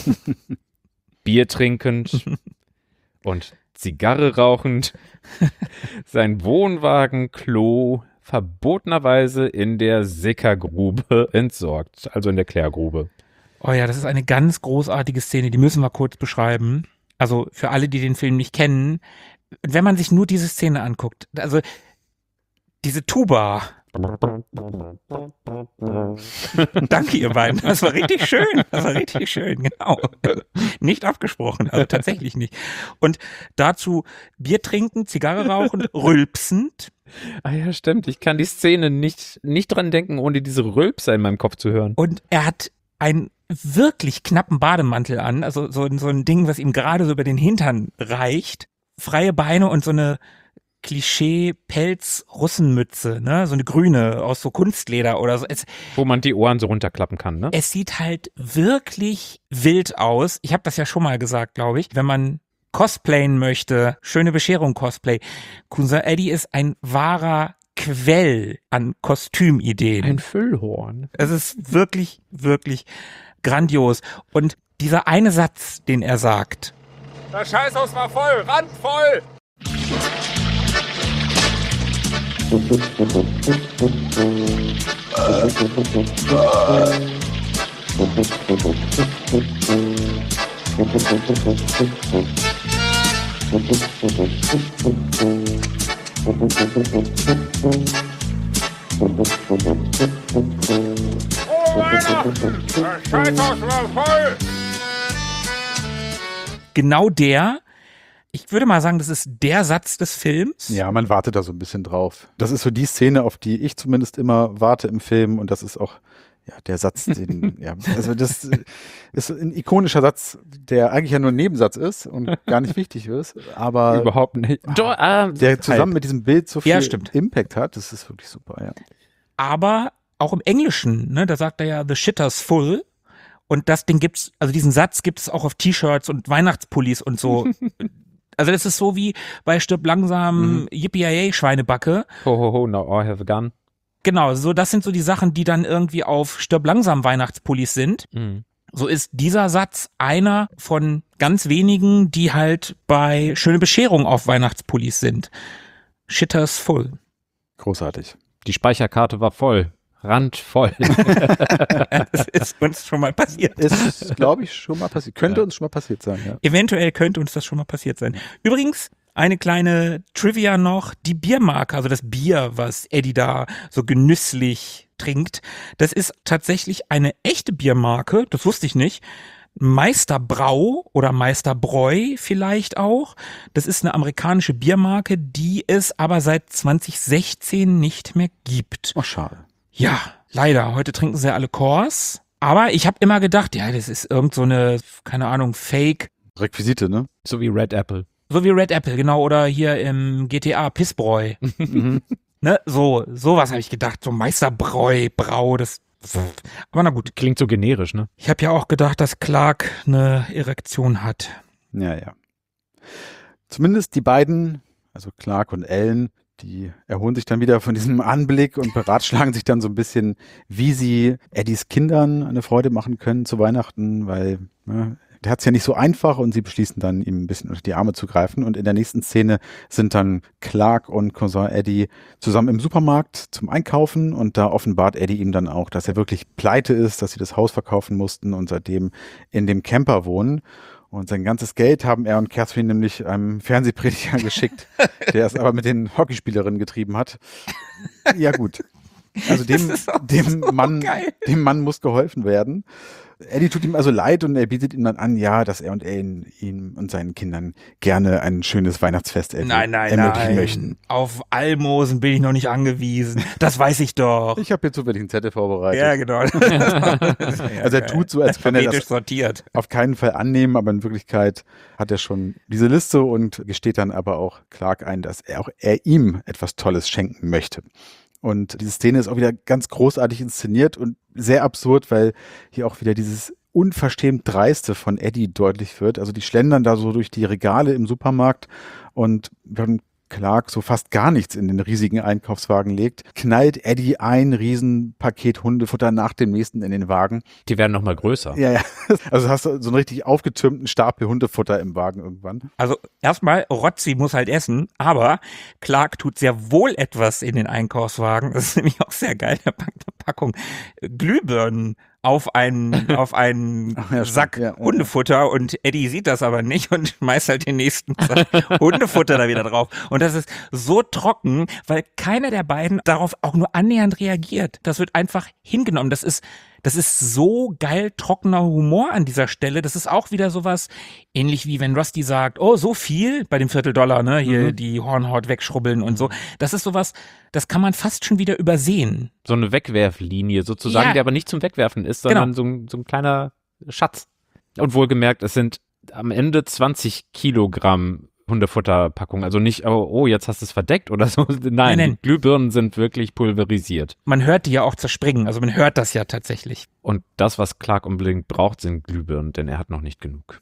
Bier trinkend und Zigarre rauchend sein Wohnwagen-Klo verbotenerweise in der Sickergrube entsorgt, also in der Klärgrube. Oh ja, das ist eine ganz großartige Szene, die müssen wir kurz beschreiben. Also für alle, die den Film nicht kennen, wenn man sich nur diese Szene anguckt, also diese Tuba, Danke, ihr beiden. Das war richtig schön. Das war richtig schön, genau. Nicht abgesprochen, also tatsächlich nicht. Und dazu Bier trinken, Zigarre rauchen, rülpsend. Ah ja, stimmt. Ich kann die Szene nicht, nicht dran denken, ohne diese Rülpser in meinem Kopf zu hören. Und er hat einen wirklich knappen Bademantel an, also so, so ein Ding, was ihm gerade so über den Hintern reicht. Freie Beine und so eine Klischee-Pelz-Russenmütze, ne, so eine grüne aus so Kunstleder oder so. Es, Wo man die Ohren so runterklappen kann, ne? es sieht halt wirklich wild aus. Ich habe das ja schon mal gesagt, glaube ich. Wenn man cosplayen möchte, schöne Bescherung Cosplay. Cousin Eddie ist ein wahrer Quell an Kostümideen. Ein Füllhorn. Es ist wirklich, wirklich grandios. Und dieser eine Satz, den er sagt. Das Scheißhaus war voll, randvoll! Oh Weihnachten! Das Scheißhaus war voll! Genau der, ich würde mal sagen, das ist der Satz des Films. Ja, man wartet da so ein bisschen drauf. Das ist so die Szene, auf die ich zumindest immer warte im Film und das ist auch ja, der Satz, den, ja, also das ist ein ikonischer Satz, der eigentlich ja nur ein Nebensatz ist und gar nicht wichtig ist, aber Überhaupt nicht. Doch, ah, der zusammen halb. mit diesem Bild so viel Ja, stimmt. Impact hat, das ist wirklich super, ja. Aber auch im Englischen, ne, da sagt er ja, the shitter's full. Und das Ding gibt's, also diesen Satz gibt es auch auf T-Shirts und Weihnachtspullis und so. Also das ist so wie bei Stirb langsam, Mhm. Yippie Schweinebacke. Ho, ho, ho, now I have a gun. Genau, so das sind so die Sachen, die dann irgendwie auf Stirb langsam Weihnachtspullis sind. Mhm. So ist dieser Satz einer von ganz wenigen, die halt bei Schöne Bescherung auf Weihnachtspullis sind. Shitter's full. Großartig. Die Speicherkarte war voll. Randvoll. Das ist uns schon mal passiert. Ist, glaube ich, schon mal passiert. Könnte Ja. uns schon mal passiert sein, ja. Eventuell könnte uns das schon mal passiert sein. Übrigens, eine kleine Trivia noch, die Biermarke, also das Bier, was Eddie da so genüsslich trinkt, das ist tatsächlich eine echte Biermarke, das wusste ich nicht. Meisterbrau oder Meisterbräu vielleicht auch. Das ist eine amerikanische Biermarke, die es aber seit zwanzig sechzehn nicht mehr gibt. Oh, schade. Ja, leider. Heute trinken sie ja alle Kors. Aber ich habe immer gedacht, ja, das ist irgend so eine, keine Ahnung, Fake. Requisite, ne? So wie Red Apple. So wie Red Apple, genau. Oder hier im G T A Pissbräu. Ne, so, sowas habe ich gedacht. So Meisterbräu, Brau, das. Aber na gut. Klingt so generisch, ne? Ich habe ja auch gedacht, dass Clark eine Erektion hat. Ja, ja. Zumindest die beiden, also Clark und Ellen, die erholen sich dann wieder von diesem Anblick und beratschlagen sich dann so ein bisschen, wie sie Eddies Kindern eine Freude machen können zu Weihnachten, weil ne, der hat es ja nicht so einfach und sie beschließen dann, ihm ein bisschen unter die Arme zu greifen. Und in der nächsten Szene sind dann Clark und Cousin Eddie zusammen im Supermarkt zum Einkaufen und da offenbart Eddie ihm dann auch, dass er wirklich pleite ist, dass sie das Haus verkaufen mussten und seitdem in dem Camper wohnen. Und sein ganzes Geld haben er und Catherine nämlich einem Fernsehprediger geschickt, der es aber mit den Hockeyspielerinnen getrieben hat. Ja gut. Also dem, Das ist auch dem so Mann, geil. dem Mann muss geholfen werden. Eddie tut ihm also leid und er bietet ihm dann an, ja, dass er und er ihn, ihm und seinen Kindern gerne ein schönes Weihnachtsfest ermöglichen Nein, nein, nein. möchten. Auf Almosen bin ich noch nicht angewiesen. Das weiß ich doch. Ich habe hier zufällig einen Zettel vorbereitet. Ja, genau. Also er tut so, als wenn er das Alphabetisch sortiert. auf keinen Fall annehmen, aber in Wirklichkeit hat er schon diese Liste und gesteht dann aber auch Clark ein, dass er auch er ihm etwas Tolles schenken möchte. Und diese Szene ist auch wieder ganz großartig inszeniert und sehr absurd, weil hier auch wieder dieses unverschämt Dreiste von Eddie deutlich wird. Also die schlendern da so durch die Regale im Supermarkt und während Clark so fast gar nichts in den riesigen Einkaufswagen legt, knallt Eddie ein Riesenpaket Hundefutter nach dem nächsten in den Wagen. Die werden noch mal größer. Ja, ja. Also hast du so einen richtig aufgetürmten Stapel Hundefutter im Wagen irgendwann. Also erstmal, Rotzi muss halt essen, aber Clark tut sehr wohl etwas in den Einkaufswagen. Das ist nämlich auch sehr geil, der packt eine Packung Glühbirnen auf einen, auf einen Ach, ja, Sack stimmt. Ja, ja, Hundefutter und Eddie sieht das aber nicht und schmeißt halt den nächsten Sack Hundefutter da wieder drauf. Und das ist so trocken, weil keiner der beiden darauf auch nur annähernd reagiert. Das wird einfach hingenommen. Das ist Das ist so geil trockener Humor an dieser Stelle. Das ist auch wieder sowas, ähnlich wie wenn Rusty sagt, oh, so viel bei dem Vierteldollar, ne, hier Mhm. die Hornhaut wegschrubbeln und so. Das ist sowas, das kann man fast schon wieder übersehen. So eine Wegwerflinie sozusagen, Ja. die aber nicht zum Wegwerfen ist, sondern so, ein- so ein kleiner Schatz. Und wohlgemerkt, es sind am Ende zwanzig Kilogramm Hundefutterpackung. Also nicht, oh, oh, jetzt hast du es verdeckt oder so. Nein, Nein, nein. die Glühbirnen sind wirklich pulverisiert. Man hört die ja auch zerspringen, also man hört das ja tatsächlich. Und das, was Clark unbedingt braucht, sind Glühbirnen, denn er hat noch nicht genug.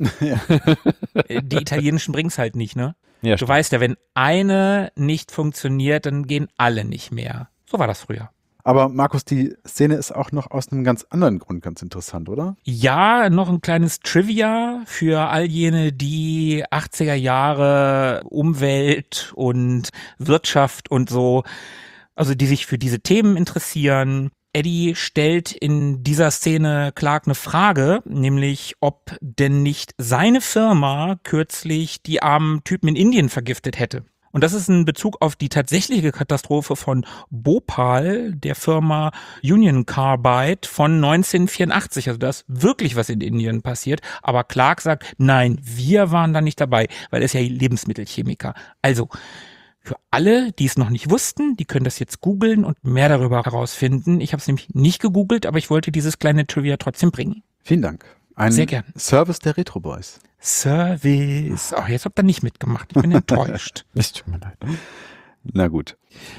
Äh, Die italienischen bringen's halt nicht, ne? Ja, Du weißt ja, wenn eine nicht funktioniert, dann gehen alle nicht mehr. So war das früher. Aber Markus, die Szene ist auch noch aus einem ganz anderen Grund ganz interessant, oder? Ja, noch ein kleines Trivia für all jene, die achtziger Jahre Umwelt und Wirtschaft und so, also die sich für diese Themen interessieren. Eddie stellt in dieser Szene Clark eine Frage, nämlich ob denn nicht seine Firma kürzlich die armen Typen in Indien vergiftet hätte. Und das ist ein Bezug auf die tatsächliche Katastrophe von Bhopal, der Firma Union Carbide von neunzehnhundertvierundachtzig. Also da ist wirklich was in Indien passiert. Aber Clark sagt, nein, wir waren da nicht dabei, weil er ist ja Lebensmittelchemiker. Also für alle, die es noch nicht wussten, die können das jetzt googeln und mehr darüber herausfinden. Ich habe es nämlich nicht gegoogelt, aber ich wollte dieses kleine Trivia trotzdem bringen. Vielen Dank. Ein Sehr gern. Service der Retro Boys. Service. Ach, jetzt habt ihr nicht mitgemacht. Ich bin enttäuscht. es tut mir leid. Na gut.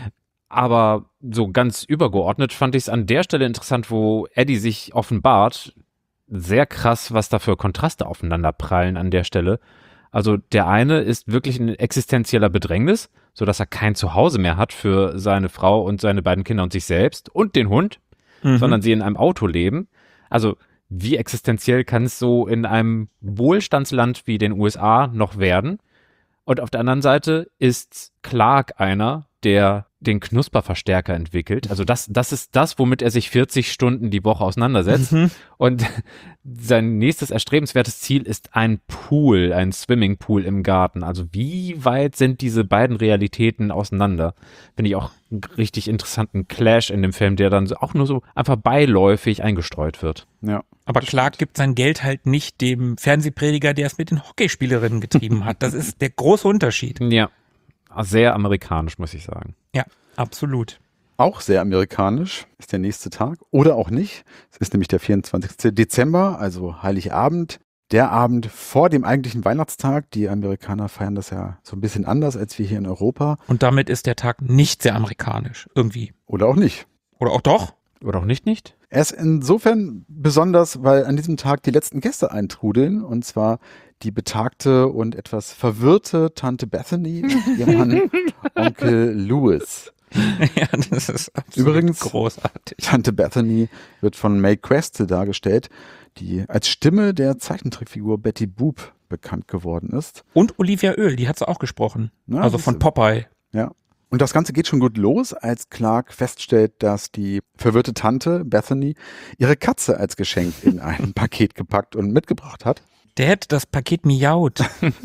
Aber so ganz übergeordnet fand ich es an der Stelle interessant, wo Eddie sich offenbart. Sehr krass, was da für Kontraste aufeinander prallen an der Stelle. Also der eine ist wirklich in existenzieller Bedrängnis, sodass er kein Zuhause mehr hat für seine Frau und seine beiden Kinder und sich selbst und den Hund, Mhm. sondern sie in einem Auto leben. Also wie existenziell kann es so in einem Wohlstandsland wie den U S A noch werden? Und auf der anderen Seite ist Clark einer, der den Knusperverstärker entwickelt. Also das, das ist das, womit er sich vierzig Stunden die Woche auseinandersetzt. Mhm. Und sein nächstes erstrebenswertes Ziel ist ein Pool, ein Swimmingpool im Garten. Also wie weit sind diese beiden Realitäten auseinander? Finde ich auch einen richtig interessanten Clash in dem Film, der dann so, auch nur so einfach beiläufig eingestreut wird. Ja. Aber Clark gibt sein Geld halt nicht dem Fernsehprediger, der es mit den Hockeyspielerinnen getrieben hat. Das ist der große Unterschied. Ja, sehr amerikanisch, muss ich sagen. Ja, absolut. Auch sehr amerikanisch ist der nächste Tag oder auch nicht. Es ist nämlich der vierundzwanzigste Dezember, also Heiligabend. Der Abend vor dem eigentlichen Weihnachtstag. Die Amerikaner feiern das ja so ein bisschen anders als wir hier in Europa. Und damit ist der Tag nicht sehr amerikanisch. Irgendwie. Oder auch nicht. Oder auch doch? Oder auch nicht, nicht? Er ist insofern besonders, weil an diesem Tag die letzten Gäste eintrudeln. Und zwar die betagte und etwas verwirrte Tante Bethany und ihr Mann Onkel Louis. Ja, das ist absolut Übrigens- großartig. Tante Bethany wird von Mae Questel dargestellt, die als Stimme der Zeichentrickfigur Betty Boop bekannt geworden ist. Und Olivia Öl, die hat sie auch gesprochen. Ja, also das von ist- Popeye. Ja. Und das Ganze geht schon gut los, als Clark feststellt, dass die verwirrte Tante Bethany ihre Katze als Geschenk in ein Paket gepackt und mitgebracht hat. Der hätte das Paket miaut.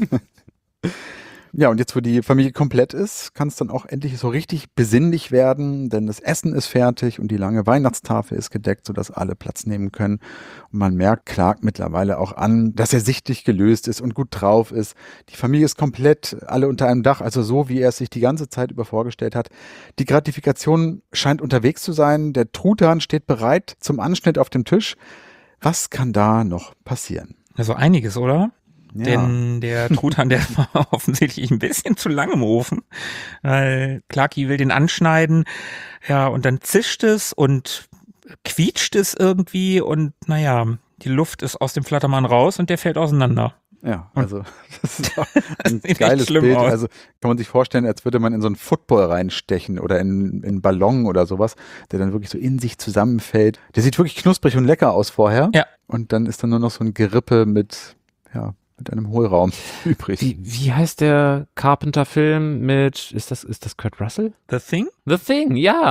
Ja, und jetzt, wo die Familie komplett ist, kann es dann auch endlich so richtig besinnlich werden, denn das Essen ist fertig und die lange Weihnachtstafel ist gedeckt, sodass alle Platz nehmen können. Und man merkt Clark mittlerweile auch an, dass er sichtlich gelöst ist und gut drauf ist. Die Familie ist komplett, alle unter einem Dach, also so, wie er es sich die ganze Zeit über vorgestellt hat. Die Gratifikation scheint unterwegs zu sein. Der Truthahn steht bereit zum Anschnitt auf dem Tisch. Was kann da noch passieren? Also einiges, oder? Ja. Denn der Truthahn, der war offensichtlich ein bisschen zu lang im Ofen. Weil Clarky will den anschneiden. Ja, und dann zischt es und quietscht es irgendwie. Und naja, die Luft ist aus dem Flattermann raus und der fällt auseinander. Ja, also das ist auch ein sieht echt geiles schlimm Bild. aus. Also kann man sich vorstellen, als würde man in so einen Football reinstechen oder in, in einen Ballon oder sowas, der dann wirklich so in sich zusammenfällt. Der sieht wirklich knusprig und lecker aus vorher. Ja. Und dann ist dann nur noch so ein Gerippe mit, ja, mit einem Hohlraum übrig. Wie, wie heißt der Carpenter-Film mit, ist das, ist das Kurt Russell? The Thing? The Thing, ja.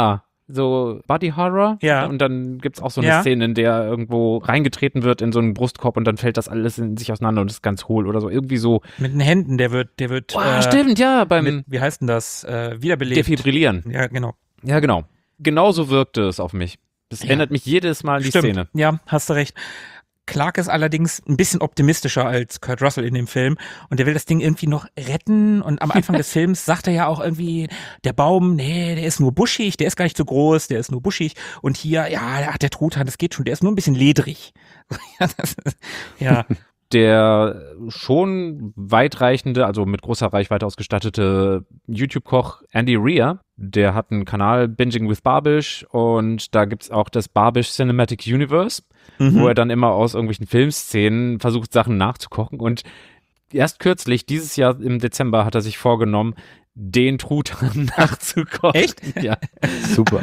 so Body Horror. Ja. Und dann gibt's auch so eine Ja. Szene, in der irgendwo reingetreten wird in so einen Brustkorb und dann fällt das alles in sich auseinander und ist ganz hohl oder so. Irgendwie so. Mit den Händen, der wird, der wird, Oh, äh, stimmt, ja, beim mit, wie heißt denn das, äh, wiederbelebt. Defibrillieren. Ja, genau. Ja, genau. Genauso wirkte es auf mich. Das Ja. erinnert mich jedes Mal an die Stimmt. Szene. Ja, hast du recht. Clark ist allerdings ein bisschen optimistischer als Kurt Russell in dem Film und der will das Ding irgendwie noch retten und am Anfang des Films sagt er ja auch irgendwie, der Baum, nee, der ist nur buschig, der ist gar nicht so groß, der ist nur buschig und hier, ja, der, der Truthahn, das geht schon, der ist nur ein bisschen ledrig. Ja, das ist, ja. Der schon weitreichende, also mit großer Reichweite ausgestattete YouTube-Koch Andy Rea, der hat einen Kanal Binging with Barbish und da gibt's auch das Barbish Cinematic Universe, Mhm. wo er dann immer aus irgendwelchen Filmszenen versucht, Sachen nachzukochen und erst kürzlich, dieses Jahr im Dezember, hat er sich vorgenommen, den Truthahn nachzukochen. Echt? Ja. Super.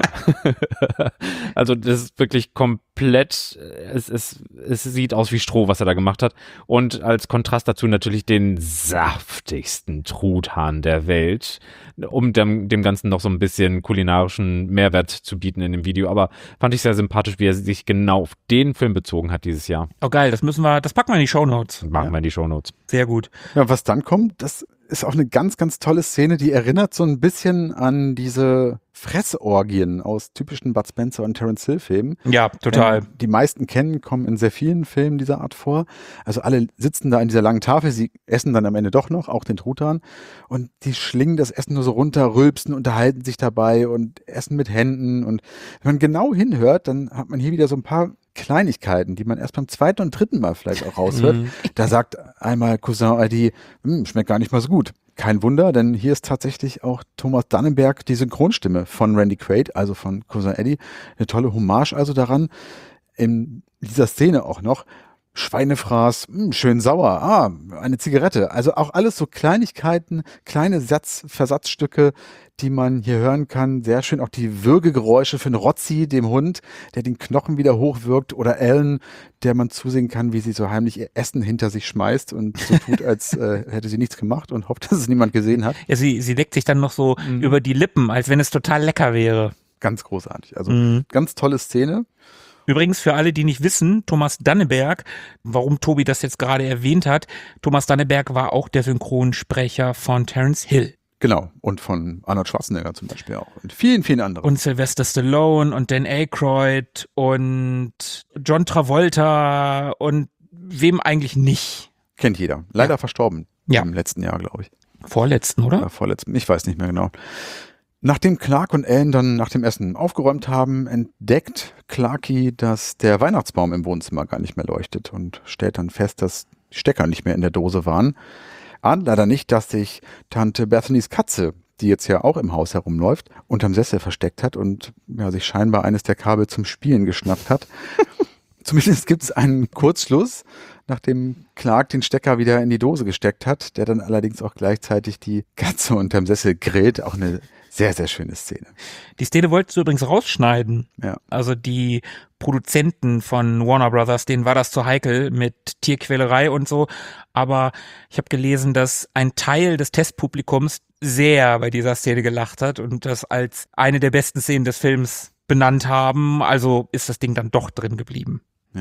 Also das ist wirklich komplett, es, es, es sieht aus wie Stroh, was er da gemacht hat. Und als Kontrast dazu natürlich den saftigsten Truthahn der Welt, um dem, dem Ganzen noch so ein bisschen kulinarischen Mehrwert zu bieten in dem Video. Aber fand ich sehr sympathisch, wie er sich genau auf den Film bezogen hat dieses Jahr. Oh geil, das müssen wir, das packen wir in die Shownotes. Machen Ja. wir in die Shownotes. Sehr gut. Ja, was dann kommt, das ist auch eine ganz, ganz tolle Szene, die erinnert so ein bisschen an diese Fressorgien aus typischen Bud Spencer und Terence Hill Filmen. Ja, total. Ähm, die meisten kennen, kommen in sehr vielen Filmen dieser Art vor. Also alle sitzen da an dieser langen Tafel, sie essen dann am Ende doch noch, auch den Truthahn. Und die schlingen das Essen nur so runter, rülpsen, unterhalten sich dabei und essen mit Händen. Und wenn man genau hinhört, dann hat man hier wieder so ein paar Kleinigkeiten, die man erst beim zweiten und dritten Mal vielleicht auch raushört. Mhm. Da sagt einmal Cousin Aldi, hm, schmeckt gar nicht mal so gut. Kein Wunder, denn hier ist tatsächlich auch Thomas Dannenberg die Synchronstimme von Randy Quaid, also von Cousin Eddie. Eine tolle Hommage also daran. In dieser Szene auch noch Schweinefraß, hm, schön sauer, ah, eine Zigarette. Also auch alles so Kleinigkeiten, kleine Satz, Versatzstücke, die man hier hören kann. Sehr schön auch die Würgegeräusche für einen Rotzi, dem Hund, der den Knochen wieder hochwirkt, oder Ellen, der man zusehen kann, wie sie so heimlich ihr Essen hinter sich schmeißt und so tut, als äh, hätte sie nichts gemacht und hofft, dass es niemand gesehen hat. Ja, sie, sie leckt sich dann noch so über die Lippen, als wenn es total lecker wäre. Ganz großartig. Also Mhm. ganz tolle Szene. Übrigens, für alle, die nicht wissen, Thomas Danneberg, warum Tobi das jetzt gerade erwähnt hat, Thomas Danneberg war auch der Synchronsprecher von Terence Hill. Genau. Und von Arnold Schwarzenegger zum Beispiel auch. Und vielen, vielen anderen. Und Sylvester Stallone und Dan Aykroyd und John Travolta und wem eigentlich nicht. Kennt jeder. Leider Ja. verstorben. Ja. Im letzten Jahr, glaube ich. Vorletzten, oder? Oder vorletzten. Ich weiß nicht mehr genau. Nachdem Clark und Ellen dann nach dem Essen aufgeräumt haben, entdeckt Clarky, dass der Weihnachtsbaum im Wohnzimmer gar nicht mehr leuchtet und stellt dann fest, dass die Stecker nicht mehr in der Dose waren. Ahnt leider nicht, dass sich Tante Bethanys Katze, die jetzt ja auch im Haus herumläuft, unterm Sessel versteckt hat und ja, sich scheinbar eines der Kabel zum Spielen geschnappt hat. Zumindest gibt es einen Kurzschluss, nachdem Clark den Stecker wieder in die Dose gesteckt hat, der dann allerdings auch gleichzeitig die Katze unterm Sessel grillt. Auch eine sehr, sehr schöne Szene. Die Szene wolltest du übrigens rausschneiden. Ja. Also die Produzenten von Warner Brothers, denen war das zu heikel mit Tierquälerei und so. Aber ich habe gelesen, dass ein Teil des Testpublikums sehr bei dieser Szene gelacht hat und das als eine der besten Szenen des Films benannt haben. Also ist das Ding dann doch drin geblieben.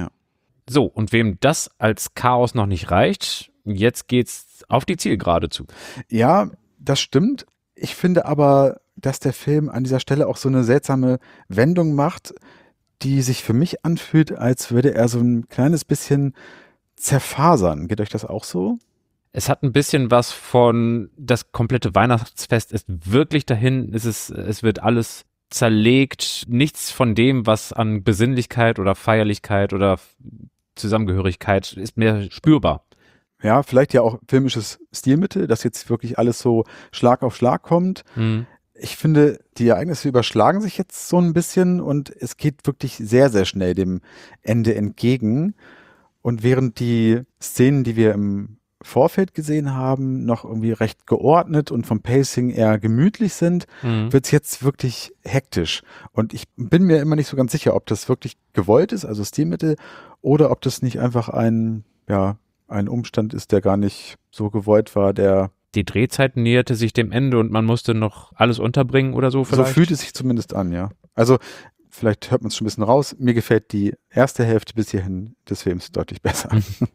So, und wem das als Chaos noch nicht reicht, jetzt geht's auf die Zielgerade zu. Ja, das stimmt. Ich finde aber, dass der Film an dieser Stelle auch so eine seltsame Wendung macht, die sich für mich anfühlt, als würde er so ein kleines bisschen zerfasern. Geht euch das auch so? Es hat ein bisschen was von, das komplette Weihnachtsfest ist wirklich dahin, es ist, es wird alles zerlegt, nichts von dem, was an Besinnlichkeit oder Feierlichkeit oder Zusammengehörigkeit ist mehr spürbar. Ja, vielleicht ja auch filmisches Stilmittel, dass jetzt wirklich alles so Schlag auf Schlag kommt. Mhm. Ich finde, die Ereignisse überschlagen sich jetzt so ein bisschen und es geht wirklich sehr, sehr schnell dem Ende entgegen. Und während die Szenen, die wir im Vorfeld gesehen haben, noch irgendwie recht geordnet und vom Pacing eher gemütlich sind, Mhm. wird es jetzt wirklich hektisch. Und ich bin mir immer nicht so ganz sicher, ob das wirklich gewollt ist, also Stilmittel, oder ob das nicht einfach ein, ja, ein Umstand ist, der gar nicht so gewollt war, der Die Drehzeit näherte sich dem Ende und man musste noch alles unterbringen oder so vielleicht? So fühlt es sich zumindest an, ja. Also vielleicht hört man es schon ein bisschen raus. Mir gefällt die erste Hälfte bis hierhin des Films deutlich besser.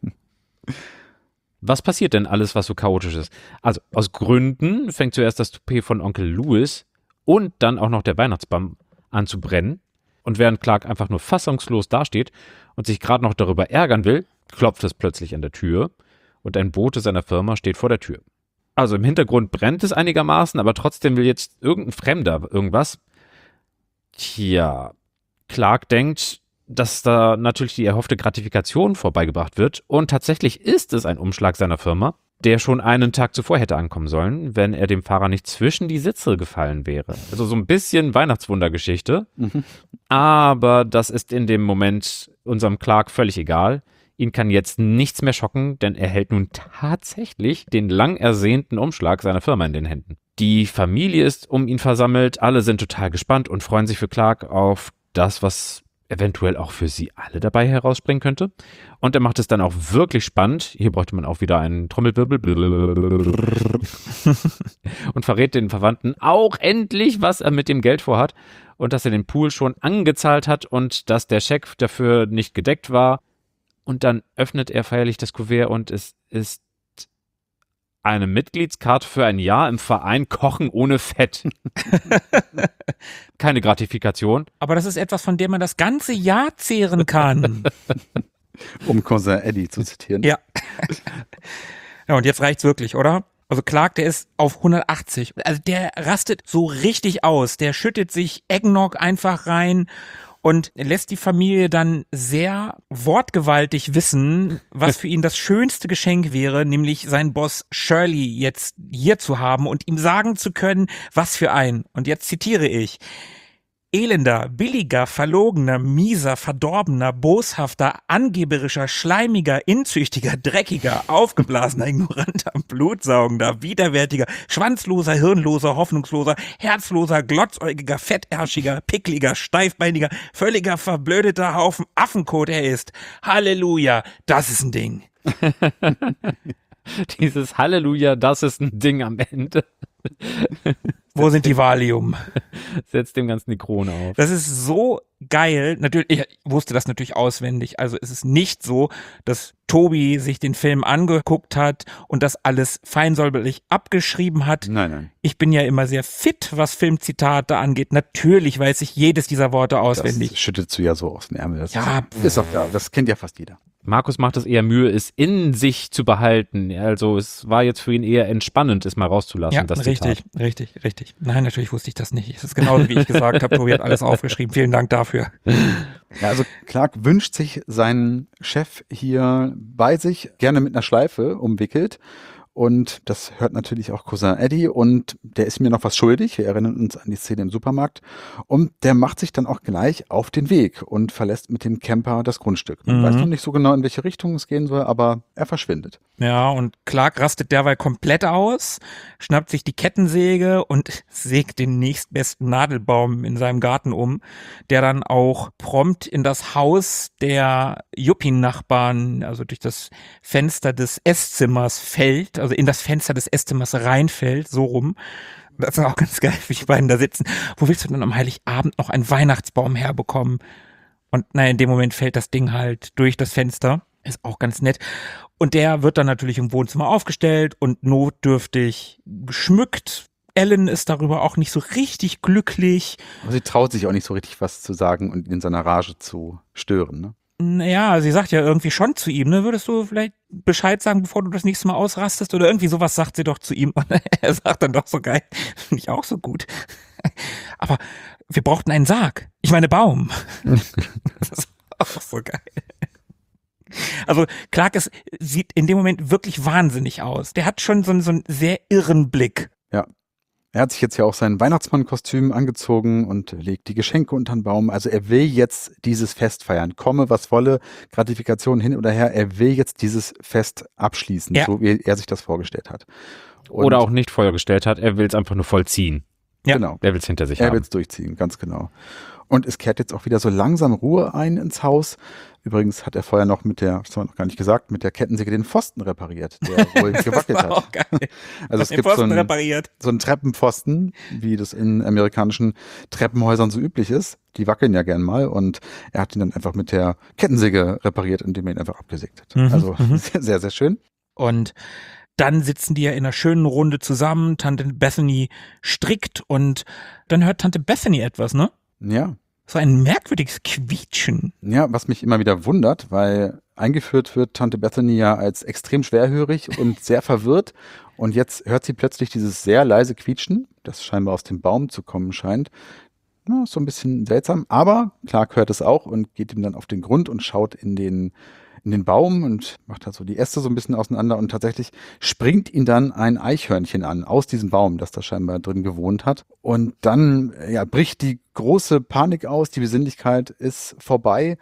Was passiert denn alles, was so chaotisch ist? Also aus Gründen fängt zuerst das Toupet von Onkel Louis und dann auch noch der Weihnachtsbaum an zu brennen. Und während Clark einfach nur fassungslos dasteht und sich gerade noch darüber ärgern will, klopft es plötzlich an der Tür und ein Bote seiner Firma steht vor der Tür. Also im Hintergrund brennt es einigermaßen, aber trotzdem will jetzt irgendein Fremder irgendwas. Tja, Clark denkt, dass da natürlich die erhoffte Gratifikation vorbeigebracht wird und tatsächlich ist es ein Umschlag seiner Firma, der schon einen Tag zuvor hätte ankommen sollen, wenn er dem Fahrer nicht zwischen die Sitze gefallen wäre. Also so ein bisschen Weihnachtswundergeschichte, mhm. aber das ist in dem Moment unserem Clark völlig egal. Ihn kann jetzt nichts mehr schocken, denn er hält nun tatsächlich den lang ersehnten Umschlag seiner Firma in den Händen. Die Familie ist um ihn versammelt, alle sind total gespannt und freuen sich für Clark auf das, was eventuell auch für sie alle dabei herausspringen könnte. Und er macht es dann auch wirklich spannend. Hier bräuchte man auch wieder einen Trommelwirbel. Und verrät den Verwandten auch endlich, was er mit dem Geld vorhat. Und dass er den Pool schon angezahlt hat und dass der Scheck dafür nicht gedeckt war. Und dann öffnet er feierlich das Kuvert und es ist eine Mitgliedskarte für ein Jahr im Verein Kochen ohne Fett. Keine Gratifikation. Aber das ist etwas, von dem man das ganze Jahr zehren kann. Um Cousin Eddie zu zitieren. Ja. Ja, und jetzt reicht's wirklich, oder? Also Clark, der ist auf hundertachtzig. Also der rastet so richtig aus. Der schüttet sich Eggnog einfach rein und lässt die Familie dann sehr wortgewaltig wissen, was für ihn das schönste Geschenk wäre, nämlich seinen Boss Shirley jetzt hier zu haben und ihm sagen zu können, was für ein, und jetzt zitiere ich, elender, billiger, verlogener, mieser, verdorbener, boshafter, angeberischer, schleimiger, inzüchtiger, dreckiger, aufgeblasener, ignoranter, blutsaugender, widerwärtiger, schwanzloser, hirnloser, hoffnungsloser, herzloser, glotzäugiger, fettärschiger, pickliger, steifbeiniger, völliger, verblödeter Haufen Affenkot er ist. Halleluja, das ist ein Ding. Dieses Halleluja, das ist ein Ding am Ende. Wo sind die Valium? Setzt dem Ganzen die Krone auf. Das ist so geil. Natürlich, ich wusste das natürlich auswendig. Also es ist nicht so, dass Tobi sich den Film angeguckt hat und das alles feinsäuberlich abgeschrieben hat. Nein, nein. Ich bin ja immer sehr fit, was Filmzitate angeht. Natürlich weiß ich jedes dieser Worte auswendig. Das schüttest du ja so aus dem Ärmel. Das ja, ist auch klar. Das kennt ja fast jeder. Markus macht es eher Mühe, es in sich zu behalten. Also es war jetzt für ihn eher entspannend, es mal rauszulassen. Ja, das richtig, Zitat. richtig, richtig. Nein, natürlich wusste ich das nicht. Es ist genauso, wie ich gesagt habe. Tobi hat alles aufgeschrieben. Vielen Dank dafür. Ja, also Clark wünscht sich seinen Chef hier bei sich, gerne mit einer Schleife umwickelt. Und das hört natürlich auch Cousin Eddie und der ist mir noch was schuldig. Wir erinnern uns an die Szene im Supermarkt. Und der macht sich dann auch gleich auf den Weg und verlässt mit dem Camper das Grundstück. Man mhm. weiß noch nicht so genau, in welche Richtung es gehen soll, aber er verschwindet. Ja, und Clark rastet derweil komplett aus, schnappt sich die Kettensäge und sägt den nächstbesten Nadelbaum in seinem Garten um, der dann auch prompt in das Haus der Yuppie-Nachbarn, also durch das Fenster des Esszimmers fällt, also in das Fenster des Esszimmers reinfällt, so rum. Das ist auch ganz geil, wie die beiden da sitzen. Wo willst du denn am Heiligabend noch einen Weihnachtsbaum herbekommen? Und naja, in dem Moment fällt das Ding halt durch das Fenster. Ist auch ganz nett. Und der wird dann natürlich im Wohnzimmer aufgestellt und notdürftig geschmückt. Ellen ist darüber auch nicht so richtig glücklich. Aber sie traut sich auch nicht so richtig was zu sagen und ihn in seiner Rage zu stören, ne? Naja, sie sagt ja irgendwie schon zu ihm, ne? Würdest du vielleicht Bescheid sagen, bevor du das nächste Mal ausrastest? Oder irgendwie sowas sagt sie doch zu ihm. Und er sagt dann doch so geil, finde ich auch so gut. Aber wir brauchten einen Sarg. Ich meine Baum. Das ist auch so geil. Also Clark ist, sieht in dem Moment wirklich wahnsinnig aus. Der hat schon so, so einen sehr irren Blick. Ja. Er hat sich jetzt ja auch sein Weihnachtsmannkostüm angezogen und legt die Geschenke unter den Baum. Also er will jetzt dieses Fest feiern. Komme, was wolle, Gratifikation hin oder her. Er will jetzt dieses Fest abschließen, ja. So wie er sich das vorgestellt hat. Und oder auch nicht vorgestellt hat. Er will es einfach nur vollziehen. Ja. Genau. Er will es hinter sich er haben. Er will es durchziehen, ganz genau. Und es kehrt jetzt auch wieder so langsam Ruhe ein ins Haus. Übrigens hat er vorher noch mit der, das haben wir noch gar nicht gesagt, mit der Kettensäge den Pfosten repariert, der wohl gewackelt war hat. auch geil. Also es Den gibt so Pfosten einen, repariert. so einen Treppenpfosten, wie das in amerikanischen Treppenhäusern so üblich ist. Die wackeln ja gern mal und er hat ihn dann einfach mit der Kettensäge repariert, indem er ihn einfach abgesägt hat. Mhm, Also mhm. sehr, sehr, sehr schön. Und dann sitzen die ja in einer schönen Runde zusammen. Tante Bethany strickt und dann hört Tante Bethany etwas, ne? Ja. So ein merkwürdiges Quietschen. Ja, was mich immer wieder wundert, weil eingeführt wird Tante Bethany ja als extrem schwerhörig und sehr verwirrt. Und jetzt hört sie plötzlich dieses sehr leise Quietschen, das scheinbar aus dem Baum zu kommen scheint. Ja, so ein bisschen seltsam, aber Clark hört es auch und geht ihm dann auf den Grund und schaut in den in den Baum und macht halt so die Äste so ein bisschen auseinander und tatsächlich springt ihn dann ein Eichhörnchen an aus diesem Baum, das da scheinbar drin gewohnt hat. Und dann ja, bricht die große Panik aus, die Besinnlichkeit ist vorbei.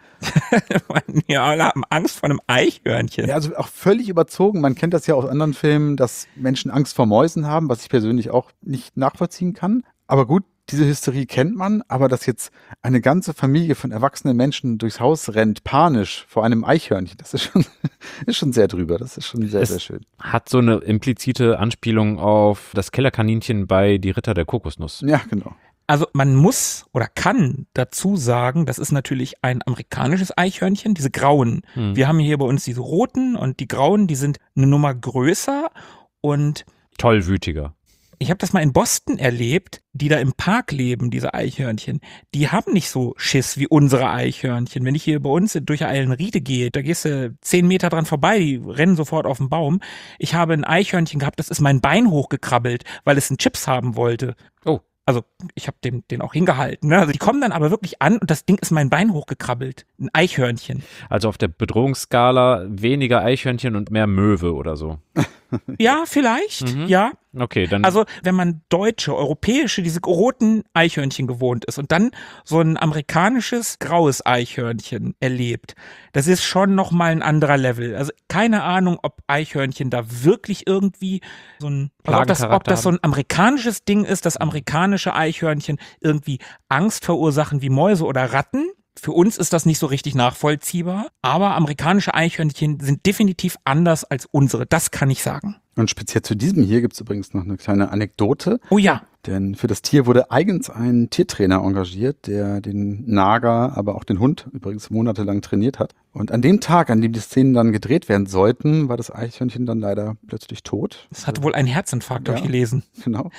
Ja, alle haben Angst vor einem Eichhörnchen. Ja, also auch völlig überzogen. Man kennt das ja aus anderen Filmen, dass Menschen Angst vor Mäusen haben, was ich persönlich auch nicht nachvollziehen kann. Aber gut, diese Hysterie kennt man, aber dass jetzt eine ganze Familie von erwachsenen Menschen durchs Haus rennt, panisch vor einem Eichhörnchen, das ist schon, ist schon sehr drüber. Das ist schon sehr, Es sehr schön. Hat so eine implizite Anspielung auf das Kellerkaninchen bei Die Ritter der Kokosnuss. Ja, genau. Also man muss oder kann dazu sagen, das ist natürlich ein amerikanisches Eichhörnchen, diese grauen. Hm. Wir haben hier bei uns diese roten und die grauen, die sind eine Nummer größer und Tollwütiger. ich habe das mal in Boston erlebt, die da im Park leben, diese Eichhörnchen. Die haben nicht so Schiss wie unsere Eichhörnchen. Wenn ich hier bei uns durch Eilenriede gehe, da gehst du zehn Meter dran vorbei, die rennen sofort auf den Baum. Ich habe ein Eichhörnchen gehabt, das ist mein Bein hochgekrabbelt, weil es einen Chips haben wollte. Oh. Also ich habe den, den auch hingehalten. Ne? Also die kommen dann aber wirklich an und das Ding ist mein Bein hochgekrabbelt. Ein Eichhörnchen. Also auf der Bedrohungsskala weniger Eichhörnchen und mehr Möwe oder so. Ja, vielleicht, Mhm. ja. Okay, dann. Also wenn man deutsche, europäische, diese roten Eichhörnchen gewohnt ist und dann so ein amerikanisches graues Eichhörnchen erlebt, das ist schon nochmal ein anderer Level. Also keine Ahnung, ob Eichhörnchen da wirklich irgendwie so ein, also ob das, ob das so ein amerikanisches Ding ist, dass amerikanische Eichhörnchen irgendwie Angst verursachen wie Mäuse oder Ratten. Für uns ist das nicht so richtig nachvollziehbar, aber amerikanische Eichhörnchen sind definitiv anders als unsere, das kann ich sagen. Und speziell zu diesem hier gibt es übrigens noch eine kleine Anekdote. Oh ja. Denn für das Tier wurde eigens ein Tiertrainer engagiert, der den Nager, aber auch den Hund übrigens monatelang trainiert hat. Und an dem Tag, an dem die Szenen dann gedreht werden sollten, war das Eichhörnchen dann leider plötzlich tot. Es hatte wohl einen Herzinfarkt, Ja. habe ich gelesen. Genau.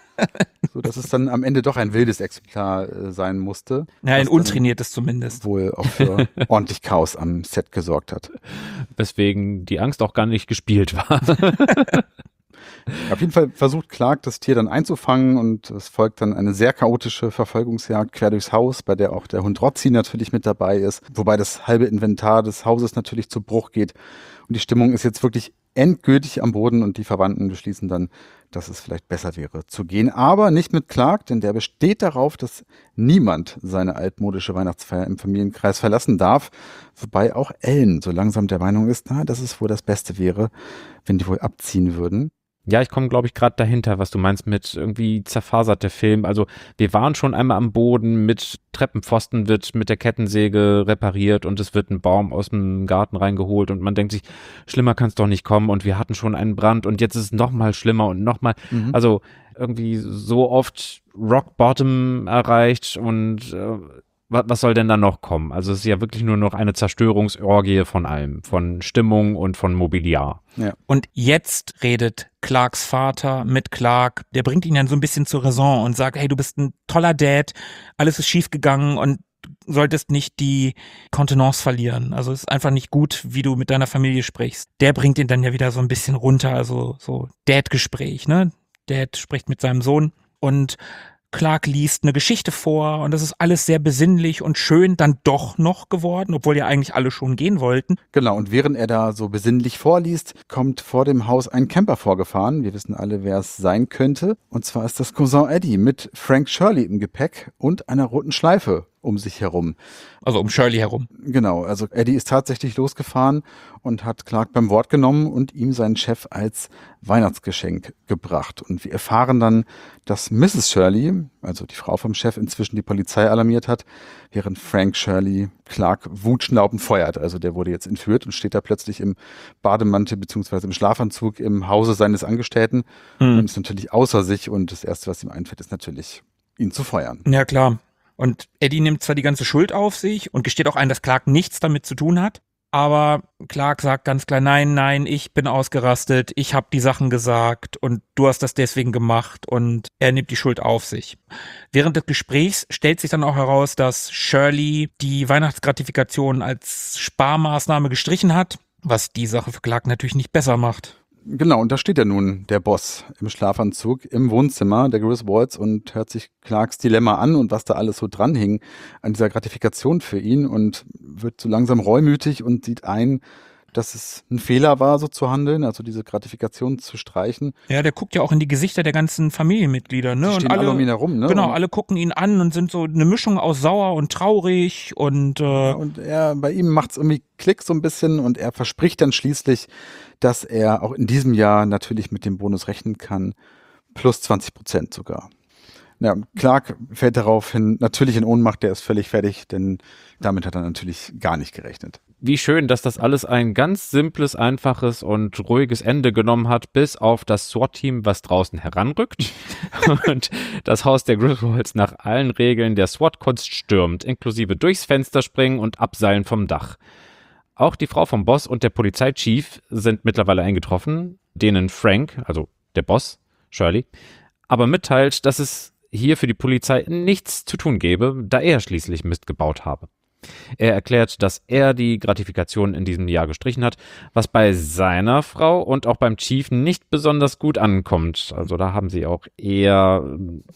So dass es dann am Ende doch ein wildes Exemplar äh, sein musste. Ja, ein was dann untrainiertes zumindest. wohl auch für ordentlich Chaos am Set gesorgt hat. weswegen die Angst auch gar nicht gespielt war. Auf jeden Fall versucht Clark, das Tier dann einzufangen und es folgt dann eine sehr chaotische Verfolgungsjagd quer durchs Haus, bei der auch der Hund Rotzi natürlich mit dabei ist, wobei das halbe Inventar des Hauses natürlich zu Bruch geht und die Stimmung ist jetzt wirklich endgültig am Boden und die Verwandten beschließen dann, dass es vielleicht besser wäre zu gehen, aber nicht mit Clark, denn der besteht darauf, dass niemand seine altmodische Weihnachtsfeier im Familienkreis verlassen darf, wobei auch Ellen so langsam der Meinung ist, na, dass es wohl das Beste wäre, wenn die wohl abziehen würden. Ja, ich komme, glaube ich, gerade dahinter, was du meinst mit irgendwie zerfasert der Film. Also wir waren schon einmal am Boden, mit Treppenpfosten wird mit der Kettensäge repariert und es wird ein Baum aus dem Garten reingeholt und man denkt sich, schlimmer kann es doch nicht kommen und wir hatten schon einen Brand und jetzt ist es noch mal schlimmer und noch mal, Mhm. also irgendwie so oft Rock Bottom erreicht und äh, wa- was soll denn da noch kommen? Also es ist ja wirklich nur noch eine Zerstörungsorgie von allem, von Stimmung und von Mobiliar. Und jetzt redet Clarks Vater mit Clark, der bringt ihn dann so ein bisschen zur Raison und sagt, hey, du bist ein toller Dad, alles ist schief gegangen und du solltest nicht die Kontenance verlieren. Also es ist einfach nicht gut, wie du mit deiner Familie sprichst. Der bringt ihn dann ja wieder so ein bisschen runter, also so Dad-Gespräch, ne? Dad spricht mit seinem Sohn und Clark liest eine Geschichte vor und das ist alles sehr besinnlich und schön dann doch noch geworden, obwohl ja eigentlich alle schon gehen wollten. Genau, und während er da so besinnlich vorliest, kommt vor dem Haus ein Camper vorgefahren. Wir wissen alle, wer es sein könnte. Und zwar ist das Cousin Eddie mit Frank Shirley im Gepäck und einer roten Schleife um sich herum. Also um Shirley herum. Genau, also Eddie ist tatsächlich losgefahren und hat Clark beim Wort genommen und ihm seinen Chef als Weihnachtsgeschenk gebracht. Und wir erfahren dann, dass Misses Shirley, also die Frau vom Chef, inzwischen die Polizei alarmiert hat, während Frank Shirley Clark wutschnaubend feuert. Also der wurde jetzt entführt und steht da plötzlich im Bademantel bzw. im Schlafanzug im Hause seines Angestellten Hm. und ist natürlich außer sich und das Erste, was ihm einfällt, ist natürlich, ihn zu feuern. Ja, klar. Und Eddie nimmt zwar die ganze Schuld auf sich und gesteht auch ein, dass Clark nichts damit zu tun hat, aber Clark sagt ganz klar, nein, nein, ich bin ausgerastet, ich habe die Sachen gesagt und du hast das deswegen gemacht und er nimmt die Schuld auf sich. Während des Gesprächs stellt sich dann auch heraus, dass Shirley die Weihnachtsgratifikation als Sparmaßnahme gestrichen hat, was die Sache für Clark natürlich nicht besser macht. Genau, und da steht ja nun der Boss im Schlafanzug im Wohnzimmer der Griswolds und hört sich Clarks Dilemma an und was da alles so dran hing an dieser Gratifikation für ihn und wird so langsam reumütig und sieht ein, dass es ein Fehler war, so zu handeln, also diese Gratifikation zu streichen. Ja, der guckt ja auch in die Gesichter der ganzen Familienmitglieder, ne? Die stehen und alle, alle um ihn herum, ne? Genau, Und- alle gucken ihn an und sind so eine Mischung aus sauer und traurig und äh, Und er, bei ihm macht es irgendwie Klick so ein bisschen und er verspricht dann schließlich, dass er auch in diesem Jahr natürlich mit dem Bonus rechnen kann, plus zwanzig Prozent sogar. Ja, Clark fällt daraufhin natürlich in Ohnmacht, der ist völlig fertig, denn damit hat er natürlich gar nicht gerechnet. Wie schön, dass das alles ein ganz simples, einfaches und ruhiges Ende genommen hat, bis auf das SWAT-Team, was draußen heranrückt und das Haus der Griswolds nach allen Regeln der SWAT-Kunst stürmt, inklusive durchs Fenster springen und abseilen vom Dach. Auch die Frau vom Boss und der Polizeichief sind mittlerweile eingetroffen, denen Frank, also der Boss, Shirley, aber mitteilt, dass es hier für die Polizei nichts zu tun gäbe, da er schließlich Mist gebaut habe. Er erklärt, dass er die Gratifikation in diesem Jahr gestrichen hat, was bei seiner Frau und auch beim Chief nicht besonders gut ankommt. Also da haben sie auch eher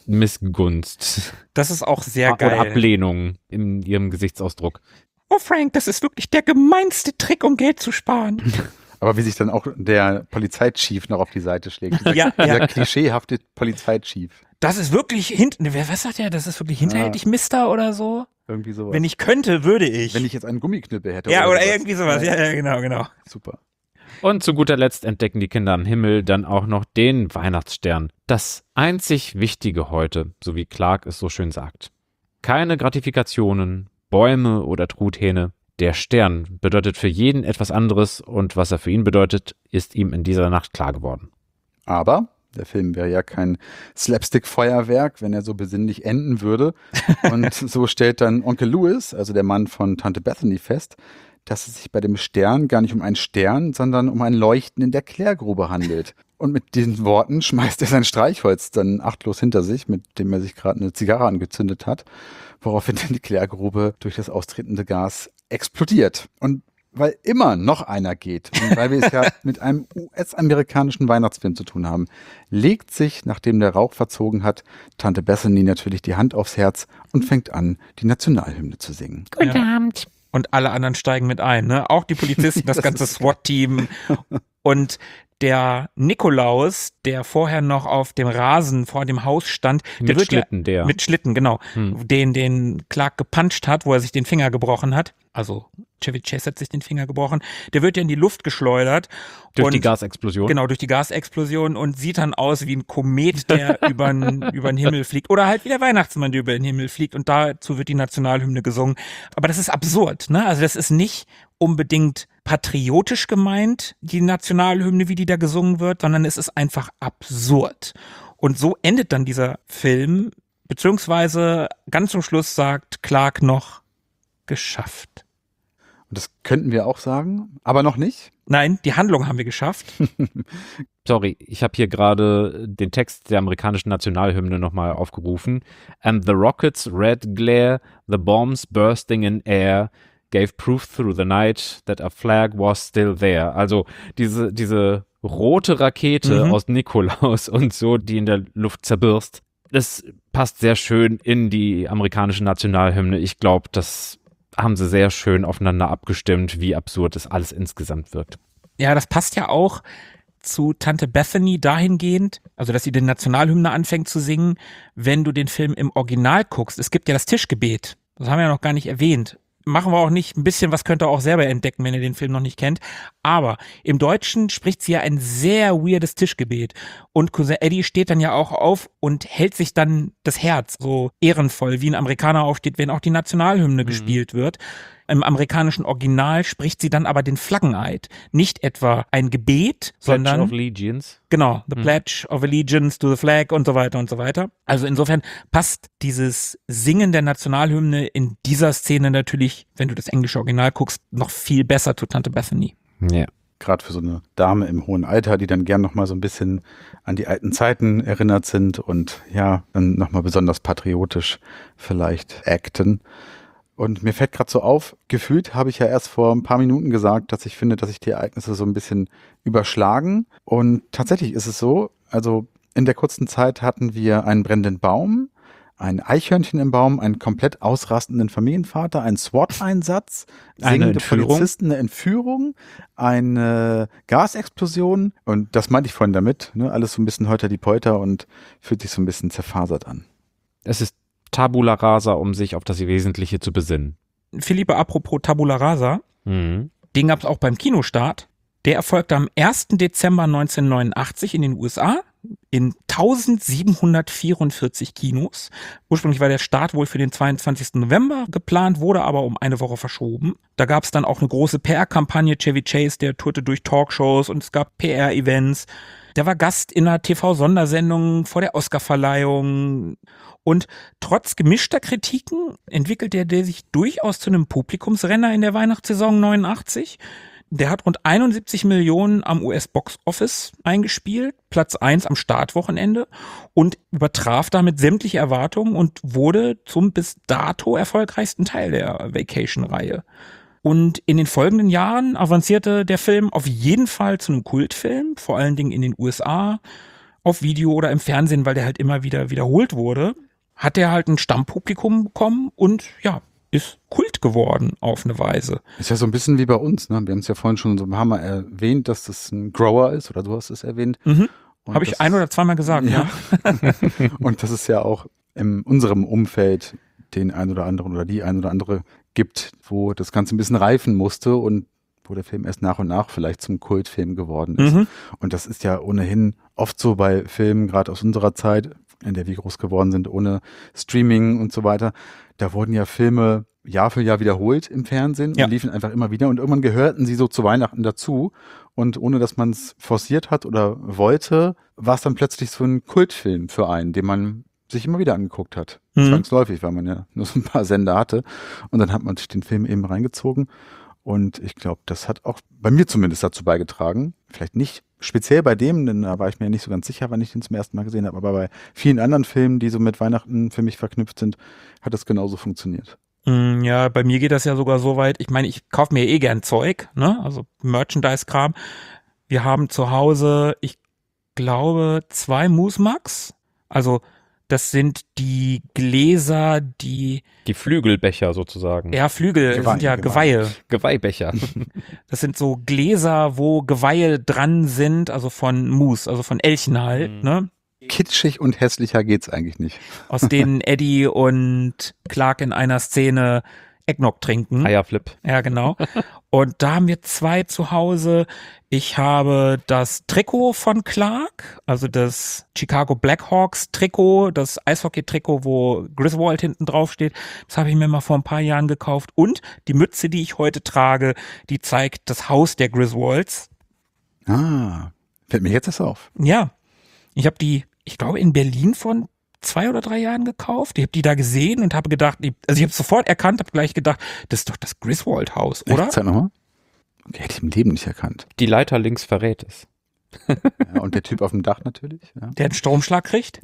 Missgunst das ist auch sehr oder geil. Ablehnung in ihrem Gesichtsausdruck. Oh Frank, das ist wirklich der gemeinste Trick, um Geld zu sparen. Aber wie sich dann auch der Polizeichief noch auf die Seite schlägt. Dieser, Ja, dieser ja. klischeehafte Polizeichief. Das ist wirklich hinten, wer was sagt der? Das ist wirklich hinterhältig, Mister oder so? Irgendwie sowas. Wenn ich könnte, würde ich. Wenn ich jetzt einen Gummiknüppel hätte. ja, oder sowas. irgendwie sowas. Ja, ja, genau, genau. Super. Und zu guter Letzt entdecken die Kinder am Himmel dann auch noch den Weihnachtsstern. Das einzig Wichtige heute, so wie Clark es so schön sagt. Keine Gratifikationen, Bäume oder Truthähne. Der Stern bedeutet für jeden etwas anderes und was er für ihn bedeutet, ist ihm in dieser Nacht klar geworden. Aber der Film wäre ja kein Slapstick-Feuerwerk, wenn er so besinnlich enden würde. Und so stellt dann Onkel Louis, also der Mann von Tante Bethany, fest, dass es sich bei dem Stern gar nicht um einen Stern, sondern um ein Leuchten in der Klärgrube handelt. Und mit diesen Worten schmeißt er sein Streichholz dann achtlos hinter sich, mit dem er sich gerade eine Zigarre angezündet hat, woraufhin dann die Klärgrube durch das austretende Gas explodiert. Und weil immer noch einer geht und weil wir es ja mit einem U S-amerikanischen Weihnachtsfilm zu tun haben, legt sich, nachdem der Rauch verzogen hat, Tante Bethany natürlich die Hand aufs Herz und fängt an, die Nationalhymne zu singen. Guten Abend. Und alle anderen steigen mit ein, ne? Auch die Polizisten, das, Das ganze ist SWAT-Team. Und der Nikolaus, der vorher noch auf dem Rasen vor dem Haus stand, der Mit wird Schlitten, ja, der. mit Schlitten, genau, Hm. den den Clark gepuncht hat, wo er sich den Finger gebrochen hat. Also Chevy Chase hat sich den Finger gebrochen. Der wird ja in die Luft geschleudert. Durch und, die Gasexplosion. Genau, durch die Gasexplosion und sieht dann aus wie ein Komet, der über den Himmel fliegt. Oder halt wie der Weihnachtsmann, der über den Himmel fliegt. Und dazu wird die Nationalhymne gesungen. Aber das ist absurd, ne? Also das ist nicht unbedingt patriotisch gemeint, die Nationalhymne, wie die da gesungen wird, sondern es ist einfach absurd. Und so endet dann dieser Film, beziehungsweise ganz zum Schluss sagt Clark noch, geschafft. Und das könnten wir auch sagen, aber noch nicht. Nein, die Handlung haben wir geschafft. Sorry, ich habe hier gerade den Text der amerikanischen Nationalhymne nochmal aufgerufen. And the rockets' red glare, the bombs bursting in air, gave proof through the night that a flag was still there. Also diese, diese rote Rakete Mhm. aus Nikolaus und so, die in der Luft zerbirst, das passt sehr schön in die amerikanische Nationalhymne. Ich glaube, das haben sie sehr schön aufeinander abgestimmt, wie absurd das alles insgesamt wirkt. Ja, das passt ja auch zu Tante Bethany dahingehend, also dass sie den Nationalhymne anfängt zu singen, wenn du den Film im Original guckst. Es gibt ja das Tischgebet Das haben wir ja noch gar nicht erwähnt. Machen wir auch nicht. Ein bisschen was könnt ihr auch selber entdecken, wenn ihr den Film noch nicht kennt. Aber im Deutschen spricht sie ja ein sehr weirdes Tischgebet. Und Cousin Eddie steht dann ja auch auf und hält sich dann das Herz so ehrenvoll, wie ein Amerikaner aufsteht, wenn auch die Nationalhymne mhm. gespielt wird. Im amerikanischen Original spricht sie dann aber den Flaggeneid. Nicht etwa ein Gebet, Pledge sondern of Allegiance. Genau, the hm. Pledge of Allegiance to the Flag und so weiter und so weiter. Also insofern passt dieses Singen der Nationalhymne in dieser Szene natürlich, wenn du das englische Original guckst, noch viel besser zu Tante Bethany. Ja. Gerade für so eine Dame im hohen Alter, die dann gern nochmal so ein bisschen an die alten Zeiten erinnert sind und ja, dann nochmal besonders patriotisch vielleicht acten. Und mir fällt gerade so auf, gefühlt habe ich ja erst vor ein paar Minuten gesagt, dass ich finde, dass sich die Ereignisse so ein bisschen überschlagen. Und tatsächlich ist es so, also in der kurzen Zeit hatten wir einen brennenden Baum, ein Eichhörnchen im Baum, einen komplett ausrastenden Familienvater, einen SWAT-Einsatz, singende Polizisten, eine Entführung, eine Gasexplosion. Und das meinte ich vorhin damit, ne? Alles so ein bisschen holter die Polter und fühlt sich so ein bisschen zerfasert an. Es ist Tabula rasa, um sich auf das Wesentliche zu besinnen. Philippe, apropos Tabula rasa, Mhm. den gab es auch beim Kinostart. Der erfolgte am ersten Dezember neunzehnhundertneunundachtzig in den U S A in eintausendsiebenhundertvierundvierzig Kinos. Ursprünglich war der Start wohl für den zweiundzwanzigsten November geplant, wurde aber um eine Woche verschoben. Da gab es dann auch eine große P R-Kampagne. Chevy Chase, der tourte durch Talkshows und es gab P R-Events. Der war Gast in einer T V-Sondersendung vor der Oscarverleihung. Und trotz gemischter Kritiken entwickelte der sich durchaus zu einem Publikumsrenner in der Weihnachtssaison neunundachtzig. Der hat rund einundsiebzig Millionen am U S-Box-Office eingespielt, Platz eins am Startwochenende und übertraf damit sämtliche Erwartungen und wurde zum bis dato erfolgreichsten Teil der Vacation-Reihe. Und in den folgenden Jahren avancierte der Film auf jeden Fall zu einem Kultfilm, vor allen Dingen in den U S A, auf Video oder im Fernsehen, weil der halt immer wieder wiederholt wurde. Hat er halt ein Stammpublikum bekommen und ja, ist Kult geworden auf eine Weise. Ist ja so ein bisschen wie bei uns, ne? Wir haben es ja vorhin schon so ein paar Mal erwähnt, dass das ein Grower ist, oder du hast es erwähnt. Mhm. Habe ich ein oder zweimal gesagt, ja. ja. Und dass es ja auch in unserem Umfeld den ein oder anderen oder die ein oder andere gibt, wo das Ganze ein bisschen reifen musste und wo der Film erst nach und nach vielleicht zum Kultfilm geworden ist. Mhm. Und das ist ja ohnehin oft so bei Filmen, gerade aus unserer Zeit, in der wir groß geworden sind, ohne Streaming und so weiter. Da wurden ja Filme Jahr für Jahr wiederholt im Fernsehen und ja. liefen einfach immer wieder. Und irgendwann gehörten sie so zu Weihnachten dazu. Und ohne, dass man es forciert hat oder wollte, war es dann plötzlich so ein Kultfilm für einen, den man sich immer wieder angeguckt hat. Mhm. Zwangsläufig, weil man ja nur so ein paar Sender hatte. Und dann hat man sich den Film eben reingezogen. Und ich glaube, das hat auch bei mir zumindest dazu beigetragen. Vielleicht nicht speziell bei dem, denn da war ich mir nicht so ganz sicher, wann ich den zum ersten Mal gesehen habe. Aber bei vielen anderen Filmen, die so mit Weihnachten für mich verknüpft sind, hat das genauso funktioniert. Ja, bei mir geht das ja sogar so weit. Ich meine, ich kaufe mir eh gern Zeug, ne? Also Merchandise-Kram. Wir haben zu Hause, ich glaube, zwei Moose Mugs. Also das sind die Gläser, die... Die Flügelbecher sozusagen. Ja, Flügel, Geweih, sind ja Geweih. Geweihe. Geweihbecher. Das sind so Gläser, wo Geweihe dran sind, also von Moose, also von Elchen halt, Mhm. ne? Kitschig und hässlicher geht's eigentlich nicht. Aus denen Eddie und Clark in einer Szene Eggnog trinken. Eierflip. Ja, genau. Und da haben wir zwei zu Hause. Ich habe das Trikot von Clark, also das Chicago Blackhawks Trikot, das Eishockey-Trikot, wo Griswold hinten drauf steht. Das habe ich mir mal vor ein paar Jahren gekauft. Und die Mütze, die ich heute trage, die zeigt das Haus der Griswolds. Ah, fällt mir jetzt erst auf. Ja, ich habe die, ich glaube, in Berlin von zwei oder drei Jahren gekauft. Ich habe die da gesehen und habe gedacht, also ich habe sofort erkannt, habe gleich gedacht, das ist doch das Griswold-Haus, oder? Echt? Zeig nochmal. Okay, hätte ich im Leben nicht erkannt. Die Leiter links verrät es. Ja, und der Typ auf dem Dach natürlich. Ja. Der einen Stromschlag kriegt.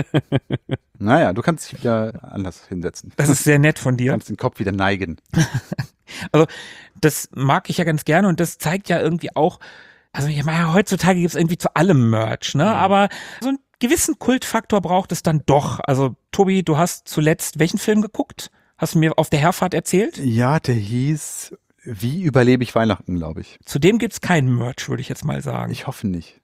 Naja, du kannst dich wieder anders hinsetzen. Das ist sehr nett von Du dir. kannst den Kopf wieder neigen. Also das mag ich ja ganz gerne und das zeigt ja irgendwie auch, also ich meine, heutzutage gibt es irgendwie zu allem Merch, ne? Aber so einen gewissen Kultfaktor braucht es dann doch. Also Tobi, du hast zuletzt welchen Film geguckt? Hast du mir auf der Herfahrt erzählt? Ja, der hieß Wie überlebe ich Weihnachten, glaube ich. Zudem gibt's keinen Merch, würde ich jetzt mal sagen. Ich hoffe nicht.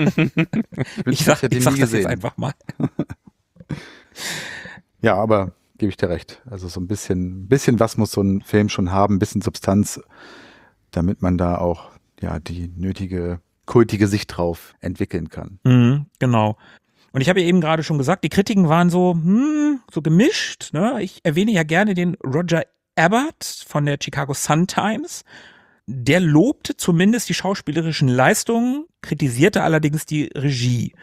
Ich sag, hätte ich ihn sag nie das jetzt gesehen. einfach mal. Ja, aber gebe ich dir recht. Also so ein bisschen, bisschen was muss so ein Film schon haben, ein bisschen Substanz, damit man da auch ja die nötige kultige Sicht drauf entwickeln kann. Mhm, genau. Und ich habe ja eben gerade schon gesagt, die Kritiken waren so, hm, so gemischt. Ne? Ich erwähne ja gerne den Roger Ebert von der Chicago Sun-Times. Der lobte zumindest die schauspielerischen Leistungen, kritisierte allerdings die Regie.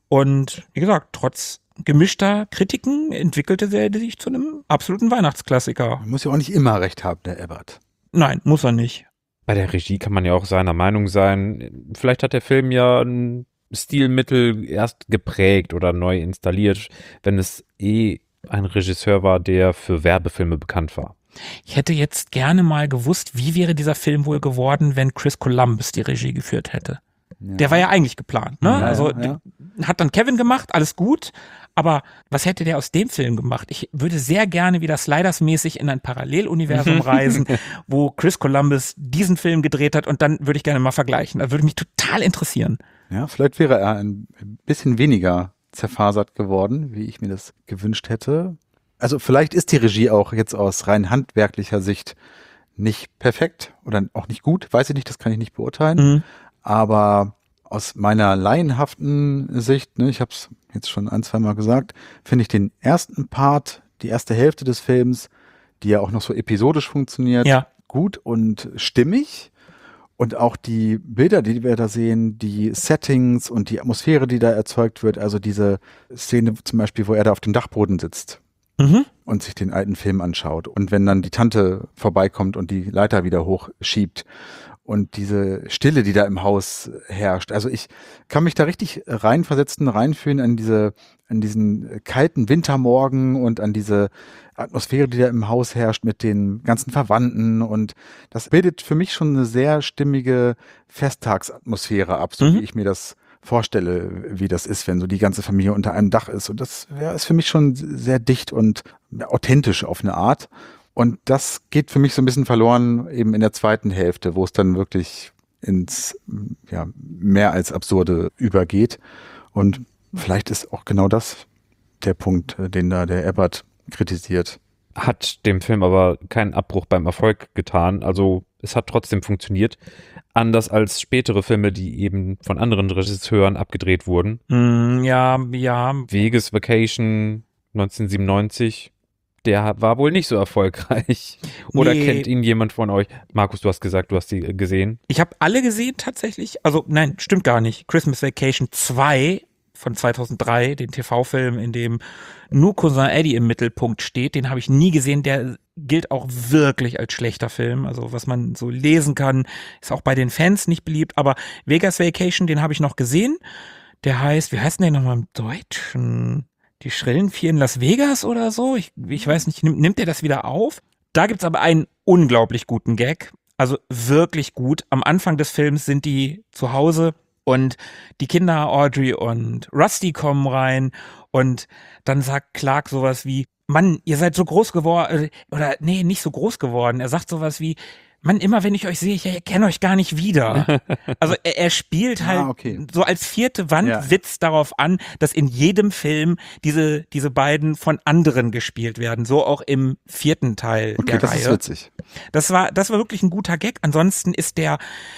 Und wie gesagt, trotz gemischter Kritiken entwickelte er sich zu einem absoluten Weihnachtsklassiker. Man muss ja auch nicht immer recht haben, der Ebert. Nein, muss er nicht. Bei der Regie kann man ja auch seiner Meinung sein. Vielleicht hat der Film ja ein Stilmittel erst geprägt oder neu installiert, wenn es eh ein Regisseur war, der für Werbefilme bekannt war. Ich hätte jetzt gerne mal gewusst, wie wäre dieser Film wohl geworden, wenn Chris Columbus die Regie geführt hätte. Ja. Der war ja eigentlich geplant, ne? Ja, also ja. hat dann Kevin gemacht, alles gut. Aber was hätte der aus dem Film gemacht? Ich würde sehr gerne wieder Sliders-mäßig in ein Paralleluniversum reisen, wo Chris Columbus diesen Film gedreht hat und dann würde ich gerne mal vergleichen. Das würde mich total interessieren. Ja, vielleicht wäre er ein bisschen weniger zerfasert geworden, wie ich mir das gewünscht hätte. Also vielleicht ist die Regie auch jetzt aus rein handwerklicher Sicht nicht perfekt oder auch nicht gut, weiß ich nicht, das kann ich nicht beurteilen. Mhm. Aber aus meiner laienhaften Sicht, ne, ich habe es jetzt schon ein, zwei Mal gesagt, finde ich den ersten Part, die erste Hälfte des Films, die ja auch noch so episodisch funktioniert, Ja. gut und stimmig. Und auch die Bilder, die wir da sehen, die Settings und die Atmosphäre, die da erzeugt wird, also diese Szene zum Beispiel, wo er da auf dem Dachboden sitzt Mhm. und sich den alten Film anschaut. Und wenn dann die Tante vorbeikommt und die Leiter wieder hochschiebt und diese Stille, die da im Haus herrscht. Also ich kann mich da richtig reinversetzen, reinfühlen an diese, an diesen kalten Wintermorgen und an diese Atmosphäre, die da im Haus herrscht mit den ganzen Verwandten. Und das bildet für mich schon eine sehr stimmige Festtagsatmosphäre ab, so Mhm. wie ich mir das vorstelle, wie das ist, wenn so die ganze Familie unter einem Dach ist. Und das ja, ist für mich schon sehr dicht und authentisch auf eine Art. Und das geht für mich so ein bisschen verloren eben in der zweiten Hälfte, wo es dann wirklich ins ja, mehr als Absurde übergeht. Und vielleicht ist auch genau das der Punkt, den da der Ebert kritisiert. Hat dem Film aber keinen Abbruch beim Erfolg getan. Also es hat trotzdem funktioniert. Anders als spätere Filme, die eben von anderen Regisseuren abgedreht wurden. Mm, ja, ja. Vegas Vacation neunzehnhundertsiebenundneunzig, der war wohl nicht so erfolgreich. Oder Nee. kennt ihn jemand von euch? Markus, du hast gesagt, du hast sie gesehen. Ich habe alle gesehen tatsächlich. Also nein, stimmt gar nicht. Christmas Vacation zwei von zweitausenddrei, den T V-Film, in dem nur Cousin Eddie im Mittelpunkt steht, den habe ich nie gesehen. Der gilt auch wirklich als schlechter Film. Also was man so lesen kann, ist auch bei den Fans nicht beliebt. Aber Vegas Vacation, den habe ich noch gesehen. Der heißt, wie heißt denn der nochmal im Deutschen? Die schrillen vier in Las Vegas oder so? Ich, ich weiß nicht, nimmt, nimmt der das wieder auf? Da gibt's aber einen unglaublich guten Gag. Also wirklich gut. Am Anfang des Films sind die zu Hause und die Kinder Audrey und Rusty kommen rein und dann sagt Clark sowas wie, Mann, ihr seid so groß geworden, oder nee, nicht so groß geworden. Er sagt sowas wie, Mann, immer wenn ich euch sehe, ich erkenne euch gar nicht wieder. Also er, er spielt halt Ah, okay. so als vierte Wand Ja. Witz darauf an, dass in jedem Film diese, diese beiden von anderen gespielt werden. So auch im vierten Teil Okay, der das Reihe. ist witzig. Das war, das war wirklich ein guter Gag. Ansonsten ist der,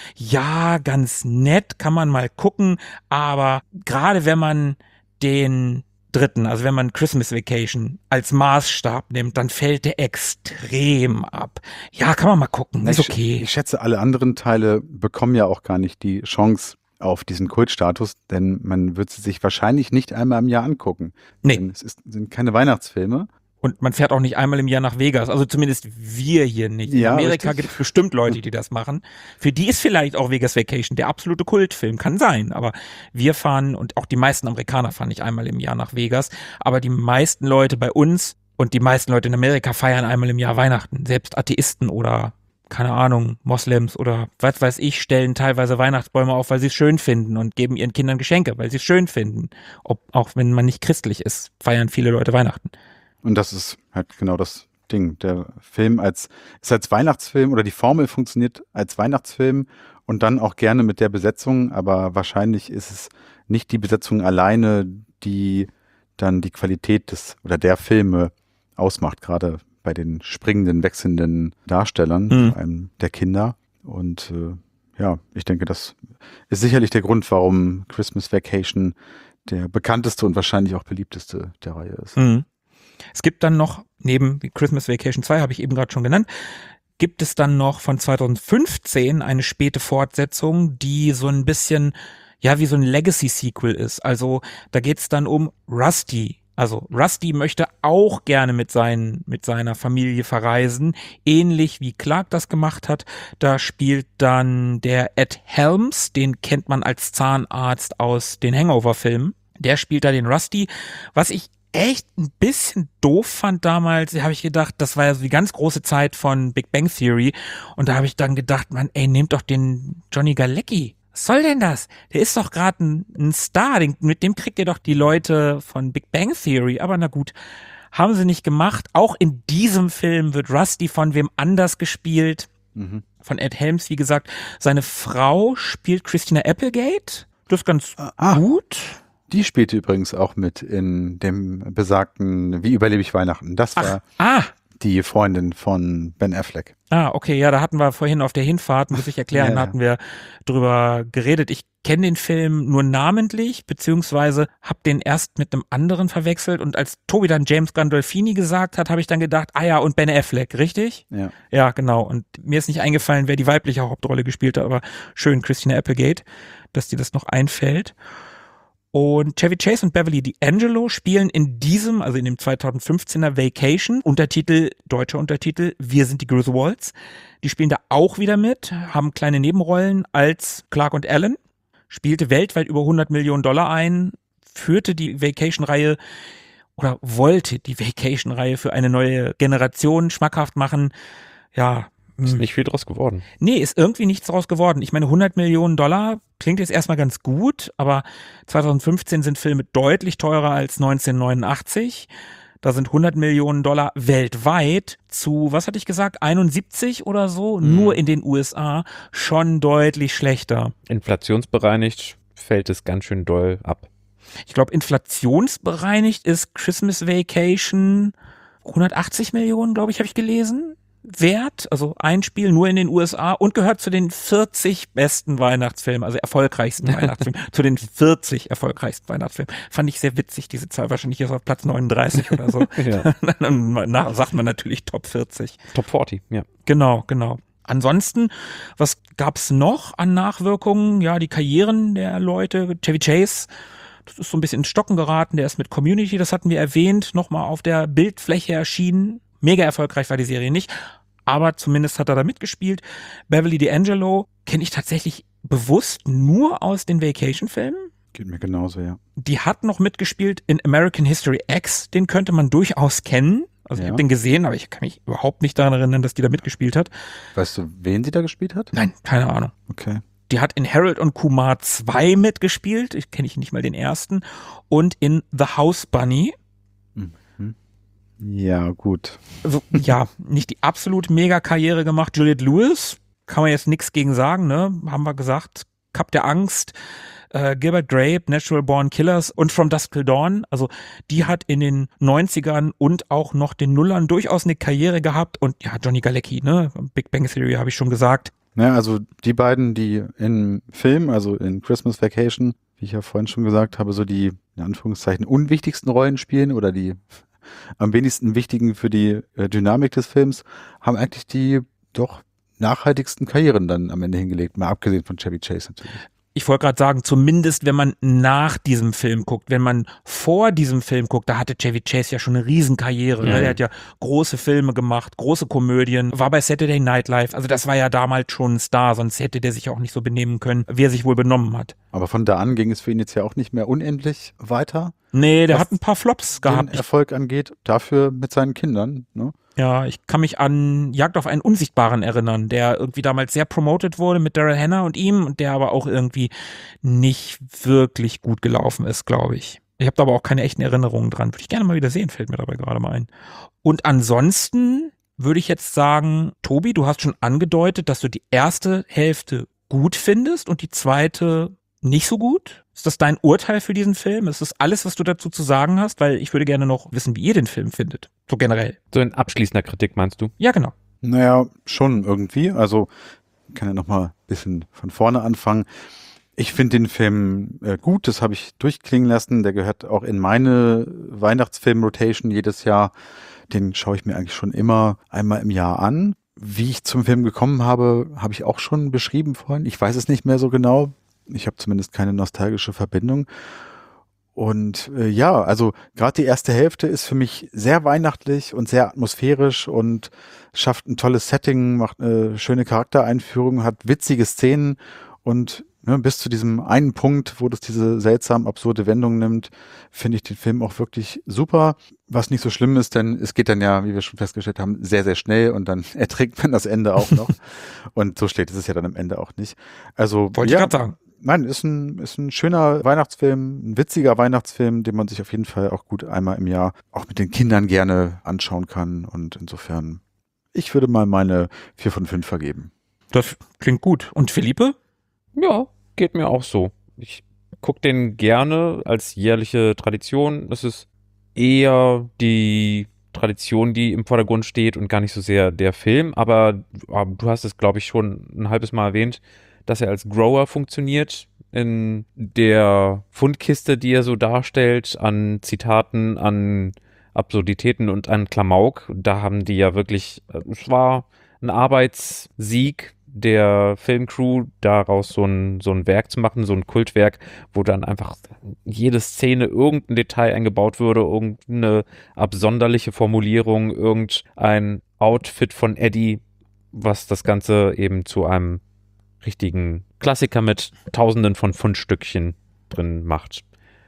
ja, ganz nett, kann man mal gucken. Aber gerade wenn man den dritten, also wenn man Christmas Vacation als Maßstab nimmt, dann fällt der extrem ab. Ja, kann man mal gucken, ist Ich, okay. ich schätze, alle anderen Teile bekommen ja auch gar nicht die Chance auf diesen Kultstatus, denn man wird sie sich wahrscheinlich nicht einmal im Jahr angucken. Nee. Denn es ist, sind keine Weihnachtsfilme. Und man fährt auch nicht einmal im Jahr nach Vegas. Also zumindest wir hier nicht. In Ja, Amerika richtig. gibt es bestimmt Leute, die das machen. Für die ist vielleicht auch Vegas Vacation der absolute Kultfilm. Kann sein. Aber wir fahren, und auch die meisten Amerikaner fahren nicht einmal im Jahr nach Vegas. Aber die meisten Leute bei uns und die meisten Leute in Amerika feiern einmal im Jahr Weihnachten. Selbst Atheisten oder, keine Ahnung, Moslems oder was weiß ich, stellen teilweise Weihnachtsbäume auf, weil sie es schön finden und geben ihren Kindern Geschenke, weil sie es schön finden. Ob, auch wenn man nicht christlich ist, feiern viele Leute Weihnachten. Und das ist halt genau das Ding. Der Film als, ist als Weihnachtsfilm oder die Formel funktioniert als Weihnachtsfilm und dann auch gerne mit der Besetzung, aber wahrscheinlich ist es nicht die Besetzung alleine, die dann die Qualität des oder der Filme ausmacht, gerade bei den springenden, wechselnden Darstellern, Mhm. vor allem der Kinder. Und äh, ja, ich denke, das ist sicherlich der Grund, warum Christmas Vacation der bekannteste und wahrscheinlich auch beliebteste der Reihe ist. Mhm. Es gibt dann noch, neben Christmas Vacation zwei, habe ich eben gerade schon genannt, gibt es dann noch von zweitausendfünfzehn eine späte Fortsetzung, die so ein bisschen, ja, wie so ein Legacy-Sequel ist. Also da geht es dann um Rusty. Also Rusty möchte auch gerne mit, seinen, mit seiner Familie verreisen, ähnlich wie Clark das gemacht hat. Da spielt dann der Ed Helms, den kennt man als Zahnarzt aus den Hangover-Filmen. Der spielt da den Rusty. Was ich echt ein bisschen doof fand damals, habe ich gedacht, das war ja so die ganz große Zeit von Big Bang Theory. Und da habe ich dann gedacht, man, ey, nehmt doch den Johnny Galecki. Was soll denn das? Der ist doch gerade ein, ein Star, den, mit dem kriegt ihr doch die Leute von Big Bang Theory. Aber na gut, haben sie nicht gemacht. Auch in diesem Film wird Rusty von wem anders gespielt. Mhm. Von Ed Helms, wie gesagt. Seine Frau spielt Christina Applegate. Das ist ganz Ah. gut. Die spielte übrigens auch mit in dem besagten Wie überlebe ich Weihnachten. Das war Ah, die Freundin von Ben Affleck. Ah, okay, ja, da hatten wir vorhin auf der Hinfahrt, muss ich erklären, Ja, ja. hatten wir drüber geredet. Ich kenne den Film nur namentlich, beziehungsweise habe den erst mit einem anderen verwechselt und als Tobi dann James Gandolfini gesagt hat, habe ich dann gedacht, ah ja, und Ben Affleck, richtig? Ja. Ja, genau. Und mir ist nicht eingefallen, wer die weibliche Hauptrolle gespielt hat, aber schön, Christina Applegate, dass dir das noch einfällt. Und Chevy Chase und Beverly D'Angelo spielen in diesem, also in dem zweitausendfünfzehner Vacation, Untertitel, deutscher Untertitel, Wir sind die Griswolds. Die spielen da auch wieder mit, haben kleine Nebenrollen als Clark und Alan, spielte weltweit über hundert Millionen Dollar ein, führte die Vacation-Reihe oder wollte die Vacation-Reihe für eine neue Generation schmackhaft machen. Ja, Ist nicht viel draus geworden. nee, ist irgendwie nichts draus geworden. Ich meine, hundert Millionen Dollar klingt jetzt erstmal ganz gut, aber zweitausendfünfzehn sind Filme deutlich teurer als neunzehnhundertneunundachtzig. Da sind hundert Millionen Dollar weltweit zu, was hatte ich gesagt, einundsiebzig oder so, Mhm. nur in den U S A, schon deutlich schlechter. Inflationsbereinigt fällt es ganz schön doll ab. Ich glaube, inflationsbereinigt ist Christmas Vacation hundertachtzig Millionen, glaube ich, habe ich gelesen. Wert, also ein Spiel nur in den U S A und gehört zu den vierzig besten Weihnachtsfilmen, also erfolgreichsten Weihnachtsfilmen, zu den vierzig erfolgreichsten Weihnachtsfilmen. Fand ich sehr witzig, diese Zahl, wahrscheinlich ist auf Platz neununddreißig oder so. Ja. Dann nach, sagt man natürlich Top vierzig. Top vierzig, ja. Genau, genau. Ansonsten, was gab's noch an Nachwirkungen? Ja, die Karrieren der Leute. Chevy Chase, das ist so ein bisschen ins Stocken geraten, der ist mit Community, das hatten wir erwähnt, nochmal auf der Bildfläche erschienen. Mega erfolgreich war die Serie nicht, aber zumindest hat er da mitgespielt. Beverly D'Angelo kenne ich tatsächlich bewusst nur aus den Vacation-Filmen. Geht mir genauso, ja. Die hat noch mitgespielt in American History X, den könnte man durchaus kennen. Also ich Ja. habe den gesehen, aber ich kann mich überhaupt nicht daran erinnern, dass die da mitgespielt hat. Weißt du, wen sie da gespielt hat? Nein, keine Ahnung. Okay. Die hat in Harold und Kumar zwei mitgespielt, ich kenne ich nicht mal den ersten, und in The House Bunny. Ja, gut. Also, ja, nicht die absolut Mega-Karriere gemacht. Juliette Lewis, kann man jetzt nichts gegen sagen, ne? Haben wir gesagt. Cup der Angst, äh, Gilbert Grape, Natural Born Killers und From Dusk Till Dawn. Also, die hat in den neunzigern und auch noch den Nullern durchaus eine Karriere gehabt. Und ja, Johnny Galecki, ne? Big Bang Theory habe ich schon gesagt. Ja, also die beiden, die im Film, also in Christmas Vacation, wie ich ja vorhin schon gesagt habe, so die, in Anführungszeichen, unwichtigsten Rollen spielen oder die am wenigsten wichtigen für die äh, Dynamik des Films, haben eigentlich die doch nachhaltigsten Karrieren dann am Ende hingelegt, mal abgesehen von Chevy Chase natürlich. Ich wollte gerade sagen, zumindest wenn man nach diesem Film guckt, wenn man vor diesem Film guckt, da hatte Chevy Chase ja schon eine Riesenkarriere. Ja. Ne? Er hat ja große Filme gemacht, große Komödien, war bei Saturday Night Live. Also das war ja damals schon ein Star, sonst hätte der sich auch nicht so benehmen können, wie er sich wohl benommen hat. Aber von da an ging es für ihn jetzt ja auch nicht mehr unendlich weiter, Nee, der Was hat ein paar Flops den gehabt. Ich, Erfolg angeht, dafür mit seinen Kindern. Ne? ja, ich kann mich an Jagd auf einen Unsichtbaren erinnern, der irgendwie damals sehr promoted wurde mit Daryl Hannah und ihm und der aber auch irgendwie nicht wirklich gut gelaufen ist, glaube ich. Ich habe da aber auch keine echten Erinnerungen dran. Würde ich gerne mal wieder sehen, fällt mir dabei gerade mal ein. Und ansonsten würde ich jetzt sagen, Tobi, du hast schon angedeutet, dass du die erste Hälfte gut findest und die zweite nicht so gut. Ist das dein Urteil für diesen Film? Ist das alles, was du dazu zu sagen hast? Weil ich würde gerne noch wissen, wie ihr den Film findet. So generell. So in abschließender Kritik meinst du? Ja, genau. Naja, schon irgendwie. Also ich kann ja nochmal ein bisschen von vorne anfangen. Ich finde den Film äh, gut, das habe ich durchklingen lassen. Der gehört auch in meine Weihnachtsfilm-Rotation jedes Jahr. Den schaue ich mir eigentlich schon immer einmal im Jahr an. Wie ich zum Film gekommen habe, habe ich auch schon beschrieben vorhin. Ich weiß es nicht mehr so genau. Ich habe zumindest keine nostalgische Verbindung. Und äh, ja, also gerade die erste Hälfte ist für mich sehr weihnachtlich und sehr atmosphärisch und schafft ein tolles Setting, macht eine schöne Charaktereinführung, hat witzige Szenen und ne, bis zu diesem einen Punkt, wo das diese seltsam absurde Wendung nimmt, finde ich den Film auch wirklich super. Was nicht so schlimm ist, denn es geht dann ja, wie wir schon festgestellt haben, sehr, sehr schnell und dann erträgt man das Ende auch noch. Und so schlecht ist es ja dann am Ende auch nicht. Also Wollte ja, ich gerade sagen. Nein, ist ein, ist ein schöner Weihnachtsfilm, ein witziger Weihnachtsfilm, den man sich auf jeden Fall auch gut einmal im Jahr auch mit den Kindern gerne anschauen kann. Und insofern, ich würde mal meine vier von fünf vergeben. Das klingt gut. Und Philippe? Ja, geht mir auch so. Ich gucke den gerne als jährliche Tradition. Es ist eher die Tradition, die im Vordergrund steht und gar nicht so sehr der Film. Aber, aber du hast es, glaube ich, schon ein halbes Mal erwähnt, dass er als Grower funktioniert in der Fundkiste, die er so darstellt, an Zitaten, an Absurditäten und an Klamauk. Da haben die ja wirklich, es war ein Arbeitssieg der Filmcrew, daraus so ein, so ein Werk zu machen, so ein Kultwerk, wo dann einfach jede Szene irgendein Detail eingebaut würde, irgendeine absonderliche Formulierung, irgendein Outfit von Eddie, was das Ganze eben zu einem richtigen Klassiker mit Tausenden von Pfundstückchen drin macht.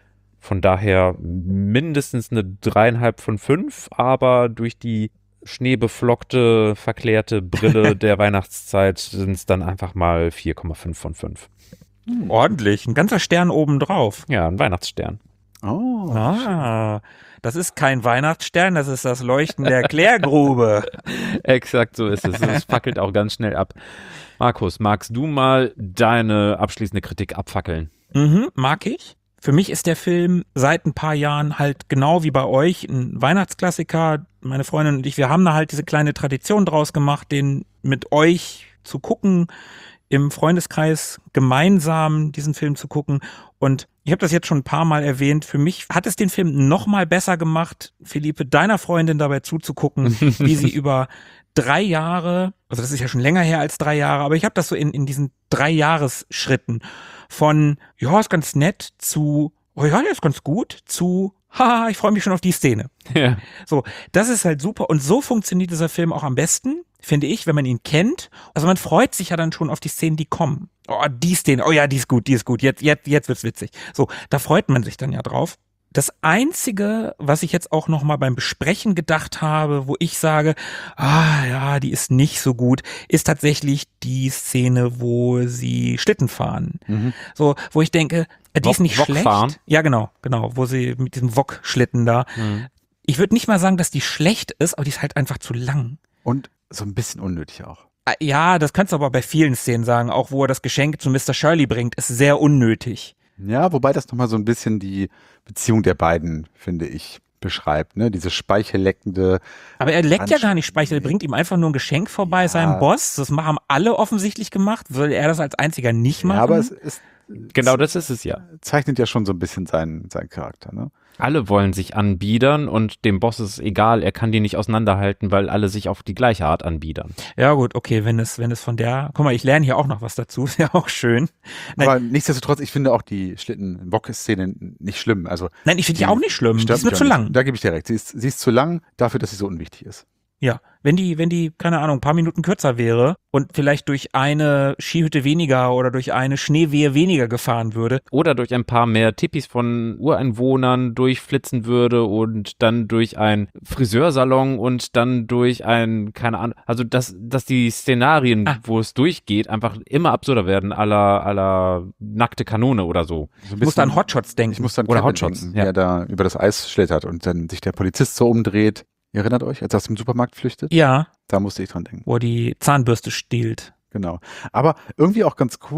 Von daher mindestens eine dreieinhalb von fünf, aber durch die schneebeflockte, verklärte Brille der Weihnachtszeit sind es dann einfach mal vier Komma fünf von fünf. Hm, ordentlich, ein ganzer Stern obendrauf. Ja, ein Weihnachtsstern. Oh. Ah, das ist kein Weihnachtsstern, das ist das Leuchten der Klärgrube. Exakt so ist es. Es fackelt auch ganz schnell ab. Markus, magst du mal deine abschließende Kritik abfackeln? Mhm, mag ich. Für mich ist der Film seit ein paar Jahren halt genau wie bei euch ein Weihnachtsklassiker. Meine Freundin und ich, wir haben da halt diese kleine Tradition draus gemacht, den mit euch zu gucken, im Freundeskreis gemeinsam diesen Film zu gucken. Und ich habe das jetzt schon ein paar Mal erwähnt, für mich hat es den Film noch mal besser gemacht, Philippe, deiner Freundin dabei zuzugucken, wie sie über drei Jahre, also das ist ja schon länger her als drei Jahre, aber ich habe das so in, in diesen drei Jahresschritten von, ja, ist ganz nett, zu, oh ja, der ist ganz gut, zu, haha, ich freue mich schon auf die Szene. Ja. So, das ist halt super und so funktioniert dieser Film auch am besten, finde ich, wenn man ihn kennt. Also man freut sich ja dann schon auf die Szenen, die kommen. Oh, die Szene, oh ja, die ist gut, die ist gut, jetzt, jetzt, jetzt wird's witzig. So, da freut man sich dann ja drauf. Das Einzige, was ich jetzt auch noch mal beim Besprechen gedacht habe, wo ich sage, ah ja, die ist nicht so gut, ist tatsächlich die Szene, wo sie Schlitten fahren. Mhm. So, wo ich denke, die Wok, ist nicht Wok schlecht. Fahren? Ja, genau, genau, wo sie mit diesem Wok-Schlitten da. Mhm. Ich würde nicht mal sagen, dass die schlecht ist, aber die ist halt einfach zu lang. Und so ein bisschen unnötig auch. Ja, das kannst du aber bei vielen Szenen sagen, auch wo er das Geschenk zu Mister Shirley bringt, ist sehr unnötig. Ja, wobei das nochmal so ein bisschen die Beziehung der beiden, finde ich, beschreibt, ne? Diese speichelleckende. Aber er leckt ja gar nicht Speichel, er bringt ihm einfach nur ein Geschenk vorbei, ja. Seinem Boss. Das haben alle offensichtlich gemacht. Soll er das als einziger nicht machen? Ja, aber es ist. Genau, das ist es ja. Zeichnet ja schon so ein bisschen seinen, seinen Charakter, ne? Alle wollen sich anbiedern und dem Boss ist es egal, er kann die nicht auseinanderhalten, weil alle sich auf die gleiche Art anbiedern. Ja gut, okay, wenn es, wenn es von der, guck mal, ich lerne hier auch noch was dazu, ist ja auch schön. Nein. Aber nichtsdestotrotz, ich finde auch die Schlitten-Bock-Szene nicht schlimm. Also Nein, ich finde die auch nicht schlimm, die ist nur zu lang. Da gebe ich dir recht, sie ist, sie ist zu lang dafür, dass sie so unwichtig ist. Ja, wenn die, wenn die, keine Ahnung, ein paar Minuten kürzer wäre und vielleicht durch eine Skihütte weniger oder durch eine Schneewehe weniger gefahren würde. Oder durch ein paar mehr Tippis von Ureinwohnern durchflitzen würde und dann durch ein Friseursalon und dann durch ein, keine Ahnung, also dass, dass die Szenarien, ah. wo es durchgeht, einfach immer absurder werden, à la, à la nackte Kanone oder so. so ich muss da an Hotshots denken. Ich muss dann oder Hotshots, denken, ja. Der da über das Eis schlittert und dann sich der Polizist so umdreht. Ihr erinnert euch, als er aus dem Supermarkt flüchtet? Ja. Da musste ich dran denken. Wo er die Zahnbürste stiehlt. Genau. Aber irgendwie auch ganz cool,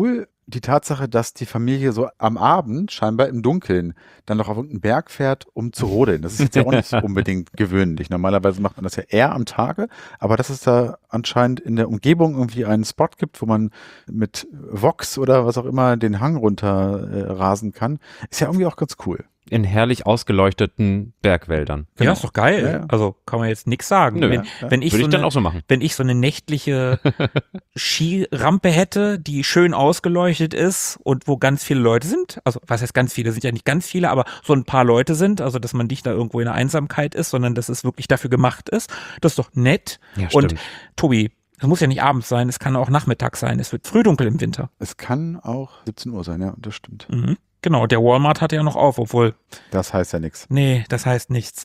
die Tatsache, dass die Familie so am Abend scheinbar im Dunkeln dann noch auf irgendeinen Berg fährt, um zu rodeln. Das ist jetzt ja auch nicht unbedingt gewöhnlich. Normalerweise macht man das ja eher am Tage, aber dass es da anscheinend in der Umgebung irgendwie einen Spot gibt, wo man mit Vox oder was auch immer den Hang runter äh, rasen kann, ist ja irgendwie auch ganz cool. In herrlich ausgeleuchteten Bergwäldern. Ja, ist doch geil. Ja, ja. Also kann man jetzt nichts sagen. Nö, wenn, ja. wenn ich Würde so ich dann eine, auch so machen. wenn ich so eine nächtliche Skirampe hätte, die schön ausgeleuchtet ist und wo ganz viele Leute sind, also was heißt ganz viele, sind ja nicht ganz viele, aber so ein paar Leute sind, also dass man nicht da irgendwo in der Einsamkeit ist, sondern dass es wirklich dafür gemacht ist, das ist doch nett. Ja, und stimmt. Tobi, es muss ja nicht abends sein, es kann auch Nachmittag sein, es wird früh dunkel im Winter. Es kann auch siebzehn Uhr sein, ja, das stimmt. Mhm. Genau, der Walmart hat ja noch auf, obwohl Das heißt ja nichts. nee, das heißt nichts.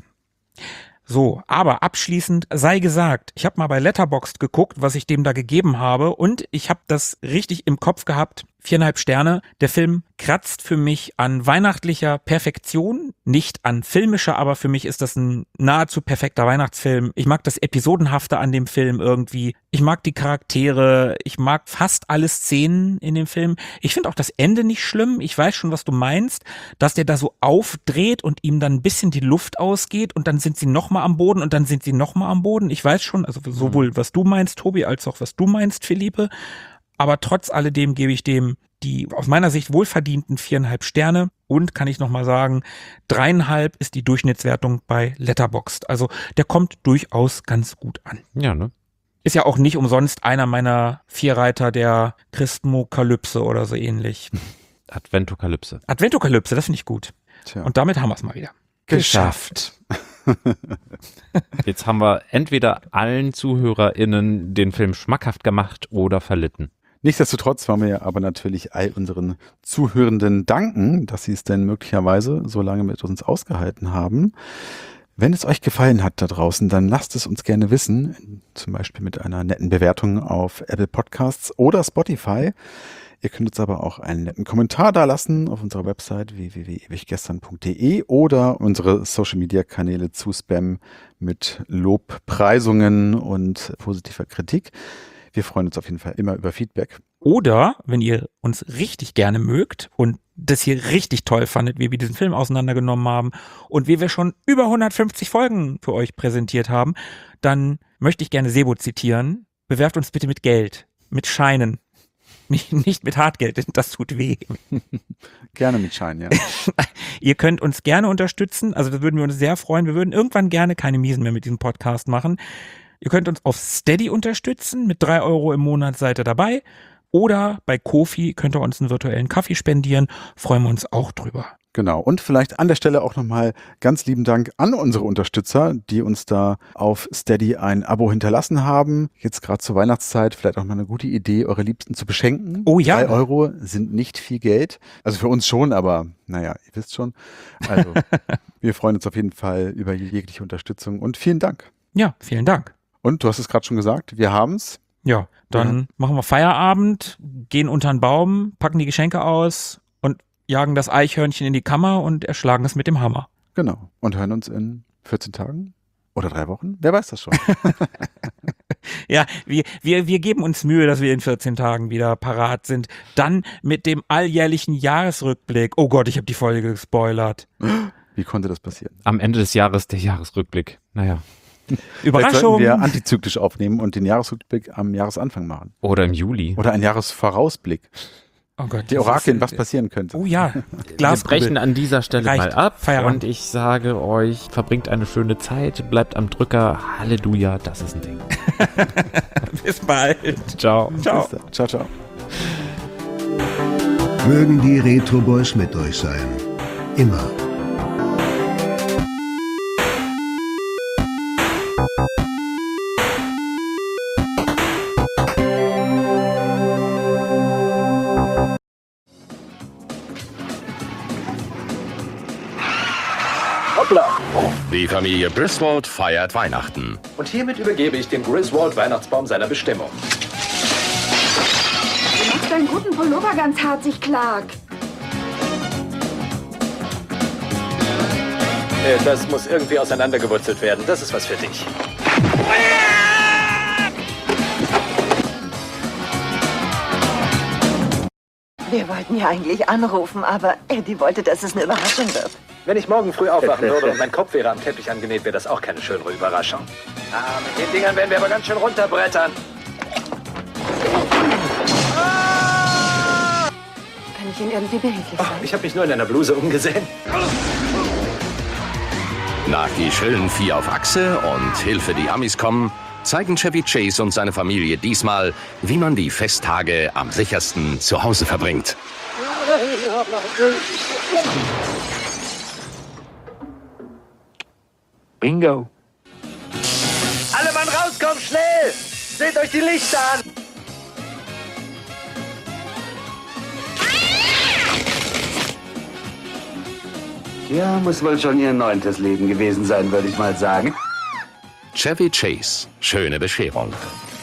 So, aber abschließend sei gesagt, ich habe mal bei Letterboxd geguckt, was ich dem da gegeben habe und ich habe das richtig im Kopf gehabt. Viereinhalb Sterne. Der Film kratzt für mich an weihnachtlicher Perfektion, nicht an filmischer, aber für mich ist das ein nahezu perfekter Weihnachtsfilm. Ich mag das Episodenhafte an dem Film irgendwie. Ich mag die Charaktere. Ich mag fast alle Szenen in dem Film. Ich finde auch das Ende nicht schlimm. Ich weiß schon, was du meinst, dass der da so aufdreht und ihm dann ein bisschen die Luft ausgeht und dann sind sie nochmal am Boden und dann sind sie nochmal am Boden. Ich weiß schon, also sowohl was du meinst, Tobi, als auch was du meinst, Philippe. Aber trotz alledem gebe ich dem die aus meiner Sicht wohlverdienten viereinhalb Sterne und kann ich nochmal sagen, dreieinhalb ist die Durchschnittswertung bei Letterboxd. Also der kommt durchaus ganz gut an. Ja, ne? Ist ja auch nicht umsonst einer meiner Vierreiter der Christmokalypse oder so ähnlich. Adventokalypse. Adventokalypse, das finde ich gut. Tja. Und damit haben wir es mal wieder. Geschafft. Jetzt haben wir entweder allen ZuhörerInnen den Film schmackhaft gemacht oder verlitten. Nichtsdestotrotz wollen wir ja aber natürlich all unseren Zuhörenden danken, dass sie es denn möglicherweise so lange mit uns ausgehalten haben. Wenn es euch gefallen hat da draußen, dann lasst es uns gerne wissen, zum Beispiel mit einer netten Bewertung auf Apple Podcasts oder Spotify. Ihr könnt uns aber auch einen netten Kommentar da lassen auf unserer Website w w w punkt ewiggestern punkt d e oder unsere Social-Media-Kanäle zuspammen mit Lobpreisungen und positiver Kritik. Wir freuen uns auf jeden Fall immer über Feedback. Oder, wenn ihr uns richtig gerne mögt und das hier richtig toll fandet, wie wir diesen Film auseinandergenommen haben und wie wir schon über hundertfünfzig Folgen für euch präsentiert haben, dann möchte ich gerne Sebo zitieren. Bewerft uns bitte mit Geld, mit Scheinen, nicht, nicht mit Hartgeld, denn das tut weh. Gerne mit Schein, ja. Ihr könnt uns gerne unterstützen, also da würden wir uns sehr freuen. Wir würden irgendwann gerne keine Miesen mehr mit diesem Podcast machen. Ihr könnt uns auf Steady unterstützen, mit drei Euro im Monat seid ihr dabei. Oder bei Ko-fi könnt ihr uns einen virtuellen Kaffee spendieren, freuen wir uns auch drüber. Genau. Und vielleicht an der Stelle auch nochmal ganz lieben Dank an unsere Unterstützer, die uns da auf Steady ein Abo hinterlassen haben. Jetzt gerade zur Weihnachtszeit vielleicht auch mal eine gute Idee, eure Liebsten zu beschenken. Oh ja. Drei Euro sind nicht viel Geld. Also für uns schon, aber naja, ihr wisst schon. Also wir freuen uns auf jeden Fall über jegliche Unterstützung und vielen Dank. Ja, vielen Dank. Und du hast es gerade schon gesagt, wir haben's. Ja, dann Ja. machen wir Feierabend, gehen unter den Baum, packen die Geschenke aus und jagen das Eichhörnchen in die Kammer und erschlagen es mit dem Hammer. Genau. Und hören uns in vierzehn Tagen oder drei Wochen. Wer weiß das schon. Ja, wir, wir, wir geben uns Mühe, dass wir in vierzehn Tagen wieder parat sind. Dann mit dem alljährlichen Jahresrückblick. Oh Gott, ich habe die Folge gespoilert. Wie konnte das passieren? Am Ende des Jahres der Jahresrückblick. Naja. Vielleicht Überraschung. sollten wir antizyklisch aufnehmen und den Jahresrückblick am Jahresanfang machen. Oder im Juli. Oder einen Jahresvorausblick. Oh Gott, Die das Orakeln, ist- was passieren könnte. Oh ja, Wir Glaskugel. brechen an dieser Stelle Reicht. mal ab Feierabend. und ich sage euch, verbringt eine schöne Zeit, bleibt am Drücker, Halleluja, das ist ein Ding. Bis bald. Ciao. Ciao. Bis dann. Ciao, ciao. Mögen die Retro Boys mit euch sein. Immer. Hoppla! Die Familie Griswold feiert Weihnachten. Und hiermit übergebe ich dem Griswold Weihnachtsbaum seiner Bestimmung. Du machst deinen guten Pullover ganz harzig, Clark. Äh, Das muss irgendwie auseinandergewurzelt werden. Das ist was für dich. Wir wollten ja eigentlich anrufen, aber Eddie wollte, dass es eine Überraschung wird. Wenn ich morgen früh aufwachen würde und mein Kopf wäre am Teppich angenäht, wäre das auch keine schönere Überraschung. Ah, mit den Dingern werden wir aber ganz schön runterbrettern. Kann ich Ihnen irgendwie behilflich sein? Oh, ich habe mich nur in einer Bluse umgesehen. Nach die schrillen Vieh auf Achse und Hilfe, die Amis kommen, zeigen Chevy Chase und seine Familie diesmal, wie man die Festtage am sichersten zu Hause verbringt. Bingo. Alle Mann rauskommen, schnell! Seht euch die Lichter an! Ja, muss wohl schon ihr neuntes Leben gewesen sein, würde ich mal sagen. Chevy Chase, schöne Bescherung.